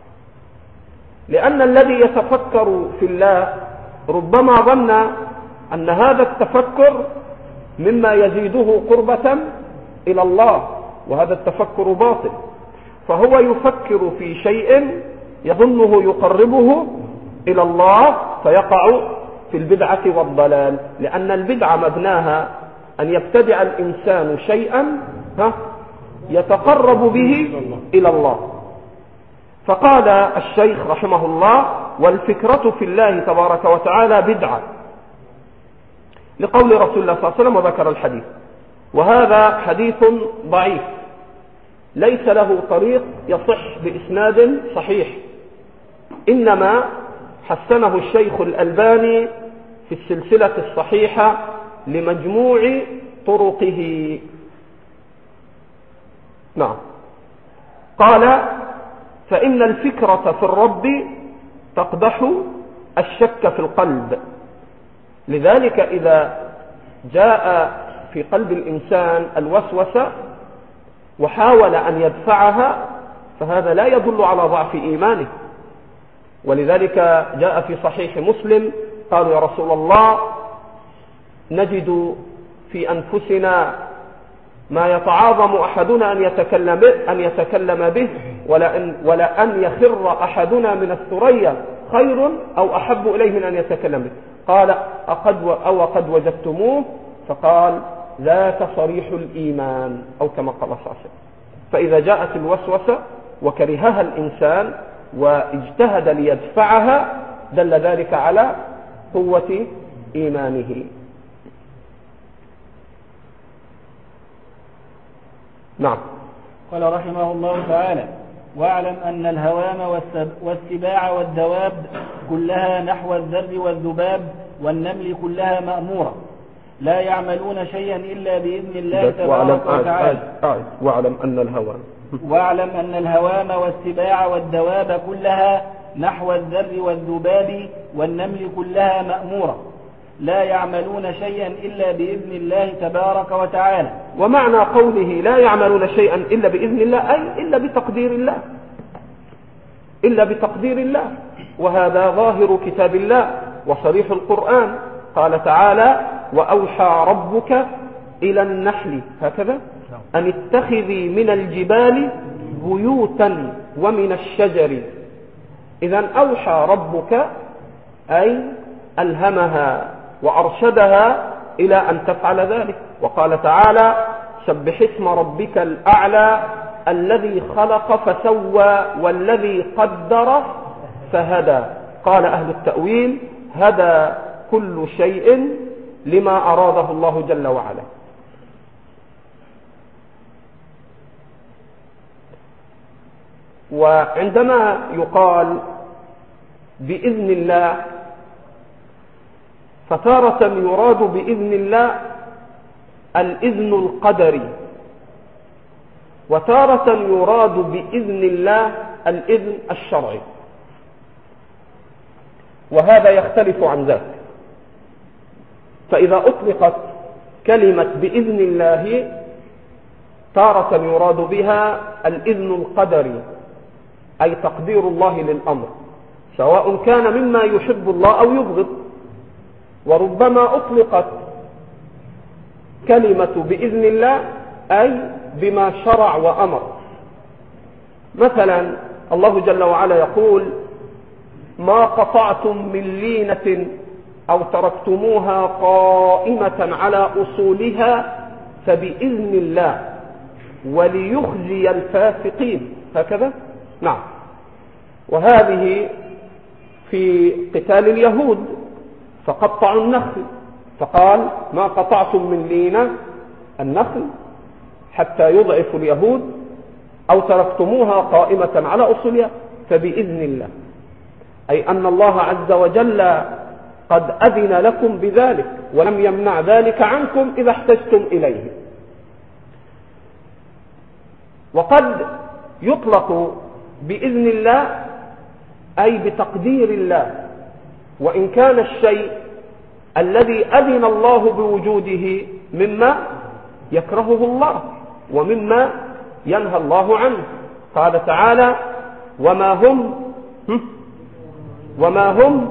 لأن الذي يتفكر في الله ربما ظن أن هذا التفكر مما يزيده قربة إلى الله، وهذا التفكر باطل. فهو يفكر في شيء يظنه يقربه إلى الله فيقع في البدعة والضلال، لأن البدعة مبناها أن يبتدع الإنسان شيئا ها يتقرب به إلى الله. فقال الشيخ رحمه الله والفكرة في الله تبارك وتعالى بدعة، لقول رسول الله صلى الله عليه وسلم، وذكر الحديث. وهذا حديث ضعيف ليس له طريق يصح بإسناد صحيح، إنما حسنه الشيخ الألباني في السلسلة الصحيحة لمجموع طرقه. نعم. قال فإن الفكرة في الرب تقدح الشك في القلب. لذلك إذا جاء في قلب الإنسان الوسوسة وحاول أن يدفعها فهذا لا يدل على ضعف إيمانه. ولذلك جاء في صحيح مسلم قالوا يا رسول الله نجد في أنفسنا ما يتعاظم أحدنا أن يتكلم أن يتكلم به، ولا أن, ولا أن يخر أحدنا من الثريا خير أو أحب إليه من أن يتكلم به. قال أقد أو قد وجدتموه؟ فقال ذاك صريح الإيمان، أو كما قال صلى الله عليه وسلم. فإذا جاءت الوسوسة وكرهها الإنسان واجتهد ليدفعها دل ذلك على قوة إيمانه. نعم. قال رحمه الله تعالى: واعلم أن الهوام والسباع والدواب كلها نحو الذر والذباب والنمل كلها مأمورة، لا يعملون شيئا إلا بإذن الله تبارك وتعالى. واعلم أن الهوام واعلم أن الهوام والسباع والدواب كلها نحو الذر والذباب والنمل كلها مأمورة، لا يعملون شيئا إلا بإذن الله تبارك وتعالى. ومعنى قوله لا يعملون شيئا إلا بإذن الله أي إلا بتقدير الله، إلا بتقدير الله، وهذا ظاهر كتاب الله وصريح القرآن. قال تعالى: وأوحى ربك إلى النحل هكذا أن اتخذي من الجبال بيوتا ومن الشجر. إذن أوحى ربك أي ألهمها وأرشدها إلى أن تفعل ذلك. وقال تعالى: سبح اسم ربك الأعلى الذي خلق فسوى والذي قدر فهدى. قال أهل التأويل: هدى كل شيء لما أراده الله جل وعلا. وعندما يقال بإذن الله فتارة يراد بإذن الله الإذن القدري، وتارة يراد بإذن الله الإذن الشرعي، وهذا يختلف عن ذاك. فإذا أطلقت كلمة بإذن الله تارة يراد بها الإذن القدري أي تقدير الله للأمر، سواء كان مما يحب الله أو يبغض. وربما أطلقت كلمة بإذن الله أي بما شرع وأمر. مثلا الله جل وعلا يقول: ما قطعتم من لينة أو تركتموها قائمة على أصولها فبإذن الله وليخزي الفاسقين. هكذا؟ نعم. وهذه في قتال اليهود فقطعوا النخل، فقال: ما قطعتم من لينة النخل حتى يضعف اليهود أو تركتموها قائمة على أصولها فبإذن الله، أي أن الله عز وجل قد أذن لكم بذلك ولم يمنع ذلك عنكم إذا احتجتم إليه. وقد يطلق بإذن الله أي بتقدير الله، وإن كان الشيء الذي أذن الله بوجوده مما يكرهه الله ومما ينهى الله عنه. قال تعالى: وما هم وما هم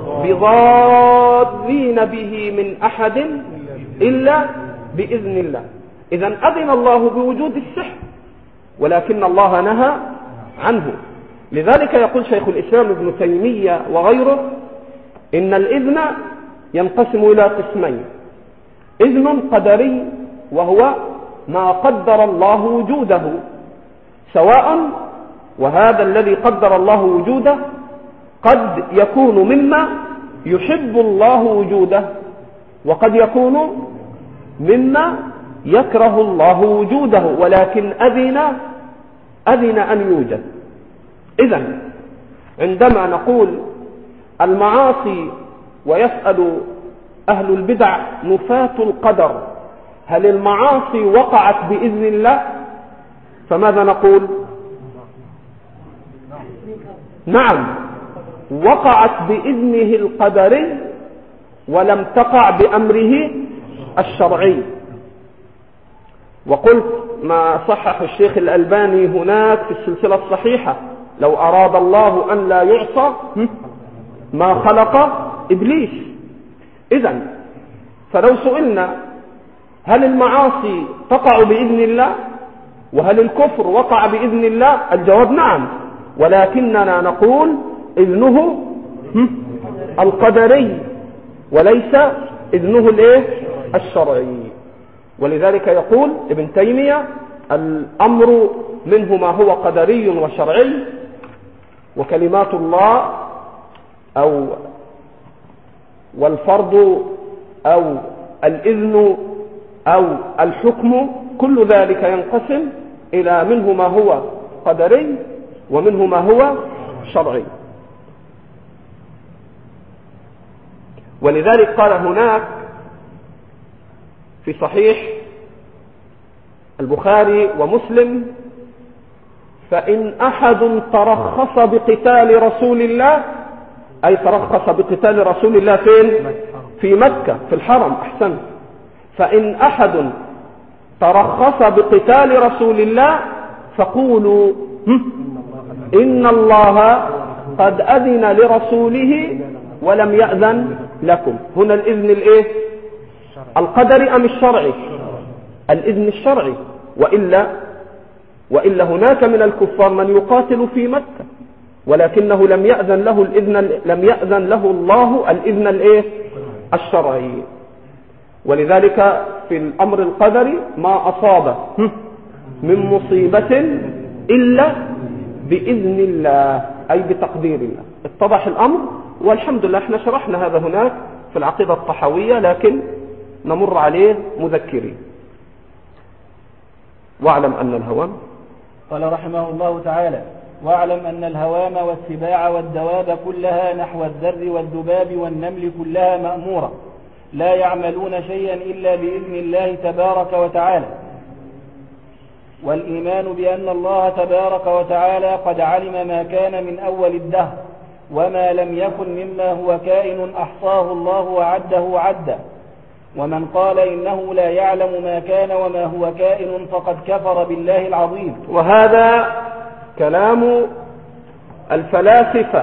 بضارين به من أحد إلا بإذن الله. إذن أذن الله بوجود السحر ولكن الله نهى عنه. لذلك يقول شيخ الإسلام ابن تيمية وغيره: إن الإذن ينقسم إلى قسمين: إذن قدري وهو ما قدر الله وجوده، سواء وهذا الذي قدر الله وجوده قد يكون مما يحب الله وجوده، وقد يكون مما يكره الله وجوده ولكن أذن أذن أن يوجد. إذن عندما نقول المعاصي ويسأل أهل البدع نفاة القدر هل المعاصي وقعت بإذن الله؟ فماذا نقول؟ نعم، وقعت بإذنه القدري ولم تقع بأمره الشرعي. وقلت ما صحح الشيخ الألباني هناك في السلسلة الصحيحة: لو أراد الله أن لا يعصى ما خلق إبليس. إذن فلو سئلنا هل المعاصي تقع بإذن الله؟ وهل الكفر وقع بإذن الله؟ الجواب نعم، ولكننا نقول إذنه القدري وليس إذنه الايه الشرعي. ولذلك يقول ابن تيمية الأمر منه ما هو قدري وشرعي، وكلمات الله أو والفرض أو الإذن أو الحكم كل ذلك ينقسم إلى منه ما هو قدري ومنه ما هو شرعي. ولذلك قال هناك في صحيح البخاري ومسلم: فإن أحد ترخص بقتال رسول الله، أي ترخص بقتال رسول الله فين؟ في مكة في الحرم. أحسن. فإن أحد ترخص بقتال رسول الله فقولوا إن الله قد أذن لرسوله ولم يأذن لكم. هنا الإذن الإيه؟ القدري أم الشرعي؟ الإذن الشرعي. وإلا وإلا هناك من الكفار من يقاتل في مكة ولكنه لم يأذن له الإذن لم يأذن له الله الإذن الإيه؟ الشرعي. ولذلك في الأمر القدري ما أصاب من مصيبة إلا بإذن الله، أي بتقدير الله. اتضح الأمر، والحمد لله احنا شرحنا هذا هناك في العقيدة الطحاوية، لكن نمر عليه مذكرين. واعلم أن الهوام، قال رحمه الله تعالى: واعلم أن الهوام والسباع والدواب كلها نحو الذر والذباب والنمل كلها مأمورة، لا يعملون شيئا إلا بإذن الله تبارك وتعالى. والإيمان بأن الله تبارك وتعالى قد علم ما كان من أول الدهر، وما لم يكن مما هو كائن أحصاه الله وعده عدا. ومن قال إنه لا يعلم ما كان وما هو كائن فقد كفر بالله العظيم. وهذا كلام الفلاسفة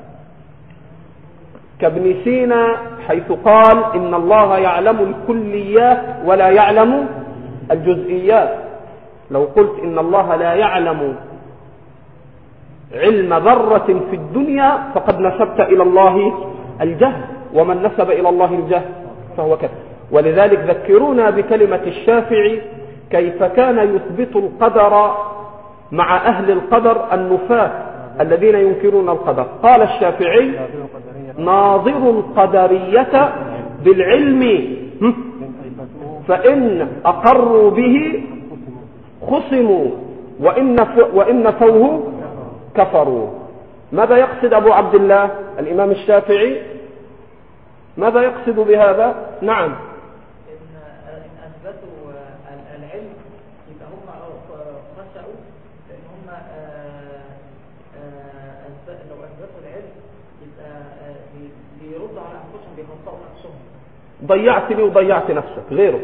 كابن سينا، حيث قال إن الله يعلم الكليات ولا يعلم الجزئيات. لو قلت إن الله لا يعلم علم ذرة في الدنيا فقد نسبت إلى الله الجهل، ومن نسب إلى الله الجهل فهو كفر. ولذلك ذكرونا بكلمة الشافعي كيف كان يثبت القدر مع أهل القدر النفاة الذين ينكرون القدر. قال الشافعي: ناظر القدرية بالعلم فإن أقروا به خصموا وإن نفوه كفروا. ماذا يقصد أبو عبد الله الإمام الشافعي؟ ماذا يقصد بهذا؟ نعم، إن أثبتوا العلم يبقى هم خشعوا، لأن هم لو أثبتوا العلم يبقى بيردوا على أنفسهم، بيخطئوا نفسهم. ضيعتني وضيعت نفسك غيره.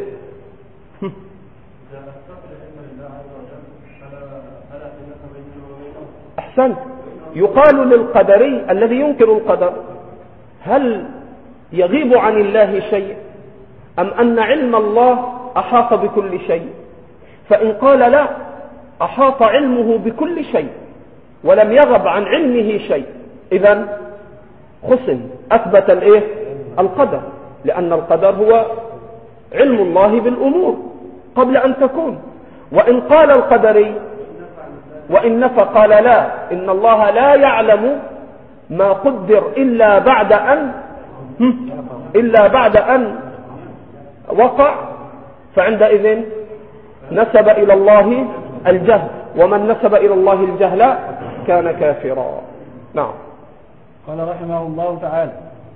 أحسن. يقال للقدري الذي ينكر القدر: هل يغيب عن الله شيء أم أن علم الله أحاط بكل شيء؟ فإن قال لا، أحاط علمه بكل شيء ولم يغب عن علمه شيء، إذن خصم، أثبت الإيه؟ القدر، لأن القدر هو علم الله بالأمور قبل أن تكون. وإن قال القدري وإن نفى قال لا، إن الله لا يعلم ما قدر إلا بعد أن إلا بعد أن وقع، فعندئذ نسب إلى الله الجهل، ومن نسب إلى الله الجهل كان كافرا. نعم. قال رحمه الله تعالى: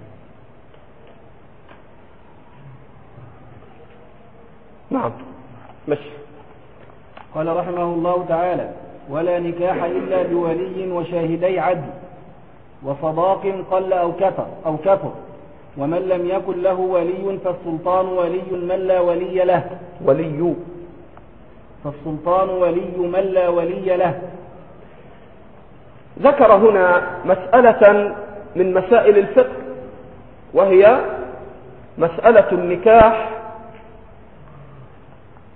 نعم مشي. قال رحمه الله تعالى: ولا نكاح إلا بولي وشاهدي عدل وصداق قل أو كثر أو كثر، ومن لم يكن له ولي فالسلطان ولي من لا ولي له. ولي فالسلطان ولي من لا ولي له. ذكر هنا مسألة من مسائل الفقه، وهي مسألة النكاح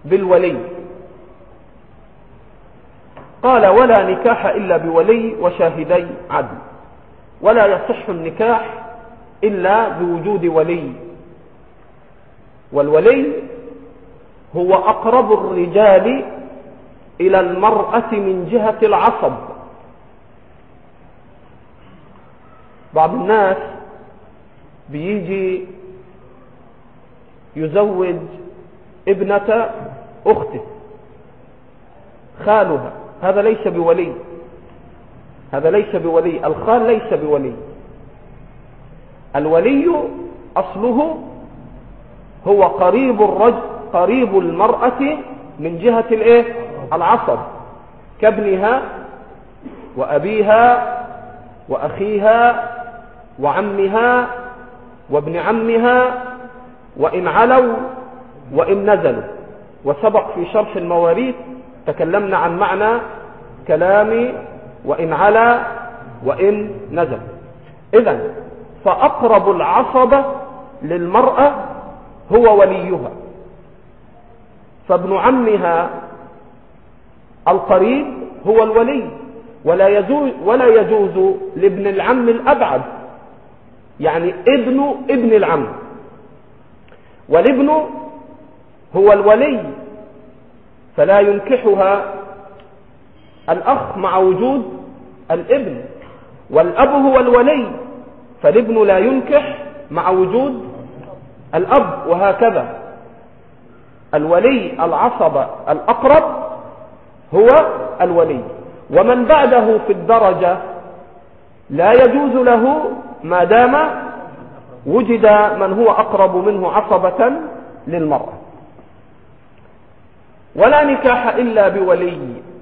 بالولي. قال ولا نكاح إلا بولي وشاهدي عدل، ولا يصح النكاح إلا بوجود ولي، والولي هو أقرب الرجال إلى المرأة من جهة العصب. بعض الناس بيجي يزوج ابنة أخته خالها، هذا ليس بولي، هذا ليس بولي، الخال ليس بولي. الولي أصله هو قريب الرجل، قريب المرأة من جهة الايه؟ العصب، كابنها وأبيها وأخيها وعمها وابن عمها، وإن علوا وإن نزلوا. وسبق في شرح المواريث تكلمنا عن معنى كلام وإن علا وإن نزل. إذن فأقرب العصبة للمرأة هو وليها، فابن عمها القريب هو الولي، ولا يجوز, ولا يجوز لابن العم الأبعد، يعني ابن ابن العم، والابن هو الولي، فلا ينكحها الأخ مع وجود الابن، والأب هو الولي، فالابن لا ينكح مع وجود الأب، وهكذا. الولي العصبة الأقرب هو الولي، ومن بعده في الدرجة لا يجوز له ما دام وجد من هو أقرب منه عصبة للمرأة. ولا نكاح إلا بولي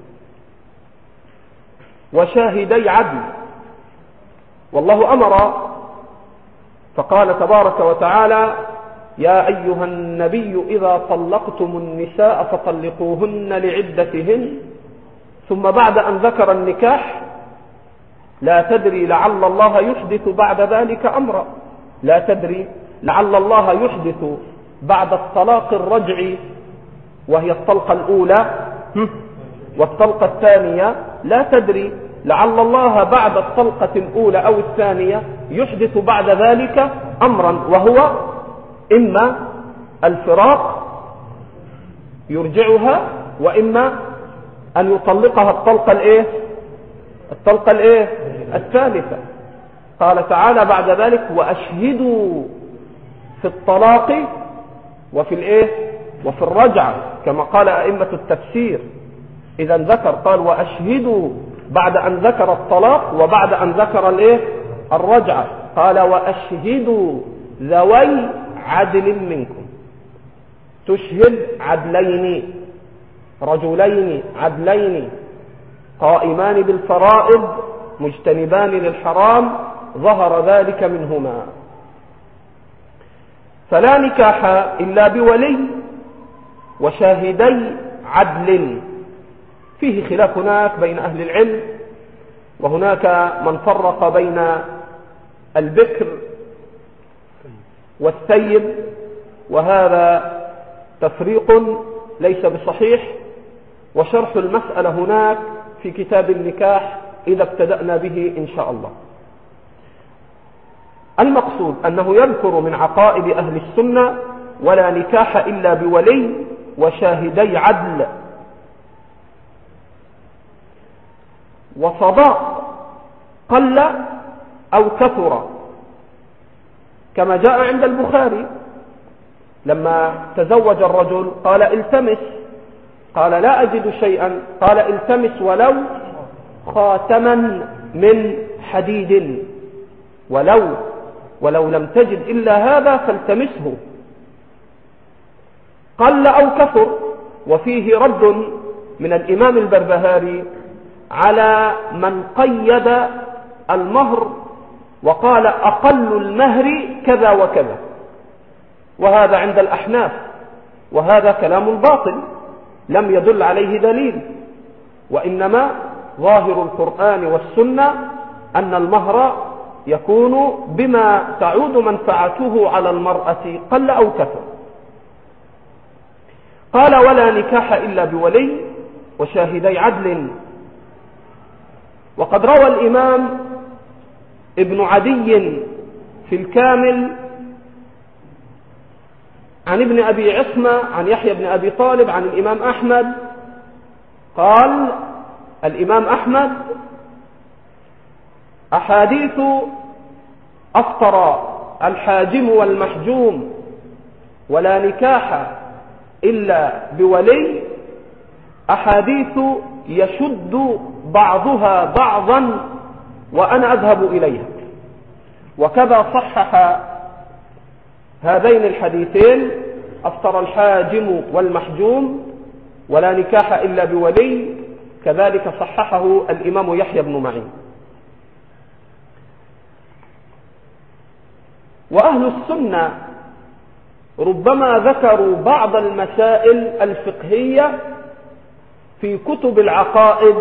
وشاهدي عدل، والله أمر فقال تبارك وتعالى يا أيها النبي إذا طلقتم النساء فطلقوهن لعدتهن، ثم بعد أن ذكر النكاح لا تدري لعل الله يحدث بعد ذلك أمرا، لا تدري لعل الله يحدث بعد الطلاق الرجعي وهي الطلقة الأولى والطلقة الثانية، لا تدري لعل الله بعد الطلقة الأولى أو الثانية يحدث بعد ذلك أمرا، وهو إما الفراق يرجعها، وإما أن يطلقها الطلقة الإيه؟ الطلقة الإيه؟ الثالثة. قال تعالى بعد ذلك وأشهدوا في الطلاق وفي الإيه؟ وفي الرجعة، كما قال أئمة التفسير. إذا ذكر قال وأشهدوا بعد أن ذكر الطلاق وبعد أن ذكر الإيه؟ الرجعة، قال وأشهدوا ذوي عدل منكم، تشهد عدلين، رجلين عدلين قائمان بالفرائض مجتنبان للحرام ظهر ذلك منهما. فلا نكاح إلا بولي وشاهدي عدل. فيه خلاف هناك بين أهل العلم، وهناك من فرق بين البكر والثيب، وهذا تفريق ليس بصحيح، وشرح المسألة هناك في كتاب النكاح إذا ابتدأنا به إن شاء الله. المقصود أنه يذكر من عقائد أهل السنة ولا نكاح إلا بولي وشاهدي عدل. وصداق قل أو كثر، كما جاء عند البخاري لما تزوج الرجل قال التمس، قال لا أجد شيئا، قال التمس ولو خاتما من حديد، ولو ولو لم تجد إلا هذا فالتمسه. قل أو كثر. وفيه رد من الإمام البربهاري على من قيد المهر وقال أقل المهر كذا وكذا، وهذا عند الأحناف، وهذا كلام باطل لم يدل عليه دليل، وإنما ظاهر القرآن والسنة أن المهر يكون بما تعود منفعته على المرأة قل أو كثر. قال ولا نكاح إلا بولي وشاهدي عدل. وقد روى الإمام ابن عدي في الكامل عن ابن أبي عصمة عن يحيى بن أبي طالب عن الإمام أحمد قال الإمام أحمد أحاديث أفطر الحاجم والمحجوم ولا نكاح إلا بولي أحاديث يشد بعضها بعضا وأنا أذهب إليها. وكذا صحح هذين الحديثين أفطر الحاجم والمحجوم ولا نكاح إلا بولي، كذلك صححه الإمام يحيى بن معين. وأهل السنة ربما ذكروا بعض المسائل الفقهية في كتب العقائد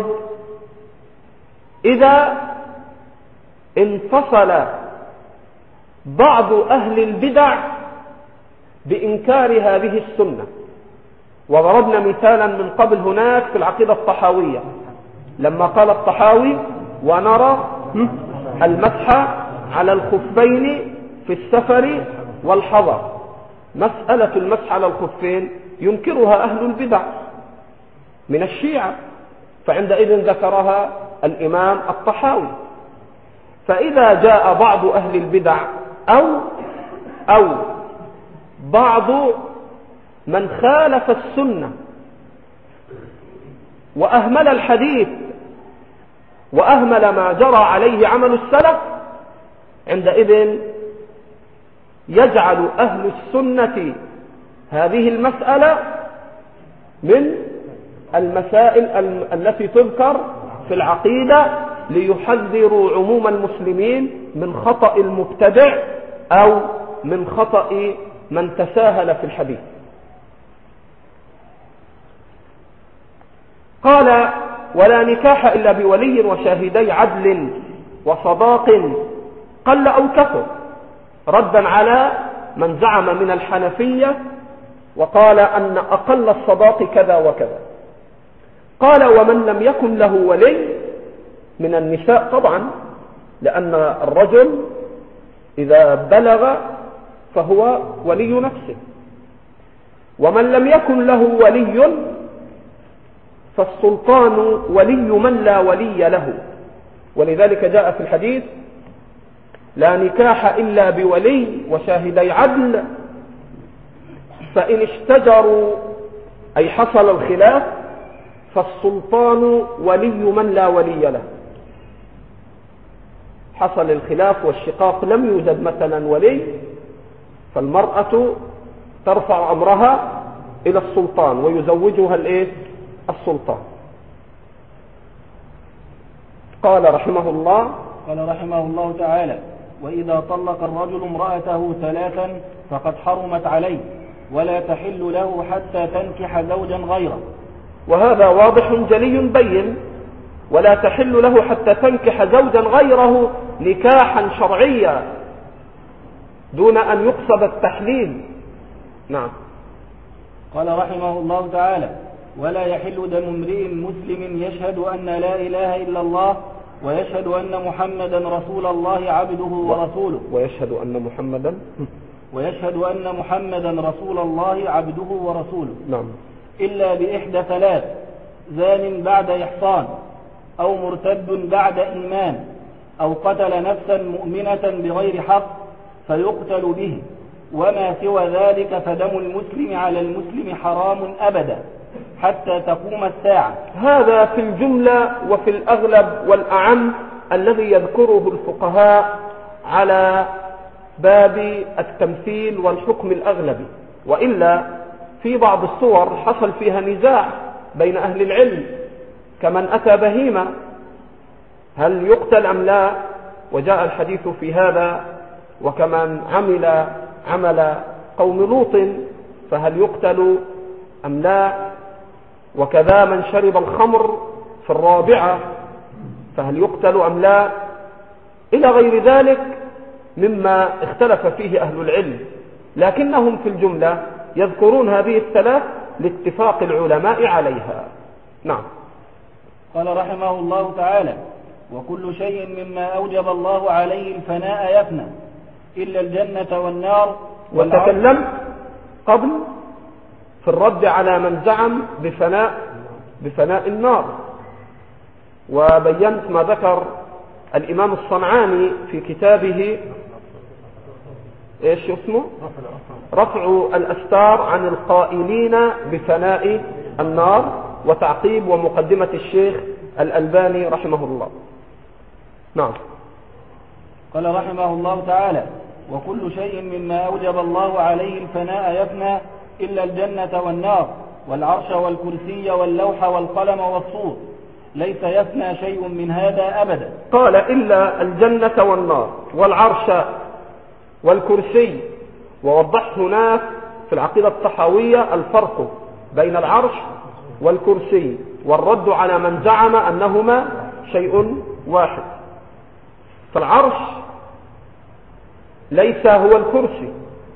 إذا انفصل بعض أهل البدع بإنكار هذه السنة. وضربنا مثالا من قبل هناك في العقيدة الطحاوية لما قال الطحاوي ونرى المسح على الخفين في السفر والحضر. مسألة المسح على الخفين ينكرها أهل البدع من الشيعة، فعندئذ ذكرها الإمام الطحاوي. فإذا جاء بعض أهل البدع أو أو بعض من خالف السنة وأهمل الحديث وأهمل ما جرى عليه عمل السلف، عندئذ يجعل أهل السنة هذه المسألة من المسائل التي تذكر في العقيدة ليحذروا عموم المسلمين من خطأ المبتدع أو من خطأ من تساهل في الحديث. قال ولا نكاح إلا بولي وشاهدي عدل وصداق قل أو كثر، ردا على من زعم من الحنفية وقال أن أقل الصداق كذا وكذا. قال ومن لم يكن له ولي من النساء طبعا، لأن الرجل إذا بلغ فهو ولي نفسه، ومن لم يكن له ولي فالسلطان ولي من لا ولي له. ولذلك جاء في الحديث لا نكاح إلا بولي وشاهدي عدل، فإن اشتجروا أي حصل الخلاف فالسلطان ولي من لا ولي له. حصل الخلاف والشقاق لم يوجد مثلا ولي، فالمرأة ترفع أمرها إلى السلطان ويزوجها الإيه؟ السلطان. قال رحمه الله قال رحمه الله تعالى وإذا طلق الرجل امرأته ثلاثا فقد حرمت عليه ولا تحل له حتى تنكح زوجا غيره. وهذا واضح جلي بين، ولا تحل له حتى تنكح زوجا غيره نكاحا شرعيا دون أن يقصد التحليل. نعم. قال رحمه الله تعالى ولا يحل دم امرئ مسلم يشهد أن لا إله إلا الله ويشهد أن محمدا رسول الله عبده ورسوله ويشهد أن محمدا ويشهد أن محمدا رسول الله عبده ورسوله نعم إلا بإحدى ثلاث: زان بعد إحصان، أو مرتد بعد إيمان، أو قتل نفسا مؤمنة بغير حق فيقتل به، وما سوى ذلك فدم المسلم على المسلم حرام أبدا حتى تقوم الساعة. هذا في الجملة وفي الأغلب والأعم الذي يذكره الفقهاء على باب التمثيل والحكم الأغلبي، وإلا في بعض الصور حصل فيها نزاع بين أهل العلم، كمن أتى بهيمة هل يقتل أم لا، وجاء الحديث في هذا، وكمن عمل عمل قوم لوط فهل يقتل أم لا، وكذا من شرب الخمر في الرابعة فهل يقتل أم لا، إلى غير ذلك مما اختلف فيه أهل العلم. لكنهم في الجملة يذكرون هذه الثلاث لاتفاق العلماء عليها. نعم. قال رحمه الله تعالى: وكل شيء مما أوجب الله عليه الفناء يفنى إلا الجنة والنار. وتكلمت قبل في الرد على من زعم بفناء بفناء النار، وبينت ما ذكر الإمام الصنعاني في كتابه ايش اسمه رفع الأستار عن القائلين بفناء النار، وتعقيب ومقدمة الشيخ الألباني رحمه الله. نعم. قال رحمه الله تعالى: وكل شيء مما أوجب الله عليه الفناء يفنى إلا الجنة والنار والعرش والكرسي واللوح والقلم والصور، ليس يفنى شيء من هذا أبدا. قال إلا الجنة والنار والعرش والكرسي، ووضح هناك في العقيدة الطحاوية الفرق بين العرش والكرسي، والرد على من زعم أنهما شيء واحد. فالعرش ليس هو الكرسي،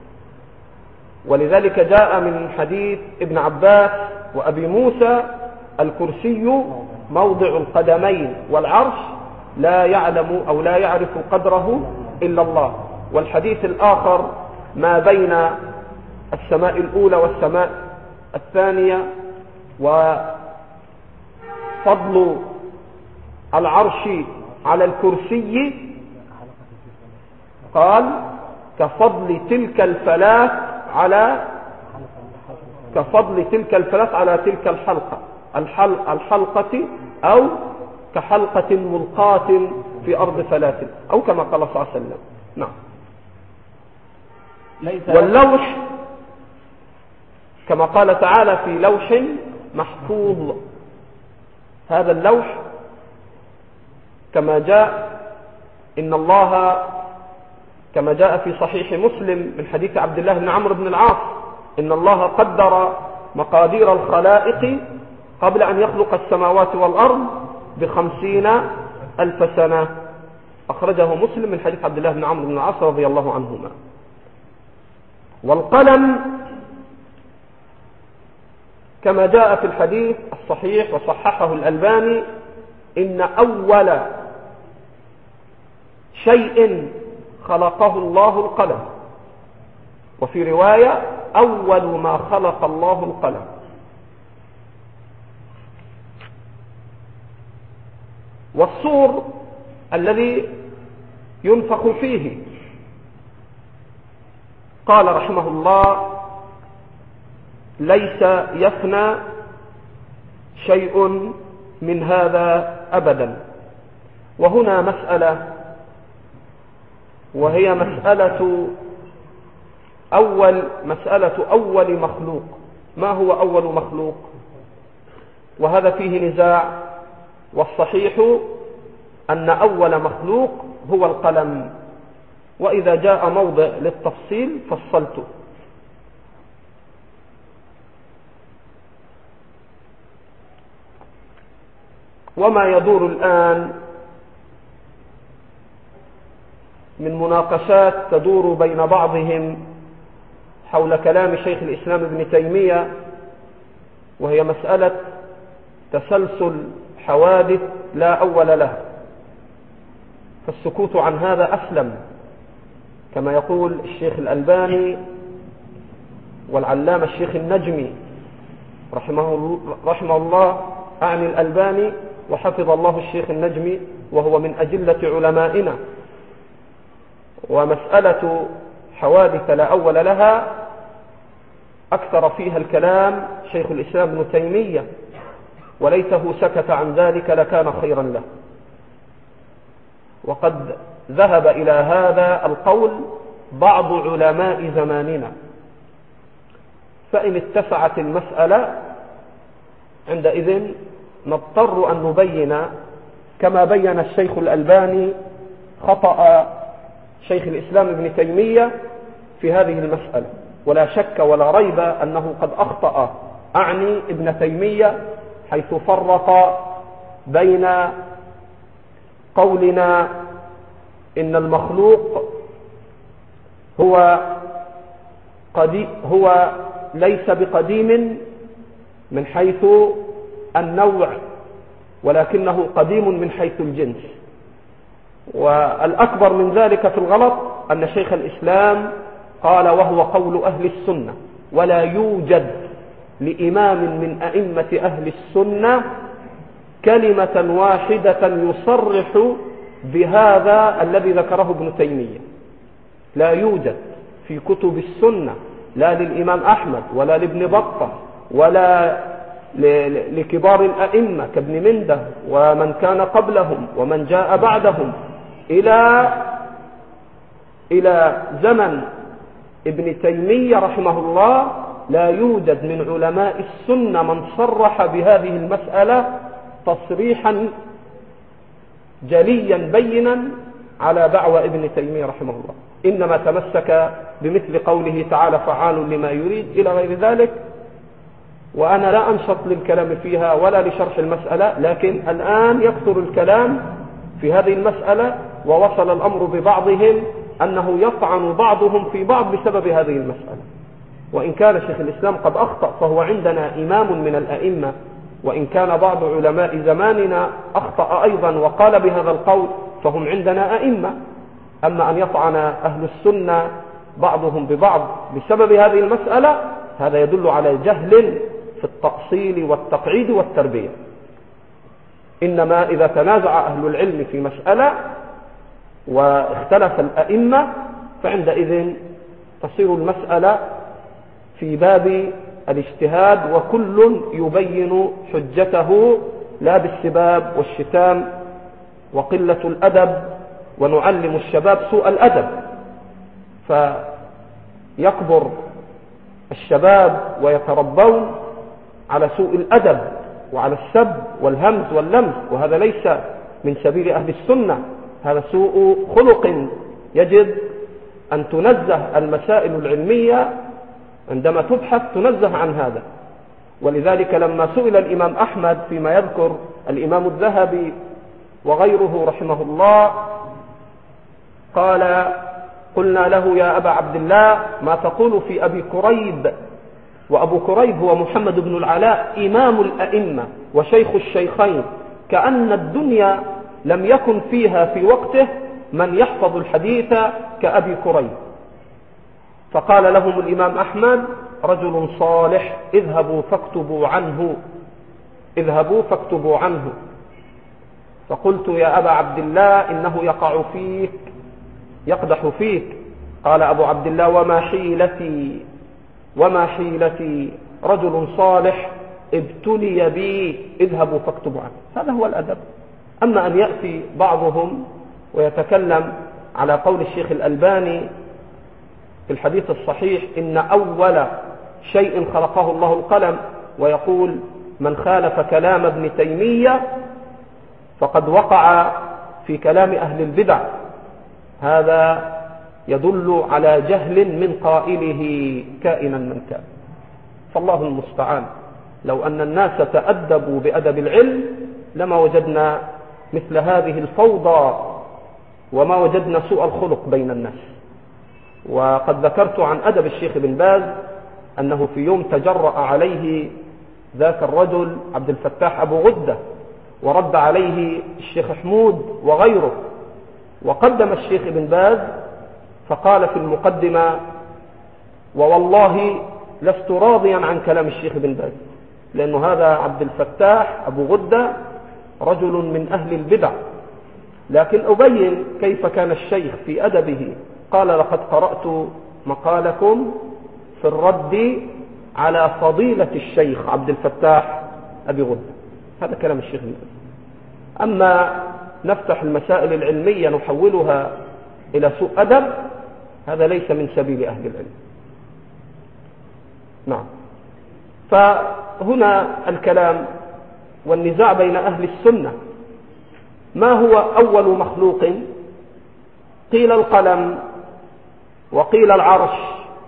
ولذلك جاء من حديث ابن عباس وأبي موسى: الكرسي موضع القدمين، والعرش لا يعلم أو لا يعرف قدره إلا الله. والحديث الآخر: ما بين السماء الأولى والسماء الثانية، وفضل العرش على الكرسي قال كفضل تلك الفلاة على كفضل تلك الفلاة على تلك الحلقة الحلقة, الحلقة أو كحلقة ملقاة في أرض فلاة، أو كما قال صلى الله عليه وسلم. نعم. واللوح كما قال تعالى: في لوح محفوظ. هذا اللوح كما جاء إن الله كما جاء في صحيح مسلم من حديث عبد الله بن عمرو بن العاص: إن الله قدر مقادير الخلائق قبل أن يخلق السماوات والأرض بخمسين ألف سنة. أخرجه مسلم من حديث عبد الله بن عمرو بن العاص رضي الله عنهما. والقلم كما جاء في الحديث الصحيح وصححه الألباني: إن أول شيء خلقه الله القلم، وفي رواية: أول ما خلق الله القلم. والصور الذي ينفخ فيه، قال رحمه الله: ليس يفنى شيء من هذا أبدا. وهنا مسألة، وهي مسألة أول مسألة أول مخلوق. ما هو أول مخلوق؟ وهذا فيه نزاع، والصحيح أن أول مخلوق هو القلم، وإذا جاء موضع للتفصيل فصلته. وما يدور الآن من مناقشات تدور بين بعضهم حول كلام شيخ الإسلام ابن تيمية، وهي مسألة تسلسل حوادث لا أول لها، فالسكوت عن هذا أسلم، كما يقول الشيخ الألباني والعلامة الشيخ النجمي رحمه, رحمه الله، أعني الألباني وحفظ الله الشيخ النجمي، وهو من أجلة علمائنا. ومسألة حوادث لا أول لها أكثر فيها الكلام شيخ الإسلام ابن تيمية، وليته سكت عن ذلك لكان خيرا له. وقد ذهب إلى هذا القول بعض علماء زماننا، فإن اتسعت المسألة عندئذ نضطر أن نبين كما بين الشيخ الألباني خطأ شيخ الإسلام ابن تيمية في هذه المسألة. ولا شك ولا ريب أنه قد أخطأ، أعني ابن تيمية، حيث فرق بين قولنا إن المخلوق هو قديم هو ليس بقديم من حيث النوع، ولكنه قديم من حيث الجنس. والأكبر من ذلك في الغلط أن شيخ الإسلام قال وهو قول أهل السنة، ولا يوجد لإمام من أئمة أهل السنة كلمة واحدة يصرح بهذا الذي ذكره ابن تيمية. لا يوجد في كتب السنة، لا للإمام أحمد ولا لابن بطة ولا لكبار الأئمة كابن منده ومن كان قبلهم ومن جاء بعدهم إلى إلى زمن ابن تيمية رحمه الله، لا يوجد من علماء السنة من صرح بهذه المسألة تصريحا جليا بينا على دعوى ابن تيمية رحمه الله، إنما تمسك بمثل قوله تعالى فعال لما يريد إلى غير ذلك. وأنا لا أنشط للكلام فيها ولا لشرح المسألة، لكن الآن يكثر الكلام في هذه المسألة، ووصل الأمر ببعضهم أنه يطعن بعضهم في بعض بسبب هذه المسألة. وإن كان شيخ الإسلام قد أخطأ فهو عندنا إمام من الأئمة، وإن كان بعض علماء زماننا أخطأ أيضا وقال بهذا القول فهم عندنا أئمة. أما أن يطعن أهل السنة بعضهم ببعض بسبب هذه المسألة، هذا يدل على جهل في التأصيل والتقعيد والتربية. إنما إذا تنازع أهل العلم في مسألة واختلف الأئمة فعندئذ تصير المسألة في باب الاجتهاد، وكل يبين حجته لا بالسباب والشتام وقلة الأدب، ونعلم الشباب سوء الأدب، فيكبر الشباب ويتربون على سوء الأدب وعلى السب والهمز واللمز، وهذا ليس من سبيل أهل السنة، هذا سوء خلق. يجب أن تنزه المسائل العلمية عندما تبحث تنزه عن هذا. ولذلك لما سئل الإمام أحمد فيما يذكر الإمام الذهبي وغيره رحمه الله، قال قلنا له يا أبا عبد الله ما تقول في أبي كريب؟ وأبو كريب هو محمد بن العلاء إمام الأئمة وشيخ الشيخين، كأن الدنيا لم يكن فيها في وقته من يحفظ الحديث كأبي كريب. فقال لهم الإمام أحمد رجل صالح اذهبوا فاكتبوا عنه، اذهبوا فاكتبوا عنه. فقلت يا أبا عبد الله إنه يقع فيك يقدح فيك. قال أبو عبد الله وما حيلتي وما حيلتي رجل صالح ابتلي بي اذهبوا فاكتبوا عنه. هذا هو الأدب. أما أن يأتي بعضهم ويتكلم على قول الشيخ الألباني في الحديث الصحيح إن أول شيء خلقه الله القلم، ويقول من خالف كلام ابن تيمية فقد وقع في كلام أهل البدع، هذا يدل على جهل من قائله كائنا من كان. فالله المستعان. لو أن الناس تأدبوا بأدب العلم لما وجدنا مثل هذه الفوضى وما وجدنا سوء الخلق بين الناس. وقد ذكرت عن أدب الشيخ بن باز أنه في يوم تجرأ عليه ذاك الرجل عبد الفتاح أبو غدة، ورد عليه الشيخ حمود وغيره، وقدم الشيخ بن باز فقال في المقدمة ووالله لست راضيا عن كلام الشيخ بن باز، لأن هذا عبد الفتاح أبو غدة رجل من أهل البدع، لكن أبين كيف كان الشيخ في أدبه. قال لقد قرأت مقالكم في الرد على فضيلة الشيخ عبد الفتاح أبي غدة. هذا كلام الشيخ بن باز. أما نفتح المسائل العلمية نحولها إلى سوء أدب، هذا ليس من سبيل أهل العلم. نعم. فهنا الكلام والنزاع بين أهل السنة، ما هو أول مخلوق؟ قيل القلم وقيل العرش.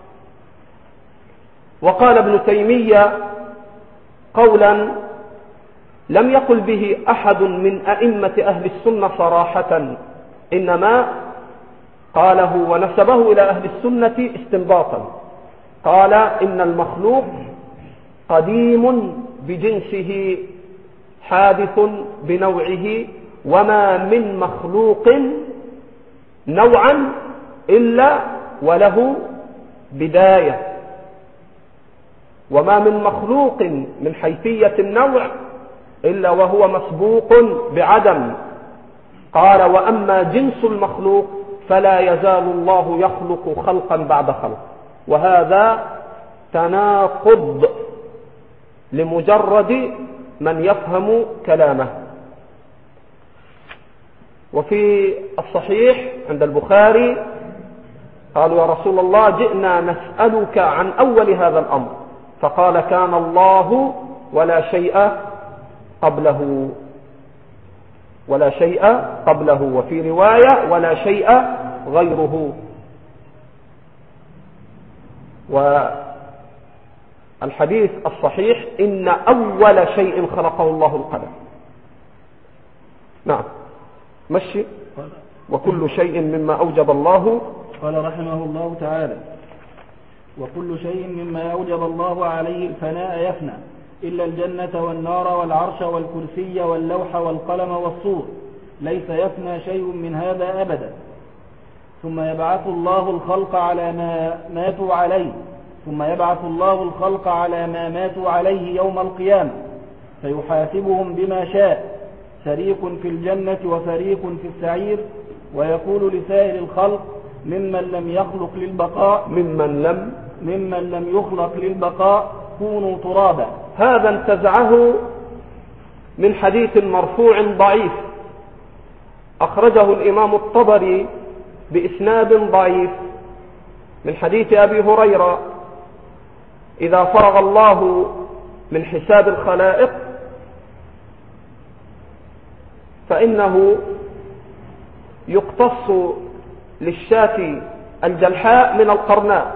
وقال ابن تيمية قولا لم يقل به أحد من أئمة أهل السنة صراحة، إنما قاله ونسبه إلى أهل السنة استنباطا. قال إن المخلوق قديم بجنسه حادث بنوعه، وما من مخلوق نوعا إلا وله بداية، وما من مخلوق من حيثية النوع إلا وهو مسبوق بعدم. قال وأما جنس المخلوق فلا يزال الله يخلق خلقا بعد خلق. وهذا تناقض لمجرد من يفهم كلامه. وفي الصحيح عند البخاري قالوا يا رسول الله جئنا نسألك عن أول هذا الأمر، فقال كان الله ولا شيء قبله، ولا شيء قبله، وفي رواية ولا شيء غيره. والحديث الصحيح إن أول شيء خلقه الله القلم. نعم مشي. وكل شيء مما أوجب الله. قال رحمه الله تعالى وكل شيء مما أوجب الله عليه الفناء يفنى إلا الجنة والنار والعرش والكرسي واللوح والقلم والصور، ليس يفنى شيء من هذا أبدا. ثم يبعث الله الخلق على ما ماتوا عليه ثم يبعث الله الخلق على ما ماتوا عليه يوم القيامة فيحاسبهم بما شاء، فريق في الجنة وفريق في السعير، ويقول لسائر الخلق ممن لم يخلق للبقاء ممن لم ممن لم يخلق للبقاء كونوا ترابا. هذا انتزعه من حديث مرفوع ضعيف أخرجه الإمام الطبري بإسناد ضعيف من حديث أبي هريرة: إذا فرغ الله من حساب الخلائق فإنه يقتص للشاة الجلحاء من القرناء،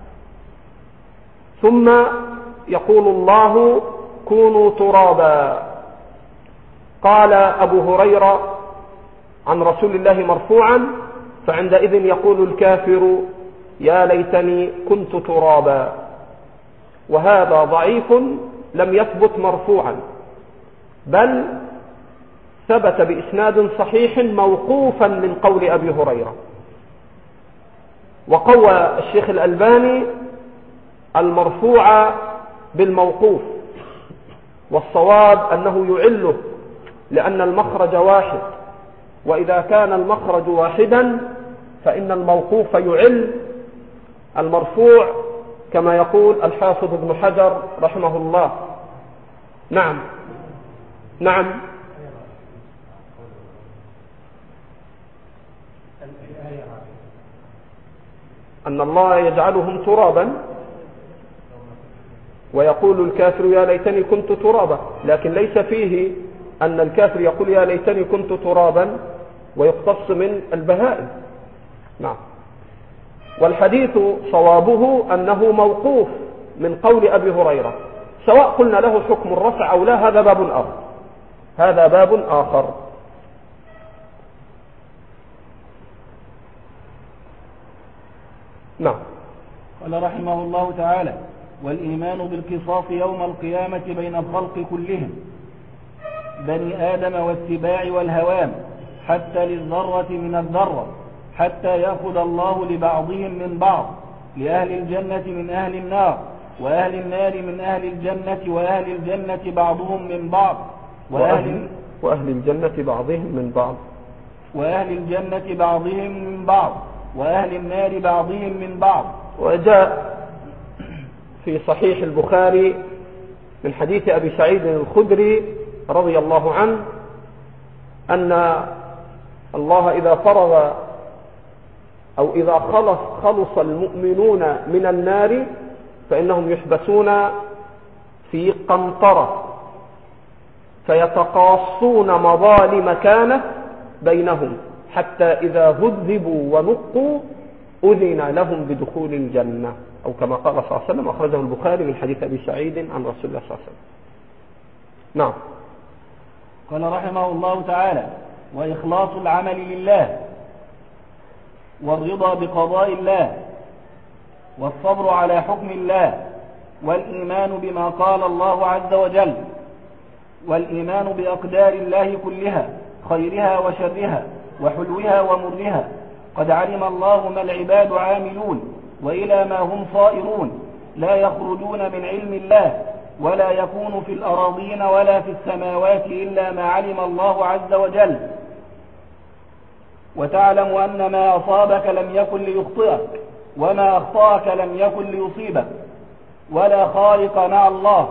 ثم يقول الله كونوا ترابا. قال أبو هريرة عن رسول الله مرفوعا: فعندئذ يقول الكافر يا ليتني كنت ترابا. وهذا ضعيف لم يثبت مرفوعا، بل ثبت بإسناد صحيح موقوفا من قول أبي هريرة. وقوى الشيخ الألباني المرفوع بالموقوف، والصواب أنه يعله لأن المخرج واحد، وإذا كان المخرج واحدا فإن الموقوف يعل المرفوع كما يقول الحافظ ابن حجر رحمه الله. نعم نعم أن الله يجعلهم ترابا، ويقول الكافر يا ليتني كنت ترابا، لكن ليس فيه أن الكافر يقول يا ليتني كنت ترابا ويقتص من البهائم. نعم. والحديث صوابه أنه موقوف من قول أبي هريرة، سواء قلنا له حكم الرفع أو لا، هذا باب آخر هذا باب آخر نعم. قال رحمه الله تعالى: والإيمان بالقصاص يوم القيامة بين الخلق كلهم، بني آدم والسباع والهوام، حتى للذرة من الذرة، حتى يأخذ الله لبعضهم من بعض، لأهل الجنة من أهل النار، وأهل النار من أهل الجنة، وأهل الجنة بعضهم من بعض، وأهل, وأهل الجنة بعضهم من بعض، وأهل الجنة بعضهم من بعض، وأهل النار بعضهم من بعض. وجاء في صحيح البخاري من حديث أبي سعيد الخدري رضي الله عنه أن الله إذا فرغ أو إذا خلص خلص المؤمنون من النار فإنهم يحبسون في قنطرة فيتقاصون مظالم كانت بينهم، حتى إذا هذبوا ونقوا أذن لهم بدخول الجنة، أو كما قال صلى الله عليه وسلم، أخرجه البخاري من حديث أبي سعيد عن رسول الله صلى الله عليه وسلم. نعم. قال رحمه الله تعالى: وإخلاص العمل لله، والرضا بقضاء الله، والصبر على حكم الله، والإيمان بما قال الله عز وجل، والإيمان بأقدار الله كلها خيرها وشرها وحلوها ومرها. قد علم الله ما العباد عاملون وإلى ما هم صائرون، لا يخرجون من علم الله ولا يكون في الأراضين ولا في السماوات إلا ما علم الله عز وجل. وتعلم أن ما أصابك لم يكن ليخطئك وما أخطأك لم يكن ليصيبك، ولا خالق مع الله.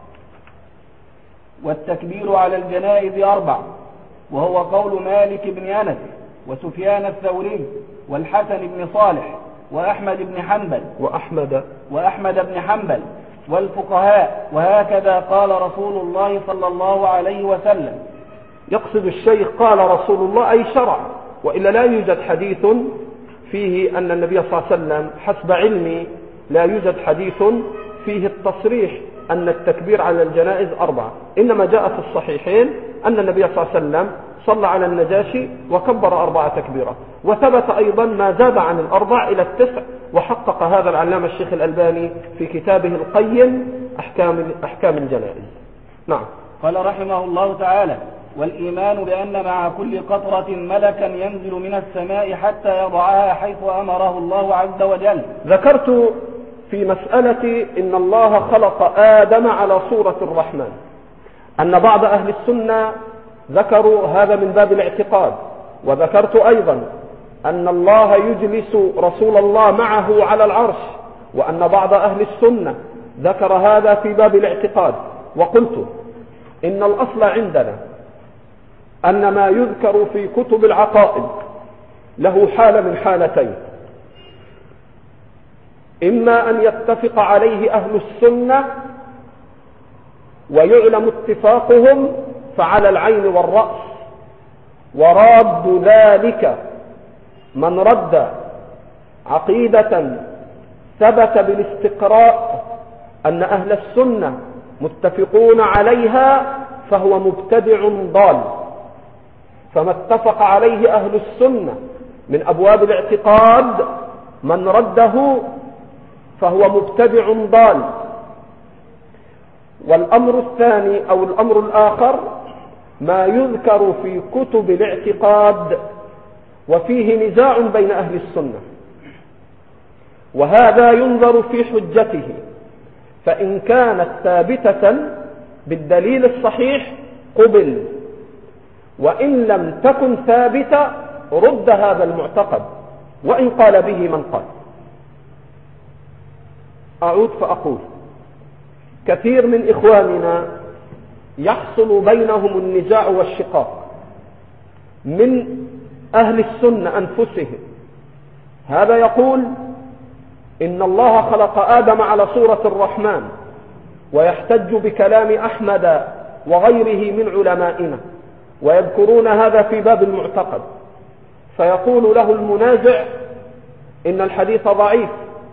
والتكبير على الجنائز أربع، وهو قول مالك بن أنس وسفيان الثوري والحسن بن صالح وأحمد بن حنبل وأحمد وأحمد بن حنبل والفقهاء، وهكذا قال رسول الله صلى الله عليه وسلم. يقصد الشيخ قال رسول الله أي شرع، وإلا لا يوجد حديث فيه أن النبي صلى الله عليه وسلم، حسب علمي لا يوجد حديث فيه التصريح أن التكبير على الجنائز أربعة، إنما جاء في الصحيحين أن النبي صلى الله عليه وسلم صلى على النجاشي وكبر أربعة تكبيرات، وثبت أيضا ما زاد عن الأربع إلى التسع، وحقق هذا العلامة الشيخ الألباني في كتابه القيم أحكام, أحكام الجنائز. نعم. قال رحمه الله تعالى: والإيمان بأن مع كل قطرة ملكا ينزل من السماء حتى يضعها حيث أمره الله عز وجل. ذكرت في مسألة إن الله خلق آدم على صورة الرحمن، أن بعض أهل السنة ذكروا هذا من باب الاعتقاد، وذكرت أيضا أن الله يجلس رسول الله معه على العرش، وأن بعض أهل السنة ذكر هذا في باب الاعتقاد. وقلت إن الأصل عندنا أن ما يذكر في كتب العقائد له حالة من حالتين: إما أن يتفق عليه أهل السنة ويعلم اتفاقهم فعلى العين والرأس، وراد ذلك من رد عقيدة ثبت بالاستقراء أن أهل السنة متفقون عليها فهو مبتدع ضال. فما اتفق عليه أهل السنة من أبواب الاعتقاد من رده فهو مبتدع ضال. والأمر الثاني أو الأمر الآخر ما يذكر في كتب الاعتقاد وفيه نزاع بين أهل السنة، وهذا ينظر في حجته، فإن كانت ثابتة بالدليل الصحيح قبل، وإن لم تكن ثابتة رد هذا المعتقد وإن قال به من قال. أعود فأقول: كثير من إخواننا يحصل بينهم النزاع والشقاق من أهل السنة أنفسهم. هذا يقول إن الله خلق آدم على صورة الرحمن، ويحتج بكلام أحمد وغيره من علمائنا، ويذكرون هذا في باب المعتقد، فيقول له المنازع إن الحديث ضعيف،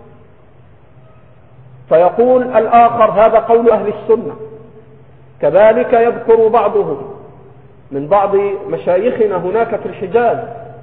فيقول الآخر هذا قول أهل السنة. كذلك يذكر بعضهم من بعض مشايخنا هناك في الحجاز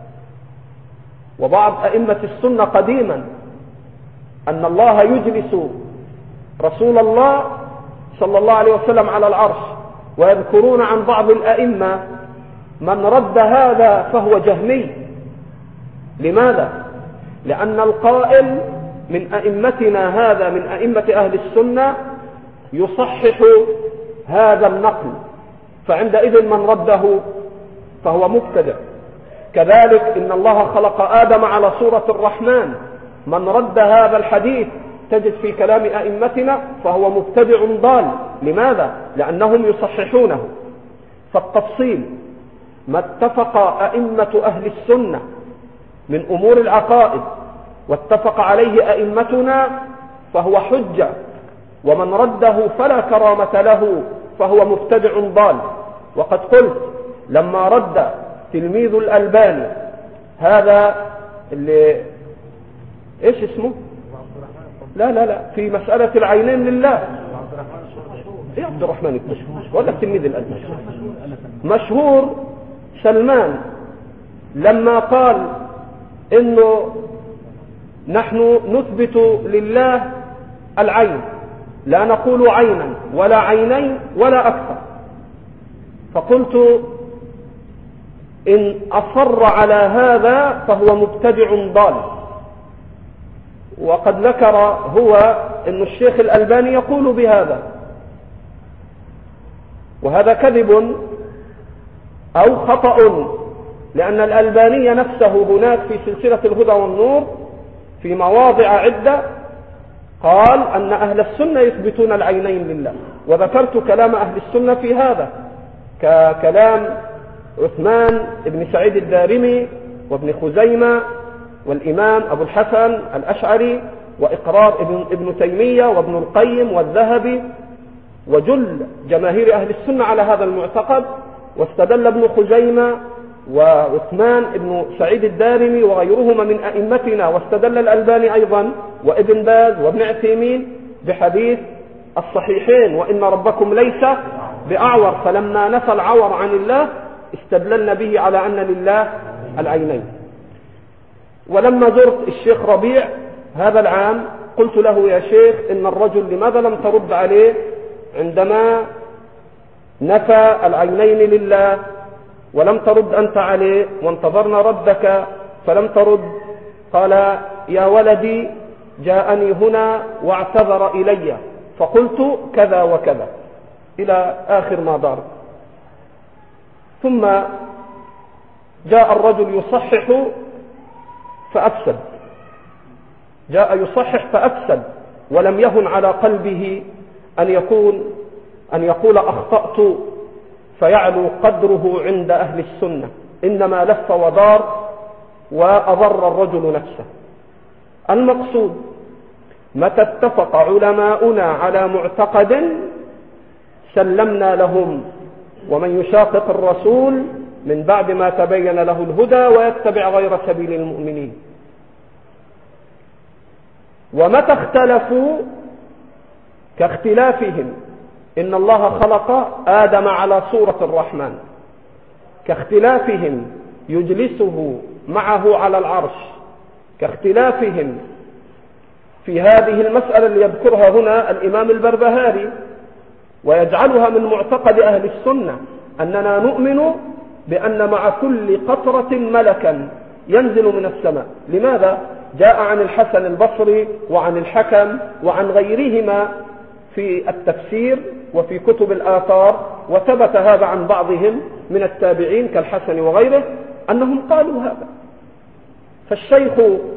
وبعض أئمة السنة قديما أن الله يجلس رسول الله صلى الله عليه وسلم على العرش، ويذكرون عن بعض الأئمة من رد هذا فهو جهمي. لماذا؟ لأن القائل من أئمتنا هذا من أئمة أهل السنة يصحح هذا النقل، فعندئذ من رده فهو مبتدع. كذلك إن الله خلق آدم على صورة الرحمن، من رد هذا الحديث تجد في كلام أئمتنا فهو مبتدع ضال. لماذا؟ لأنهم يصححونه. فالتفصيل ما اتفق أئمة أهل السنة من أمور العقائد واتفق عليه أئمتنا فهو حجة، ومن رده فلا كرامة له فهو مبتدع ضال. وقد قلت لما رد تلميذ الألباني هذا اللي ايش اسمه لا لا لا في مسألة العينين لله، ايه عبد الرحمن المشهور ولا تلميذ الألباني مشهور سلمان، لما قال انه نحن نثبت لله العين لا نقول عينا ولا عينين ولا أكثر. فقلت إن أصر على هذا فهو مبتدع ضال. وقد ذكر هو أن الشيخ الألباني يقول بهذا، وهذا كذب أو خطأ، لأن الألباني نفسه هناك في سلسلة الهدى والنور في مواضع عدة قال أن أهل السنة يثبتون العينين لله، وذكرت كلام أهل السنة في هذا ككلام عثمان بن سعيد الدارمي وابن خزيمة والإمام أبو الحسن الأشعري وإقرار ابن, ابن تيمية وابن القيم والذهبي وجل جماهير أهل السنة على هذا المعتقد. واستدل ابن خزيمة وعثمان بن سعيد الدارمي وغيرهما من أئمتنا، واستدل الألباني أيضا وابن باز وابن عثيمين بحديث الصحيحين وإن ربكم ليس بأعور، فلما نفى العور عن الله استدللنا به على أن لله العينين. ولما زرت الشيخ ربيع هذا العام قلت له يا شيخ إن الرجل لماذا لم ترد عليه عندما نفى العينين لله ولم ترد أنت عليه، وانتظرنا ردك فلم ترد. قال يا ولدي جاءني هنا واعتذر إلي فقلت كذا وكذا إلى آخر ما دار. ثم جاء الرجل يصحح فأفسد، جاء يصحح فأفسد، ولم يهن على قلبه أن يكون أن يقول أخطأت فيعلو قدره عند أهل السنة، إنما لف ودار وأضر الرجل نفسه. المقصود متى اتفق علماؤنا على معتقد سلمنا لهم، ومن يشاقق الرسول من بعد ما تبين له الهدى ويتبع غير سبيل المؤمنين. ومتى اختلفوا كاختلافهم إن الله خلق آدم على صورة الرحمن، كاختلافهم يجلسه معه على العرش، كاختلافهم في هذه المسألة اللي يذكرها هنا الإمام البربهاري ويجعلها من معتقد أهل السنة أننا نؤمن بأن مع كل قطرة ملكا ينزل من السماء. لماذا؟ جاء عن الحسن البصري وعن الحكم وعن غيرهما في التفسير وفي كتب الآثار، وثبت هذا عن بعضهم من التابعين كالحسن وغيره أنهم قالوا هذا. فالشيخ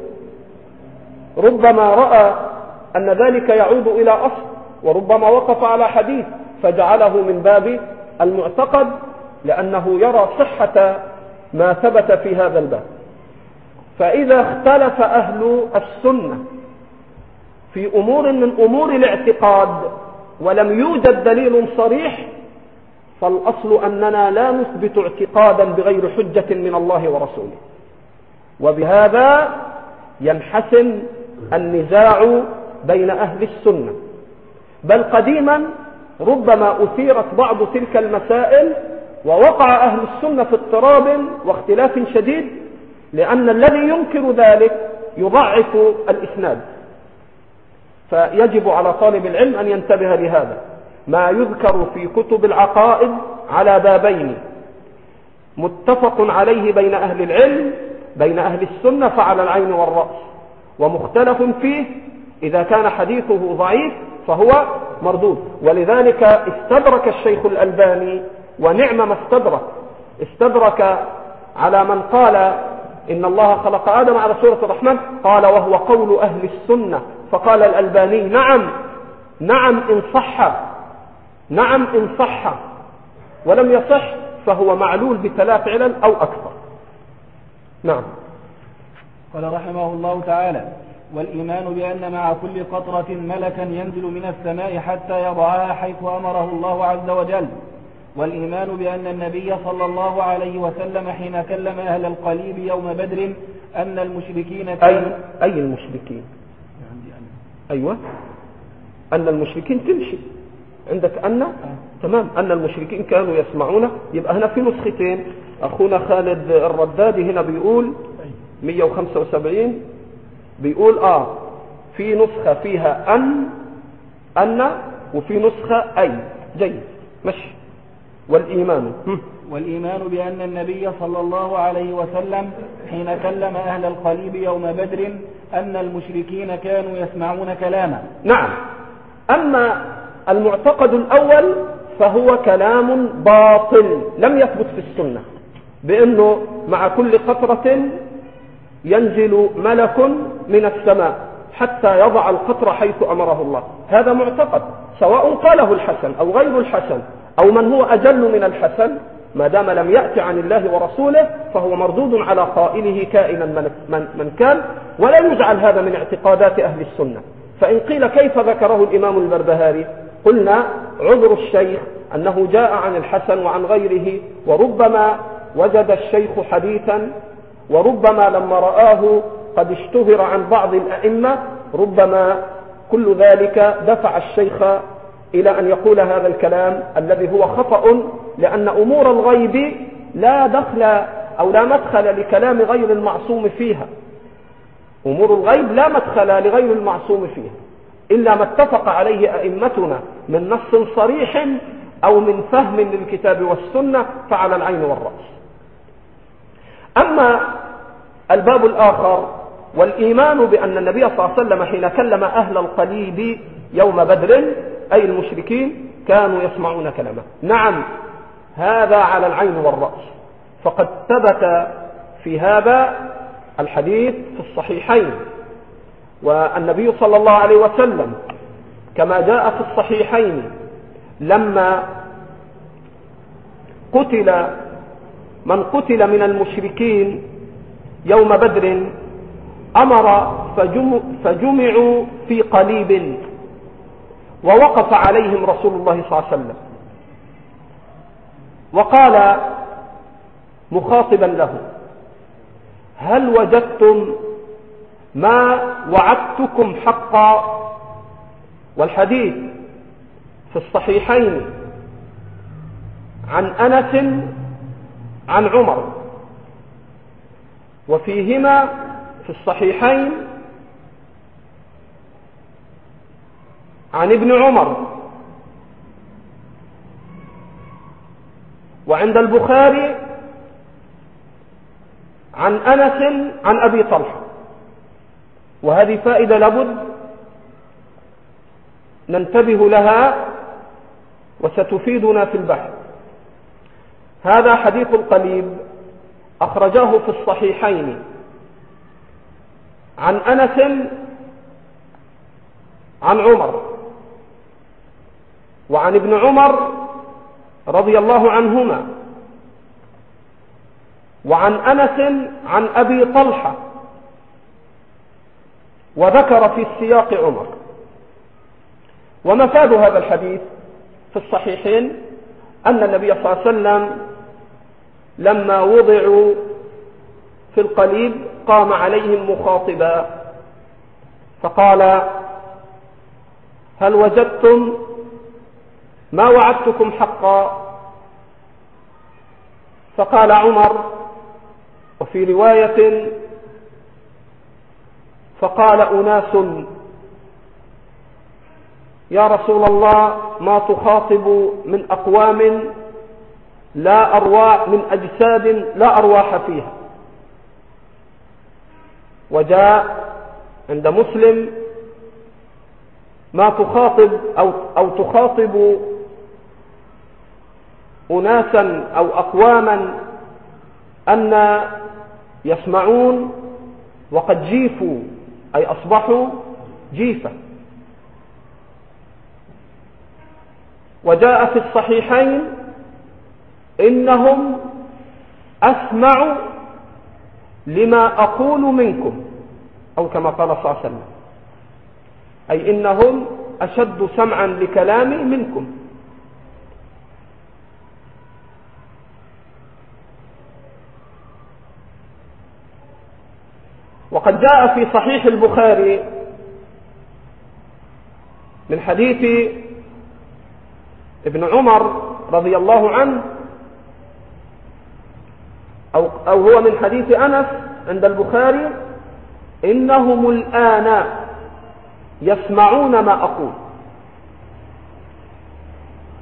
ربما رأى أن ذلك يعود إلى أصل، وربما وقف على حديث فجعله من باب المعتقد لأنه يرى صحة ما ثبت في هذا الباب. فإذا اختلف أهل السنة في أمور من أمور الاعتقاد ولم يوجد دليل صريح، فالأصل أننا لا نثبت اعتقادا بغير حجة من الله ورسوله، وبهذا ينحسم النزاع بين أهل السنة. بل قديما ربما أثيرت بعض تلك المسائل ووقع أهل السنة في اضطراب واختلاف شديد، لأن الذي ينكر ذلك يضعف الإسناد. فيجب على طالب العلم أن ينتبه لهذا. ما يذكر في كتب العقائد على بابين متفق عليه بين أهل العلم بين أهل السنة فعلى العين والرأس، ومختلف فيه إذا كان حديثه ضعيف فهو مردود. ولذلك استدرك الشيخ الألباني، ونعم ما استدرك، استدرك على من قال إن الله خلق آدم على صورة الرحمن، قال وهو قول أهل السنة. فقال الألباني نعم نعم إن صح، نعم إن صح، ولم يصح فهو معلول بثلاث علل أو أكثر. نعم. قال رحمه الله تعالى: والإيمان بأن مع كل قطرة ملكا ينزل من السماء حتى يضعها حيث أمره الله عز وجل. والإيمان بأن النبي صلى الله عليه وسلم حين كلم أهل القليب يوم بدر أن المشركين أي, أي المشركين أيوة أن المشركين تمشي عندك أن آه. تمام أن المشركين كانوا يسمعون. يبقى هنا في نسختين. أخونا خالد الردادي هنا بيقول مئة وخمسة وسبعين بيقول آه في نسخة فيها أن أن، وفي نسخة أي. جيد، مشي. والإيمان والإيمان بأن النبي صلى الله عليه وسلم حين كلم أهل القليب يوم بدر أن المشركين كانوا يسمعون كلامه. نعم. أما المعتقد الأول فهو كلام باطل لم يثبت في السنة، بأنه مع كل قطرة ينزل ملك من السماء حتى يضع القطر حيث أمره الله. هذا معتقد سواء قاله الحسن أو غير الحسن أو من هو أجل من الحسن، ما دام لم يأتي عن الله ورسوله فهو مردود على قائله كائنا من, من, من كان، ولا يجعل هذا من اعتقادات أهل السنة. فإن قيل كيف ذكره الإمام البربهاري، قلنا عذر الشيخ أنه جاء عن الحسن وعن غيره، وربما وجد الشيخ حديثا، وربما لما رآه قد اشتهر عن بعض الأئمة، ربما كل ذلك دفع الشيخ إلى أن يقول هذا الكلام الذي هو خطأ، لأن أمور الغيب لا دخل أو لا مدخل لكلام غير المعصوم فيها. أمور الغيب لا مدخل لغير المعصوم فيها إلا ما اتفق عليه أئمتنا من نص صريح أو من فهم للكتاب والسنة، فعلى العين والرأس. أما الباب الآخر، والإيمان بأن النبي صلى الله عليه وسلم حين كلم أهل القليب يوم بدر أي المشركين كانوا يسمعون كلامه. نعم، هذا على العين والرأس، فقد ثبت في هذا الحديث في الصحيحين، والنبي صلى الله عليه وسلم كما جاء في الصحيحين لما قتل من قتل من المشركين يوم بدر أمر فجمعوا في قليب، ووقف عليهم رسول الله صلى الله عليه وسلم وقال مخاطبا له: هل وجدتم ما وعدتكم حقا؟ والحديث في الصحيحين عن أنس عن عمر، وفيهما في الصحيحين عن ابن عمر، وعند البخاري عن أنس عن أبي طلحة. وهذه فائدة لابد ننتبه لها وستفيدنا في البحث. هذا حديث القليب أخرجاه في الصحيحين عن أنس عن عمر، وعن ابن عمر رضي الله عنهما، وعن أنس عن أبي طلحة، وذكر في السياق عمر. ومفاد هذا الحديث في الصحيحين أن النبي صلى الله عليه وسلم لما وضعوا في القليب قام عليهم مخاطبا فقال: هل وجدتم ما وعدتكم حقا؟ فقال عمر، وفي رواية فقال أناس: يا رسول الله، ما تخاطب من أقوام لا أرواح من أجساد لا أرواح فيها. وجاء عند مسلم: ما تخاطب أو, أو تخاطب أناسا أو أقواما أن يسمعون وقد جيفوا، أي أصبحوا جيفة. وجاء في الصحيحين: إنهم أسمع لما أقول منكم، أو كما قال صلى الله عليه وسلم، أي إنهم أشد سمعا لكلامي منكم. وقد جاء في صحيح البخاري من حديث ابن عمر رضي الله عنه، أو, أو هو من حديث أنس عند البخاري: إنهم الآن يسمعون ما أقول.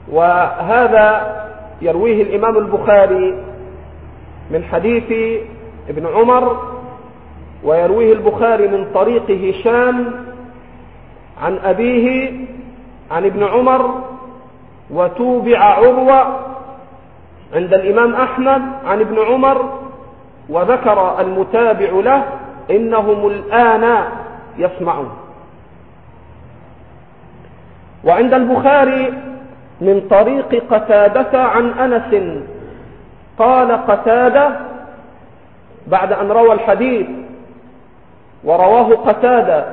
وهذا يرويه الإمام البخاري من حديث ابن عمر، ويرويه البخاري من طريق هشام عن أبيه عن ابن عمر، وتوبع عروة عند الإمام أحمد عن ابن عمر، وذكر المتابع له إنهم الآن يسمعون. وعند البخاري من طريق قتادة عن أنس قال قتادة بعد أن روى الحديث، ورواه قتادة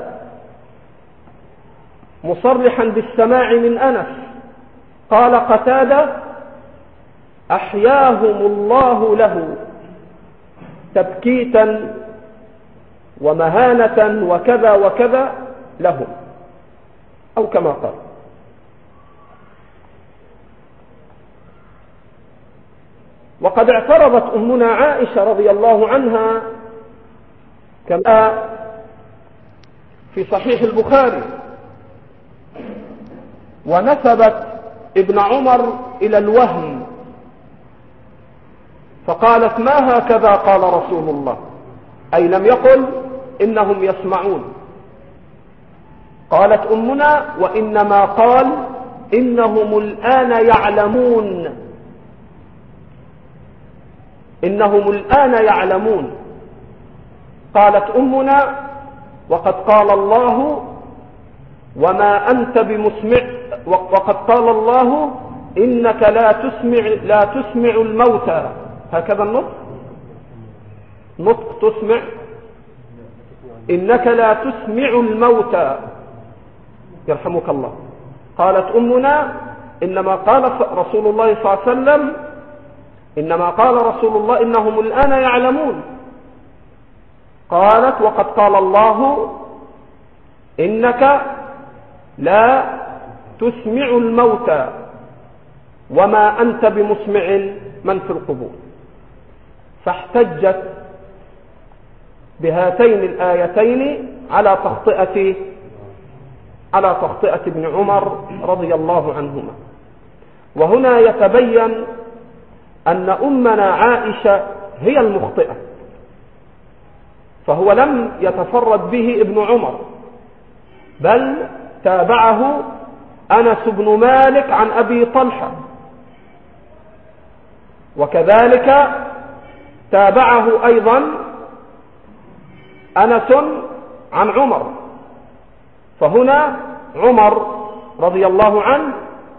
مصرحا بالسماع من أنس، قال قتادة أحياهم الله له تبكيتا ومهانة وكذا وكذا لهم، أو كما قال. وقد اعترضت أمنا عائشة رضي الله عنها كما في صحيح البخاري، ونسبت ابن عمر إلى الوهم، فقالت ما هكذا قال رسول الله، أي لم يقل إنهم يسمعون. قالت أمنا وإنما قال إنهم الآن يعلمون، إنهم الآن يعلمون. قالت أمنا وقد قال الله وما أنت بمسمع، وقد قال الله إنك لا تسمع لا تسمع الموتى، هكذا النطق نطق تسمع، إنك لا تسمع الموتى يرحمك الله. قالت أمنا إنما قال رسول الله صلى الله عليه وسلم إنما قال رسول الله إنهم الآن يعلمون. قالت وقد قال الله إنك لا تسمع الموتى وما أنت بمسمع من في القبور. فاحتجت بهاتين الآيتين على تخطئة على تخطئة ابن عمر رضي الله عنهما. وهنا يتبين أن أمنا عائشة هي المخطئة، فهو لم يتفرد به ابن عمر، بل تابعه أنس بن مالك عن أبي طلحة، وكذلك تابعه أيضا أنس عن عمر. فهنا عمر رضي الله عنه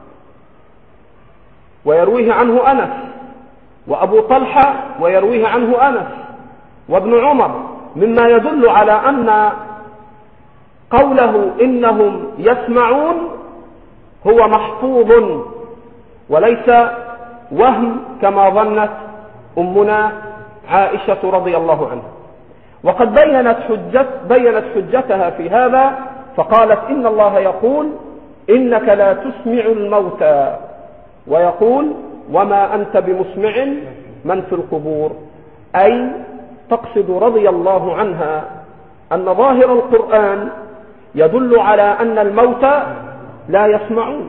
ويرويه عنه أنس، وأبو طلحة ويرويه عنه أنس، وابن عمر، مما يدل على أن قوله إنهم يسمعون هو محفوظ وليس وهم كما ظنت أمنا عائشة رضي الله عنها. وقد بينت حجت بينت حجتها في هذا، فقالت إن الله يقول إنك لا تسمع الموتى، ويقول وما أنت بمسمع من في القبور، أي تقصد رضي الله عنها أن ظاهر القرآن يدل على أن الموتى لا يسمعون.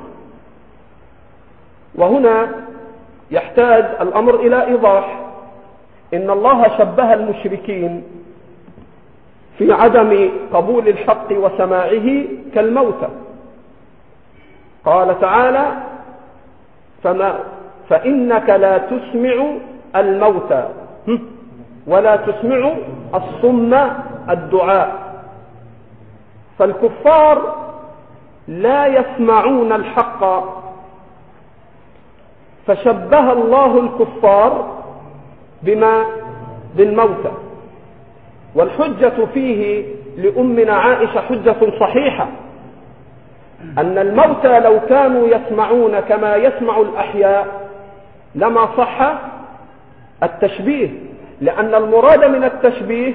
وهنا يحتاج الأمر إلى إيضاح. إن الله شبه المشركين في عدم قبول الحق وسماعه كالموتى. قال تعالى فما فإنك لا تسمع الموتى ولا تسمع الصم الدعاء. فالكفار لا يسمعون الحق، فشبه الله الكفار بما بالموتى. والحجة فيه لأمنا عائشة حجة صحيحة، أن الموتى لو كانوا يسمعون كما يسمع الأحياء لما صح التشبيه، لأن المراد من التشبيه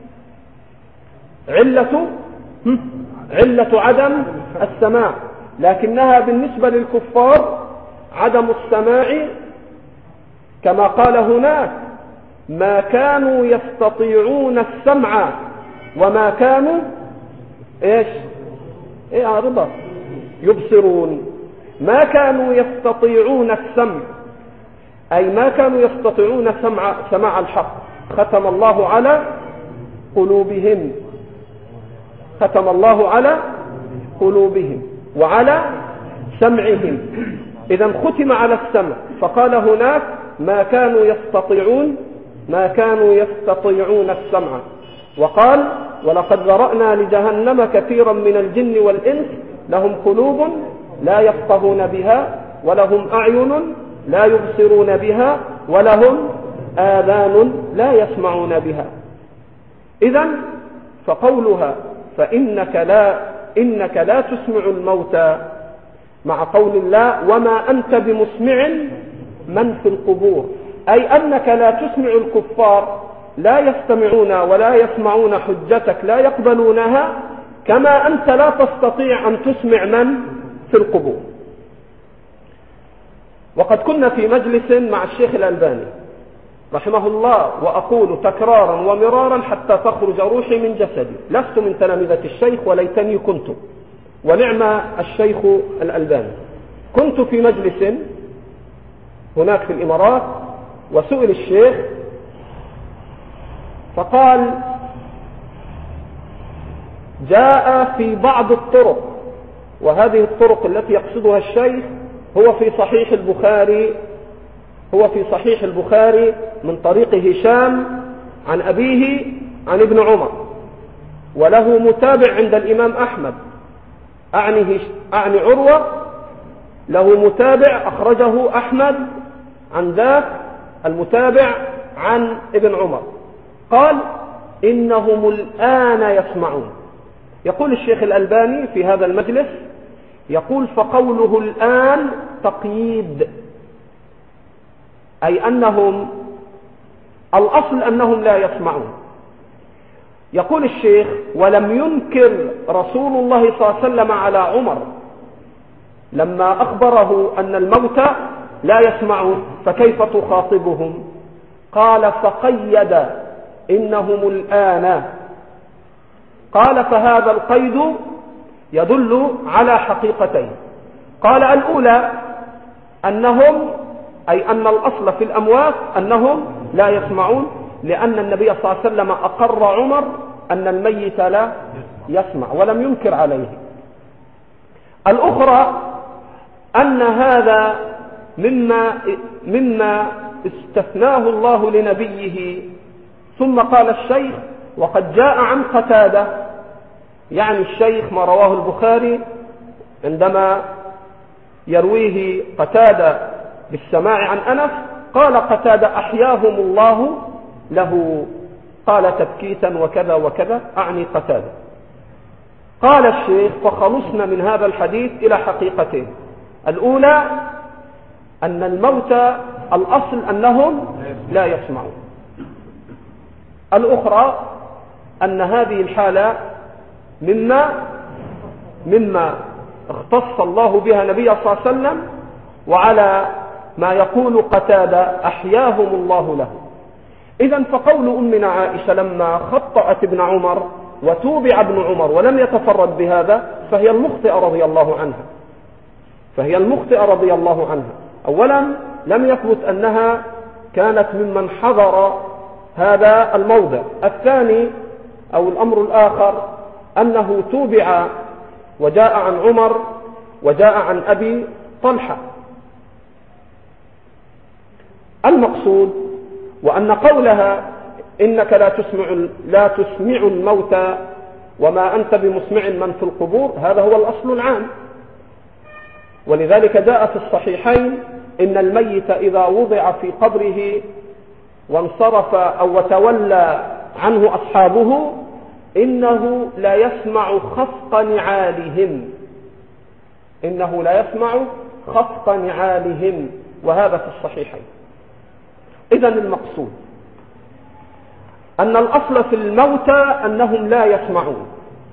علة علة عدم السماع، لكنها بالنسبة للكفار عدم السماع، كما قال هناك ما كانوا يستطيعون السمع وما كانوا ايش ايه عارضة يبصرون. ما كانوا يستطيعون السمع، أي ما كانوا يستطيعون سمع سماع الحق. ختم الله على قلوبهم، ختم الله على قلوبهم وعلى سمعهم. إذا ختم على السمع، فقال هناك ما كانوا يستطيعون ما كانوا يستطيعون السمع. وقال ولقد ذرأنا لجهنم كثيرا من الجن والإنس لهم قلوب لا يفقهون بها ولهم أعين لا يبصرون بها ولهم آذان لا يسمعون بها. إذن فقولها فإنك لا إنك لا تسمع الموتى مع قول الله وما أنت بمسمع من في القبور، أي أنك لا تسمع الكفار، لا يستمعون ولا يسمعون حجتك، لا يقبلونها، كما أنت لا تستطيع أن تسمع من في القبور. وقد كنا في مجلس مع الشيخ الألباني رحمه الله، وأقول تكرارا ومرارا حتى تخرج روحي من جسدي، لست من تلامذة الشيخ وليتني كنت، ونعم الشيخ الألباني. كنت في مجلس هناك في الإمارات، وسئل الشيخ فقال جاء في بعض الطرق، وهذه الطرق التي يقصدها الشيخ هو في صحيح البخاري هو في صحيح البخاري من طريق هشام عن أبيه عن ابن عمر، وله متابع عند الإمام أحمد، أعني, أعني عروة، له متابع أخرجه أحمد عن ذاك المتابع عن ابن عمر. قال إنهم الآن يسمعون. يقول الشيخ الألباني في هذا المجلس، يقول فقوله الآن تقييد، أي أنهم الأصل أنهم لا يسمعون. يقول الشيخ ولم ينكر رسول الله صلى الله عليه وسلم على عمر لما أخبره أن الموتى لا يسمعون، فكيف تخاطبهم؟ قال فقيد إنهم الآن. قال فهذا القيد يدل على حقيقتين. قال الأولى أنهم أي أن الأصل في الأموات أنهم لا يسمعون، لأن النبي صلى الله عليه وسلم أقر عمر أن الميت لا يسمع ولم ينكر عليه. الأخرى أن هذا مما, مما استثناه الله لنبيه. ثم قال الشيخ وقد جاء عن قتادة، يعني الشيخ ما رواه البخاري عندما يرويه قتادة بالسماع عن أنس، قال قتادة أحياهم الله له، قال تبكيتا وكذا وكذا، أعني قتادة. قال الشيخ فخلصنا من هذا الحديث إلى حقيقتين. الأولى أن الموتى الأصل أنهم لا يسمعون. الأخرى أن هذه الحالة مما مما اختص الله بها نبي صلى الله عليه وسلم، وعلى ما يقول قتادة أحياهم الله له. إذن فقول أمنا عائشة لما خطأت ابن عمر وتوبع ابن عمر ولم يتفرد بهذا فهي المخطئة رضي الله عنها فهي المخطئة رضي الله عنها. أولا لم يثبت أنها كانت ممن حضر هذا الموضع. الثاني أو الأمر الآخر أنه توبع وجاء عن عمر وجاء عن أبي طلحة. المقصود وأن قولها إنك لا تسمع, لا تسمع الموتى وما أنت بمسمع من في القبور، هذا هو الأصل العام. ولذلك جاء في الصحيحين إن الميت إذا وضع في قبره وانصرف أو وتولى عنه أصحابه إنه لا يسمع خفق نعالهم إنه لا يسمع خفق نعالهم وهذا في الصحيحين. إذن المقصود أن الأصل في الموتى أنهم لا يسمعون،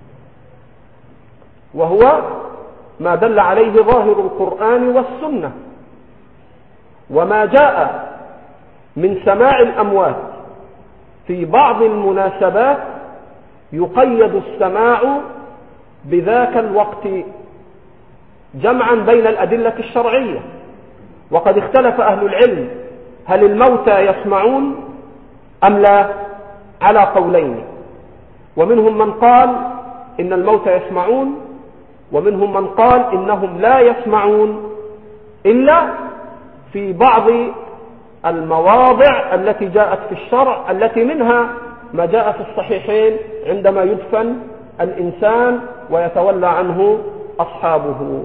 وهو ما دل عليه ظاهر القرآن والسنة. وما جاء من سماع الأموات في بعض المناسبات يقيد السماع بذاك الوقت، جمعا بين الأدلة الشرعية. وقد اختلف أهل العلم هل الموتى يسمعون أم لا، على قولين، ومنهم من قال إن الموتى يسمعون، ومنهم من قال إنهم لا يسمعون إلا في بعض المواضع التي جاءت في الشرع، التي منها ما جاء في الصحيحين عندما يدفن الإنسان ويتولى عنه أصحابه.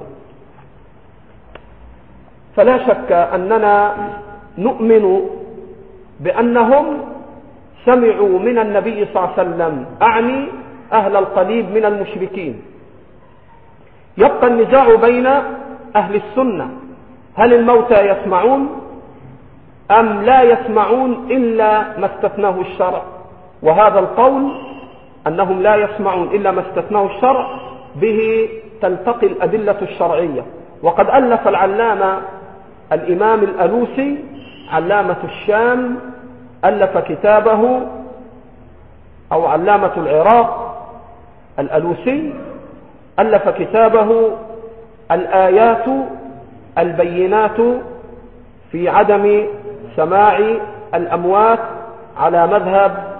فلا شك أننا نؤمن بأنهم سمعوا من النبي صلى الله عليه وسلم، أعني أهل القليب من المشركين. يبقى النزاع بين أهل السنة، هل الموتى يسمعون أم لا يسمعون إلا ما استثناه الشرع؟ وهذا القول أنهم لا يسمعون إلا ما استثناه الشرع به تلتقي الأدلة الشرعية. وقد ألف العلامة الإمام الألوسي علامة الشام ألف كتابه، أو علامة العراق الألوسي ألف كتابه الآيات البينات في عدم سماع الأموات على مذهب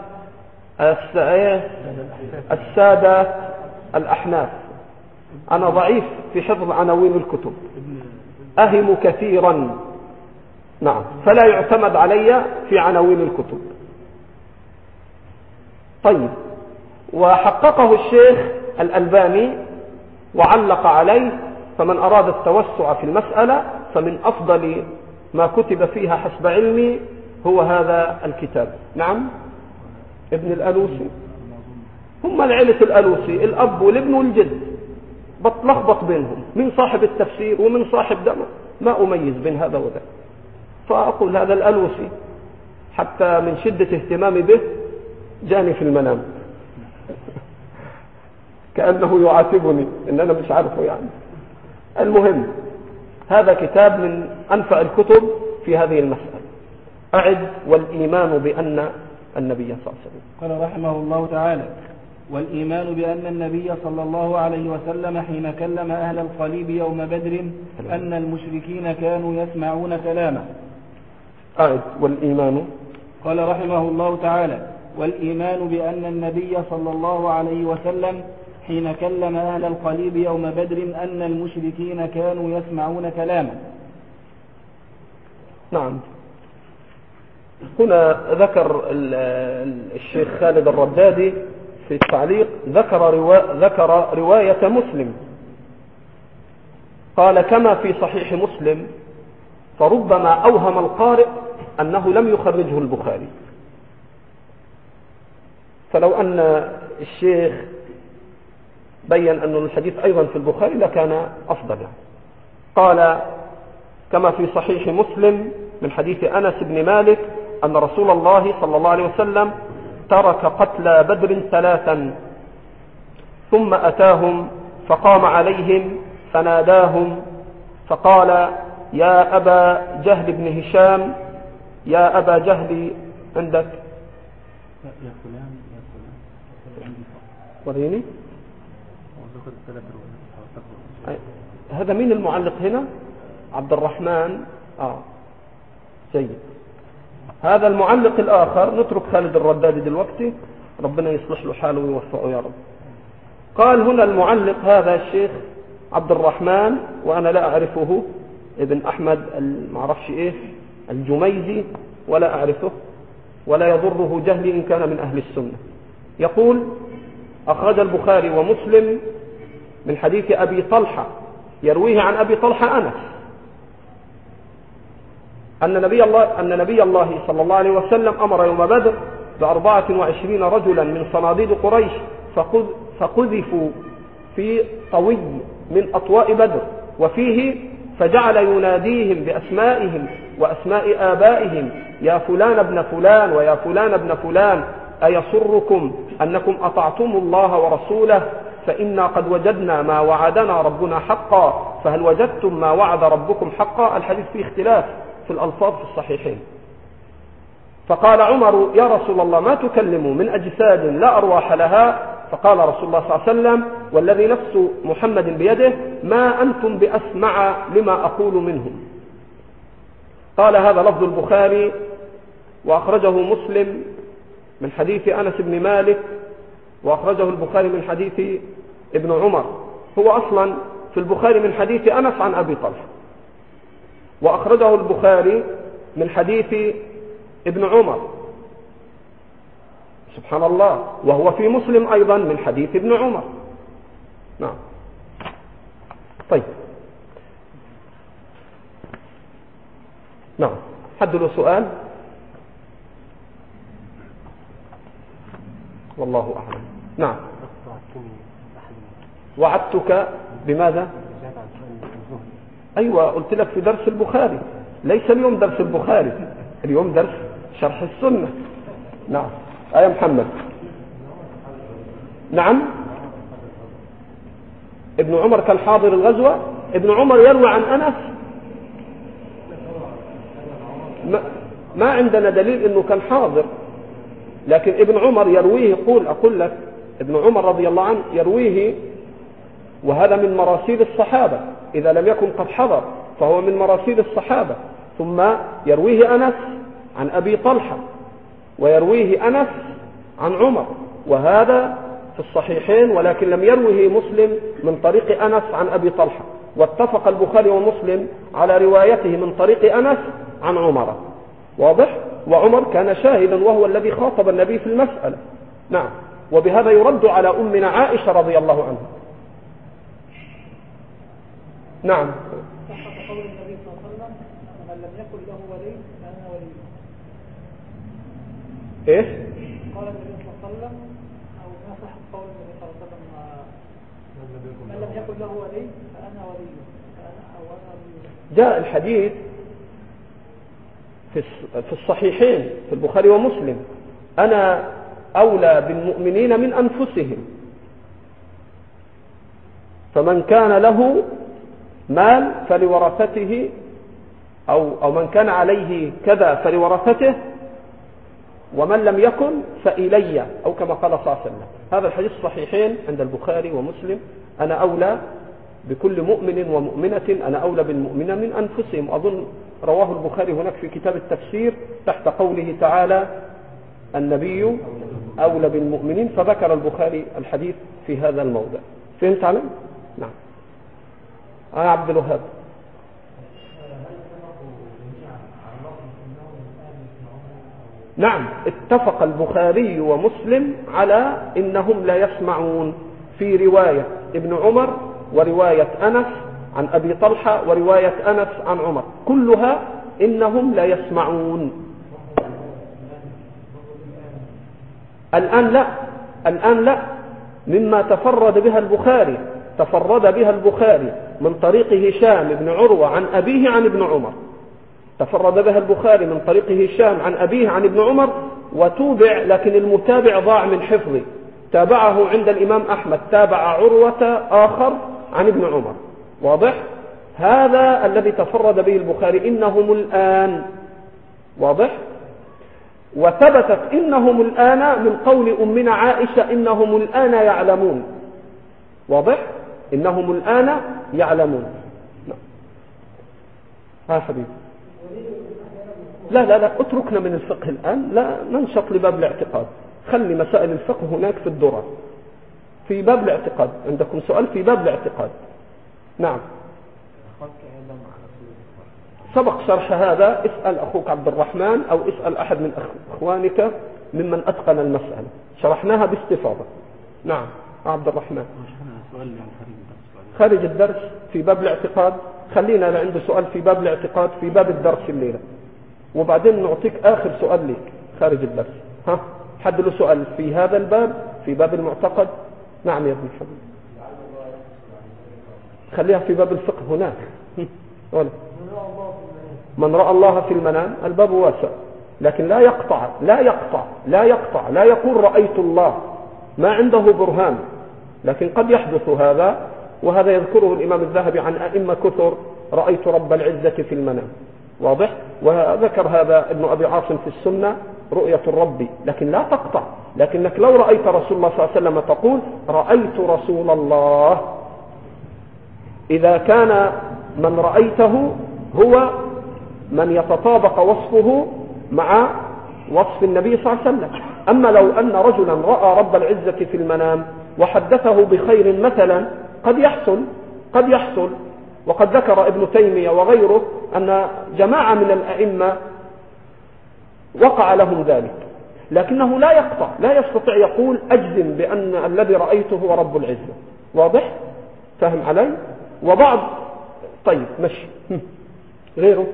السادة الأحناف. أنا ضعيف في حفظ عناوين الكتب، أهم كثيرا، نعم، فلا يعتمد علي في عناوين الكتب. طيب، وحققه الشيخ الألباني وعلق عليه، فمن أراد التوسع في المسألة فمن أفضل ما كتب فيها حسب علمي هو هذا الكتاب. نعم، ابن الألوسي، هم العيلة الألوسي، الأب والابن والجد، بتلخبط بينهم، من صاحب التفسير ومن صاحب دمه، ما أميز بين هذا وذاك، فأقول هذا الألوسي، حتى من شدة اهتمامي به جاني في المنام كأنه يعاتبني إن أنا مش عارفه يعني. المهم، هذا كتاب من أنفع الكتب في هذه المسألة. أعد: والإيمان بأن النبي صلى الله عليه وسلم. قال رحمه الله تعالى: والإيمان بأن النبي صلى الله عليه وسلم حين كلم أهل القليب يوم بدر أن المشركين كانوا يسمعون كلامه. أعد: والإيمان. قال رحمه الله تعالى: والإيمان بأن النبي صلى الله عليه وسلم حين كلم أهل القليب يوم بدر أن المشركين كانوا يسمعون كلامه. نعم، هنا ذكر الشيخ خالد الردادي في التعليق، ذكر, روا... ذكر رواية مسلم، قال: كما في صحيح مسلم، فربما أوهم القارئ أنه لم يخرجه البخاري. فلو أن الشيخ بين أن الحديث أيضا في البخاري لكان أفضل. قال: كما في صحيح مسلم من حديث أنس بن مالك أن رسول الله صلى الله عليه وسلم ترك قتلى بدر ثلاثا ثم أتاهم فقام عليهم فناداهم فقال: يا أبا جهل بن هشام، يا أبا جهل، عندك يا فلان يا فلان وريني هذا. مين المعلق هنا؟ عبد الرحمن. آه جيد. هذا المعلق الآخر، نترك خالد الردادي دلوقتي، ربنا يصلح له حاله ويوفقه يا رب. قال هنا المعلق هذا الشيخ عبد الرحمن، وأنا لا أعرفه، ابن أحمد المعرفش إيه الجميزي، ولا أعرفه ولا يضره جهلي إن كان من أهل السنة. يقول: أخرج البخاري ومسلم من حديث أبي طلحة، يرويه عن أبي طلحة أنس، أن نبي الله أن نبي الله صلى الله عليه وسلم أمر يوم بدر بأربعة وعشرين رجلا من صناديد قريش فقذفوا في طوي من أطواء بدر، وفيه فجعل يناديهم بأسمائهم وأسماء آبائهم: يا فلان ابن فلان ويا فلان ابن فلان، أيسركم أنكم أطعتم الله ورسوله؟ فإنا قد وجدنا ما وعدنا ربنا حقا، فهل وجدتم ما وعد ربكم حقا؟ الحديث فيه اختلاف في الألفاظ في الصحيحين. فقال عمر: يا رسول الله، ما تكلموا من أجساد لا أرواح لها؟ فقال رسول الله صلى الله عليه وسلم والذي نفس محمد بيده ما أنتم بأسمع لما أقول منهم. قال هذا لفظ البخاري وأخرجه مسلم من حديث أنس بن مالك وأخرجه البخاري من حديث ابن عمر. هو أصلا في البخاري من حديث أنس عن أبي طلحة، وأخرجه البخاري من حديث ابن عمر سبحان الله، وهو في مسلم أيضا من حديث ابن عمر. نعم. طيب نعم، حد له سؤال؟ والله أعلم. نعم. وعدتك بماذا؟ أيوة قلت لك في درس البخاري، ليس اليوم درس البخاري، اليوم درس شرح السنة. نعم. آية محمد. نعم. ابن عمر كان حاضر الغزوة. ابن عمر يروي عن أنس ما, ما عندنا دليل انه كان حاضر، لكن ابن عمر يرويه. يقول أقول لك ابن عمر رضي الله عنه يرويه، وهذا من مراسيل الصحابة، إذا لم يكن قد حضر فهو من مراسيل الصحابة. ثم يرويه أنس عن أبي طلحة، ويرويه أنس عن عمر، وهذا في الصحيحين، ولكن لم يروه مسلم من طريق أنس عن أبي طلحة. واتفق البخاري ومسلم على روايته من طريق أنس عن عمر. واضح؟ وعمر كان شاهدا وهو الذي خاطب النبي في المسألة. نعم. وبهذا يرد على أمنا عائشة رضي الله عنها. نعم. صحة قول النبي صلى الله عليه وسلم من لم يكن له ولي فأنا ولي. إيش؟ قال النبي صلى الله عليه وسلم أو ما صح قول النبي صلى الله عليه وسلم من لم يكن له ولي فأنا ولي فأنا أو أنا ولي. جاء الحديث في الصحيحين في البخاري ومسلم أنا أولى بالمؤمنين من أنفسهم، فمن كان له مال فلورثته، أو, أو من كان عليه كذا فلورثته، ومن لم يكن فإلي، أو كما قال صلى الله عليه وسلم. هذا الحديث صحيحين عند البخاري ومسلم. أنا أولى بكل مؤمن ومؤمنة، أنا أولى بالمؤمنين من أنفسهم. أظن رواه البخاري هناك في كتاب التفسير تحت قوله تعالى النبي أولى بالمؤمنين، فذكر البخاري الحديث في هذا الموضع. فهمت علم؟ نعم. آه عبد الوهاب. نعم، اتفق البخاري ومسلم على إنهم لا يسمعون في رواية ابن عمر ورواية أنس عن أبي طلحة ورواية أنس عن عمر، كلها إنهم لا يسمعون. الآن لا، الآن لا، مما تفرد بها البخاري، تفرد بها البخاري من طريق هشام بن عروة عن أبيه عن ابن عمر، تفرد بها البخاري من طريق هشام عن أبيه عن ابن عمر، وتوبع، لكن المتابع ضاع من حفظه، تابعه عند الإمام أحمد، تابع عروة آخر عن ابن عمر. واضح؟ هذا الذي تفرد به البخاري إنهم الآن. واضح؟ وثبتت إنهم الآن من قول أمنا عائشة إنهم الآن يعلمون. واضح؟ إنهم الآن يعلمون. ها حبيبي، لا لا لا اتركنا من الفقه الآن، لا ننشط لباب الاعتقاد. خلي مسائل الفقه هناك في الدرة، في باب الاعتقاد. عندكم سؤال في باب الاعتقاد؟ نعم. سبق شرح هذا، اسأل أخوك عبد الرحمن أو اسأل أحد من أخوانك ممن أتقن المسألة، شرحناها باستفاضة. نعم عبد الرحمن. خارج الدرس في باب الاعتقاد، خلينا أنا عنده سؤال في باب الاعتقاد في باب الدرس الليلة، وبعدين نعطيك آخر سؤال لك خارج الدرس. ها حد له سؤال في هذا الباب في باب المعتقد؟ نعم يا ابن حبيب. خليها في باب الفقه هناك. ولا من رأى الله في المنام، الباب واسع، لكن لا يقطع لا يقطع لا يقطع لا يقول رأيت الله، ما عنده برهان، لكن قد يحدث هذا، وهذا يذكره الإمام الذهبي عن أئمة كثر، رأيت رب العزة في المنام. واضح؟ وذكر هذا ابن أبي عاصم في السنة رؤية الرب، لكن لا تقطع لكنك لو رأيت رسول الله صلى الله عليه وسلم تقول رأيت رسول الله، إذا كان من رأيته هو من يتطابق وصفه مع وصف النبي صلى الله عليه وسلم. أما لو أن رجلا رأى رب العزة في المنام وحدثه بخير مثلا قد يحصل قد يحصل وقد ذكر ابن تيمية وغيره أن جماعة من الأئمة وقع لهم ذلك، لكنه لا يقطع، لا يستطيع يقول أجزم بأن الذي رأيته هو رب العزة. واضح؟ فهم علي؟ وبعض طيب مشي غيره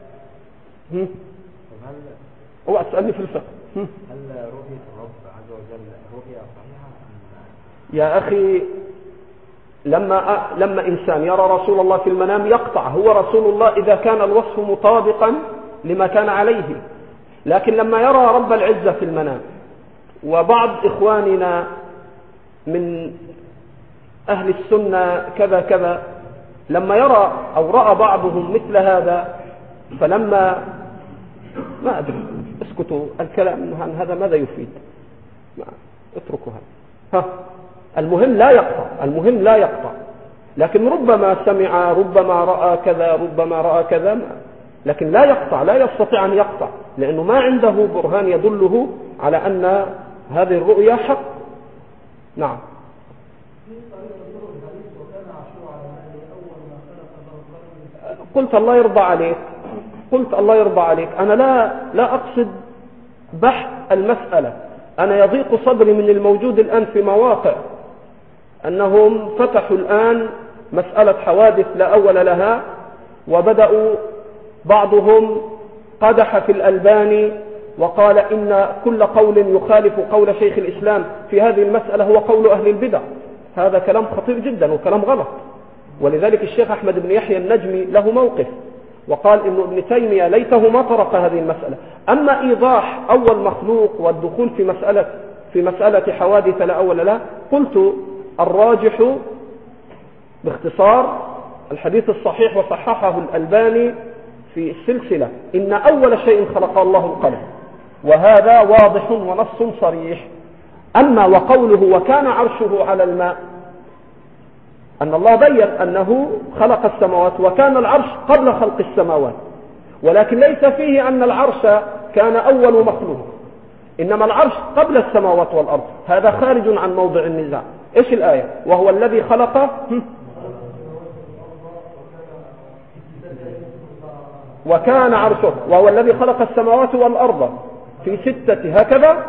هو أسألني في الفقه. هل رؤية الرب عز وجل رؤية صحيحة؟ يا أخي لما لما إنسان يرى رسول الله في المنام يقطع هو رسول الله إذا كان الوصف مطابقا لما كان عليه، لكن لما يرى رب العزة في المنام، وبعض إخواننا من أهل السنة كذا كذا لما يرى أو رأى بعضهم مثل هذا، فلما ما أدري اسكتوا الكلام عن هذا ماذا يفيد، اتركوا هذا. ها المهم لا يقطع، المهم لا يقطع، لكن ربما سمع ربما رأى كذا ربما رأى كذا، لكن لا يقطع، لا يستطيع أن يقطع لأنه ما عنده برهان يدله على أن هذه الرؤيا حق. نعم. قلت الله يرضى عليك قلت الله يرضى عليك أنا لا لا أقصد بحث المسألة، أنا يضيق صدري من الموجود الآن في مواقع أنهم فتحوا الآن مسألة حوادث لا أول لها، وبدأوا بعضهم قدح في الألباني وقال إن كل قول يخالف قول شيخ الإسلام في هذه المسألة هو قول أهل البدع. هذا كلام خطير جدا وكلام غلط، ولذلك الشيخ أحمد بن يحيى النجمي له موقف وقال إن ابن تيمية ليته ما طرق هذه المسألة. أما إيضاح أول مخلوق والدخول في مسألة في مسألة حوادث لا أول لها، قلت الراجح باختصار الحديث الصحيح وصححه الألباني في السلسلة إن أول شيء خلق الله القلم، وهذا واضح ونص صريح. أما وقوله وكان عرشه على الماء، أن الله بين أنه خلق السماوات وكان العرش قبل خلق السماوات، ولكن ليس فيه أن العرش كان أول مخلوق، إنما العرش قبل السماوات والأرض. هذا خارج عن موضع النزاع. إيش الآية؟ وهو الذي خلق وكان عرشه، وهو الذي خلق السماوات والأرض في ستة هكذا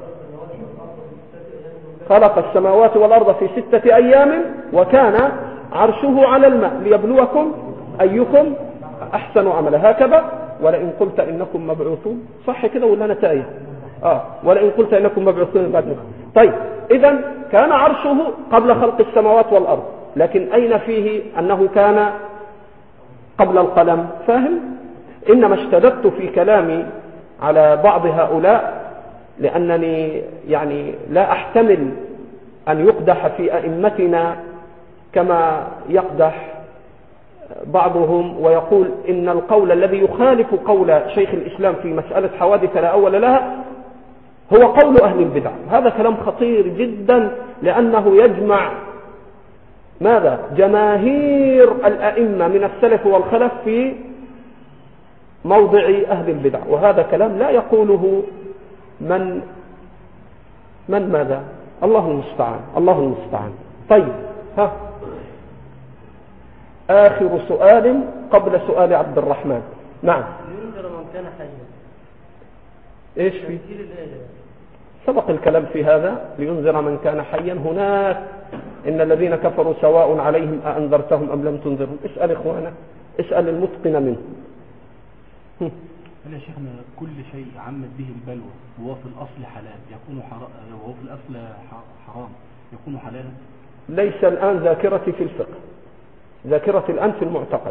خلق السماوات والأرض في ستة أيام وكان عرشه على الماء ليبلوكم أيكم أحسن عملا هكذا. ولئن قلت إنكم مبعوثون، صح كده ولا نتائج؟ آه ولئن قلت إنكم مبعوثون بعد نخ. طيب إذن كان عرشه قبل خلق السماوات والأرض، لكن أين فيه أنه كان قبل القلم؟ فاهم؟ إنما اشتددت في كلامي على بعض هؤلاء لأنني يعني لا أحتمل أن يقدح في أئمتنا كما يقدح بعضهم ويقول إن القول الذي يخالف قول شيخ الإسلام في مسألة حوادث لا أول لها هو قول أهل البدع. هذا كلام خطير جدا، لأنه يجمع ماذا؟ جماهير الأئمة من السلف والخلف في موضع أهل البدع، وهذا كلام لا يقوله من من ماذا؟ الله المستعان، الله المستعان. طيب ها آخر سؤال قبل سؤال عبد الرحمن. نعم. ينذر من كان حيا. ايش في؟ سبق الكلام في هذا. لينذر من كان حيا. هناك إن الذين كفروا سواء عليهم أأنذرتهم أم لم تنذرهم. اسأل إخوانا، اسأل المتقن منه. هل يا شيخنا كل شيء عمت به البلوى وهو في الأصل حلال يكون حرام، وهو في الأصل حرام يكون حلالا؟ ليس الآن ذاكرتي في الفقه، ذاكرتي الآن في المعتقد.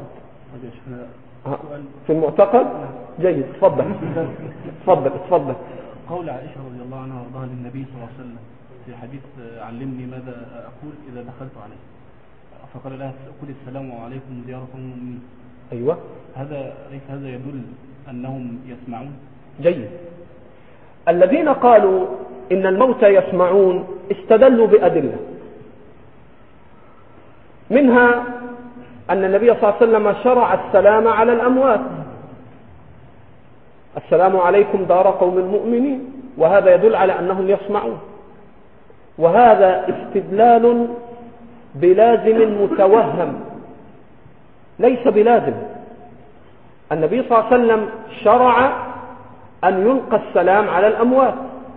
في المعتقد جيد. تفضل تفضل تفضل. قول عائشة رضي الله عنها وارضاها للنبي صلى الله عليه وسلم في حديث علمني ماذا أقول إذا دخلت عليه، فقال لها قل السلام عليكم زيارة المؤمنين. أيوة. هذا ليس هذا يدل أنهم يسمعون؟ جيد. الذين قالوا إن الموتى يسمعون استدلوا بأدلة، منها أن النبي صلى الله عليه وسلم شرع السلام على الأموات، السلام عليكم دار قوم المؤمنين، وهذا يدل على أنهم يسمعون، وهذا استدلال بلازم متوهم ليس بلازم. النبي صلى الله عليه وسلم شرع أن يلقى السلام على الأموات،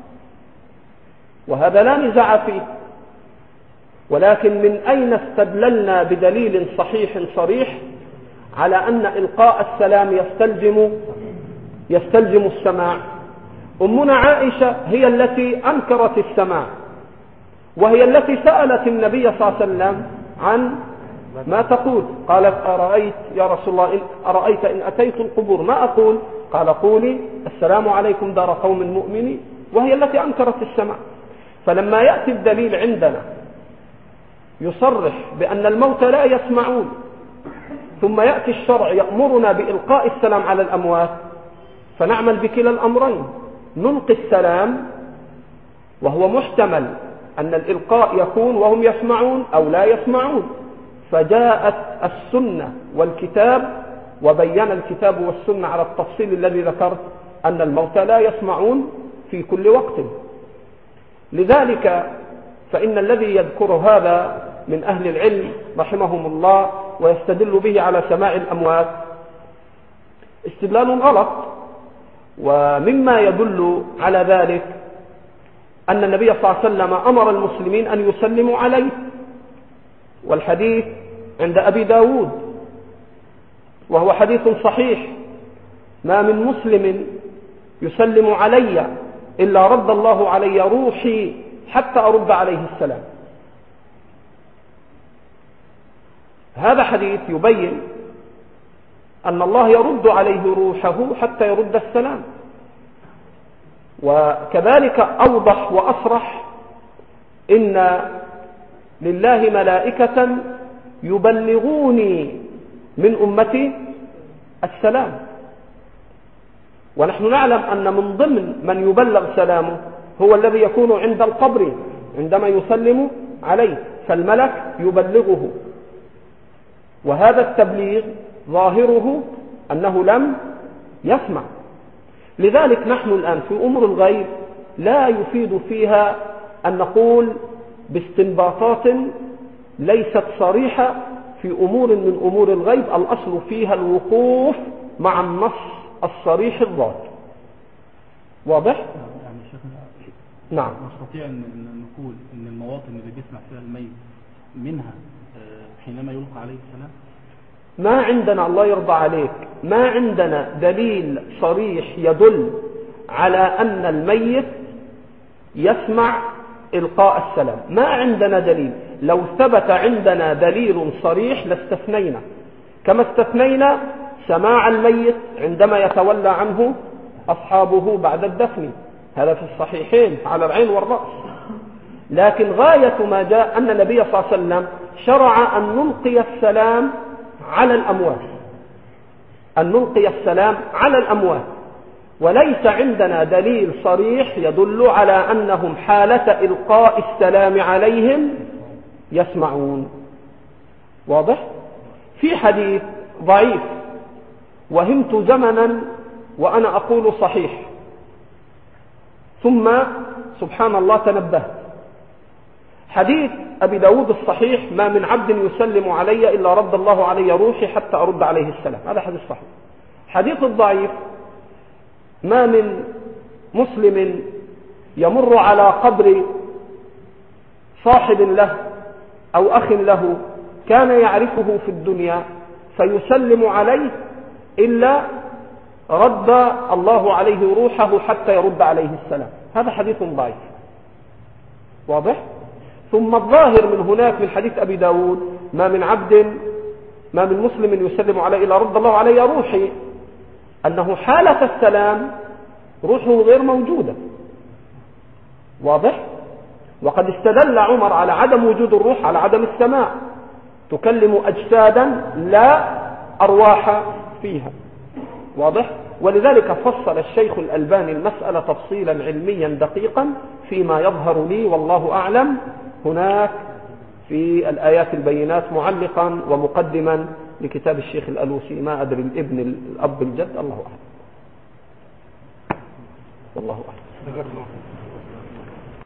وهذا لا نزاع فيه، ولكن من أين استدللنا بدليل صحيح صريح على أن إلقاء السلام يستلزم يستلزم السماع؟ أمنا عائشة هي التي أنكرت السماع، وهي التي سألت النبي صلى الله عليه وسلم عن ما تقول، قالت أرأيت يا رسول الله أرأيت إن أتيت القبور ما أقول؟ قال قولي السلام عليكم دار قوم المؤمنين، وهي التي أنكرت السماع. فلما يأتي الدليل عندنا يصرح بأن الموتى لا يسمعون، ثم يأتي الشرع يأمرنا بإلقاء السلام على الأموات، فنعمل بكلا الأمرين، نلقي السلام وهو محتمل أن الإلقاء يكون وهم يسمعون أو لا يسمعون، فجاءت السنة والكتاب وبين الكتاب والسنة على التفصيل الذي ذكرت أن الموتى لا يسمعون في كل وقت. لذلك فإن الذي يذكر هذا من أهل العلم رحمهم الله ويستدل به على سماع الأموات استدلال غلط. ومما يدل على ذلك أن النبي صلى الله عليه وسلم أمر المسلمين أن يسلموا عليه، والحديث عند أبي داود وهو حديث صحيح: ما من مسلم يسلم علي إلا رد الله علي روحي حتى أرد عليه السلام. هذا حديث يبين أن الله يرد عليه روحه حتى يرد السلام. وكذلك أوضح وأصرح: إن لله ملائكة يبلغوني من أمتي السلام. ونحن نعلم أن من ضمن من يبلغ سلامه هو الذي يكون عند القبر عندما يسلم عليه، فالملك يبلغه، وهذا التبليغ ظاهره أنه لم يسمع. لذلك نحن الآن في أمور الغيب لا يفيد فيها أن نقول باستنباطات ليست صريحة في أمور من أمور الغيب، الأصل فيها الوقوف مع النص الصريح الظاهر. واضح؟ يعني شيخ نعم. نستطيع أن نقول أن المواطن اللي بيسمع فيها الميت منها حينما يلقى عليه السلام؟ ما عندنا، الله يرضى عليك، ما عندنا دليل صريح يدل على أن الميت يسمع إلقاء السلام، ما عندنا دليل. لو ثبت عندنا دليل صريح لاستثنينا، كما استثنينا سماع الميت عندما يتولى عنه أصحابه بعد الدفن، هذا في الصحيحين على العين والرأس. لكن غاية ما جاء أن النبي صلى الله عليه وسلم شرع أن نلقي السلام على الأموات، أن نلقي السلام على الأموات، وليس عندنا دليل صريح يدل على أنهم حالة إلقاء السلام عليهم يسمعون. واضح؟ في حديث ضعيف وهمت زمنا وأنا أقول صحيح، ثم سبحان الله تنبهت. حديث أبي داود الصحيح: ما من عبد يسلم علي إلا رد الله علي روحي حتى أرد عليه السلام، هذا حديث صحيح. حديث الضعيف: ما من مسلم يمر على قبر صاحب له أو أخ له كان يعرفه في الدنيا فيسلم عليه إلا رد الله عليه روحه حتى يرد عليه السلام، هذا حديث ضعيف. واضح؟ ثم الظاهر من هناك من حديث أبي داود: ما من عبد ما من مسلم يسلم عليه إلا رد الله عليه روحي، أنه حالة السلام روحه غير موجودة. واضح؟ وقد استدل عمر على عدم وجود الروح على عدم السماع، تكلم أجسادا لا أرواح فيها. واضح؟ ولذلك فصل الشيخ الألباني المسألة تفصيلا علميا دقيقا فيما يظهر لي والله أعلم هناك في الآيات البينات، معلقا ومقدما لكتاب الشيخ الألوسي، ما أدري الابن الأب الجد، الله أعلم، والله أعلم.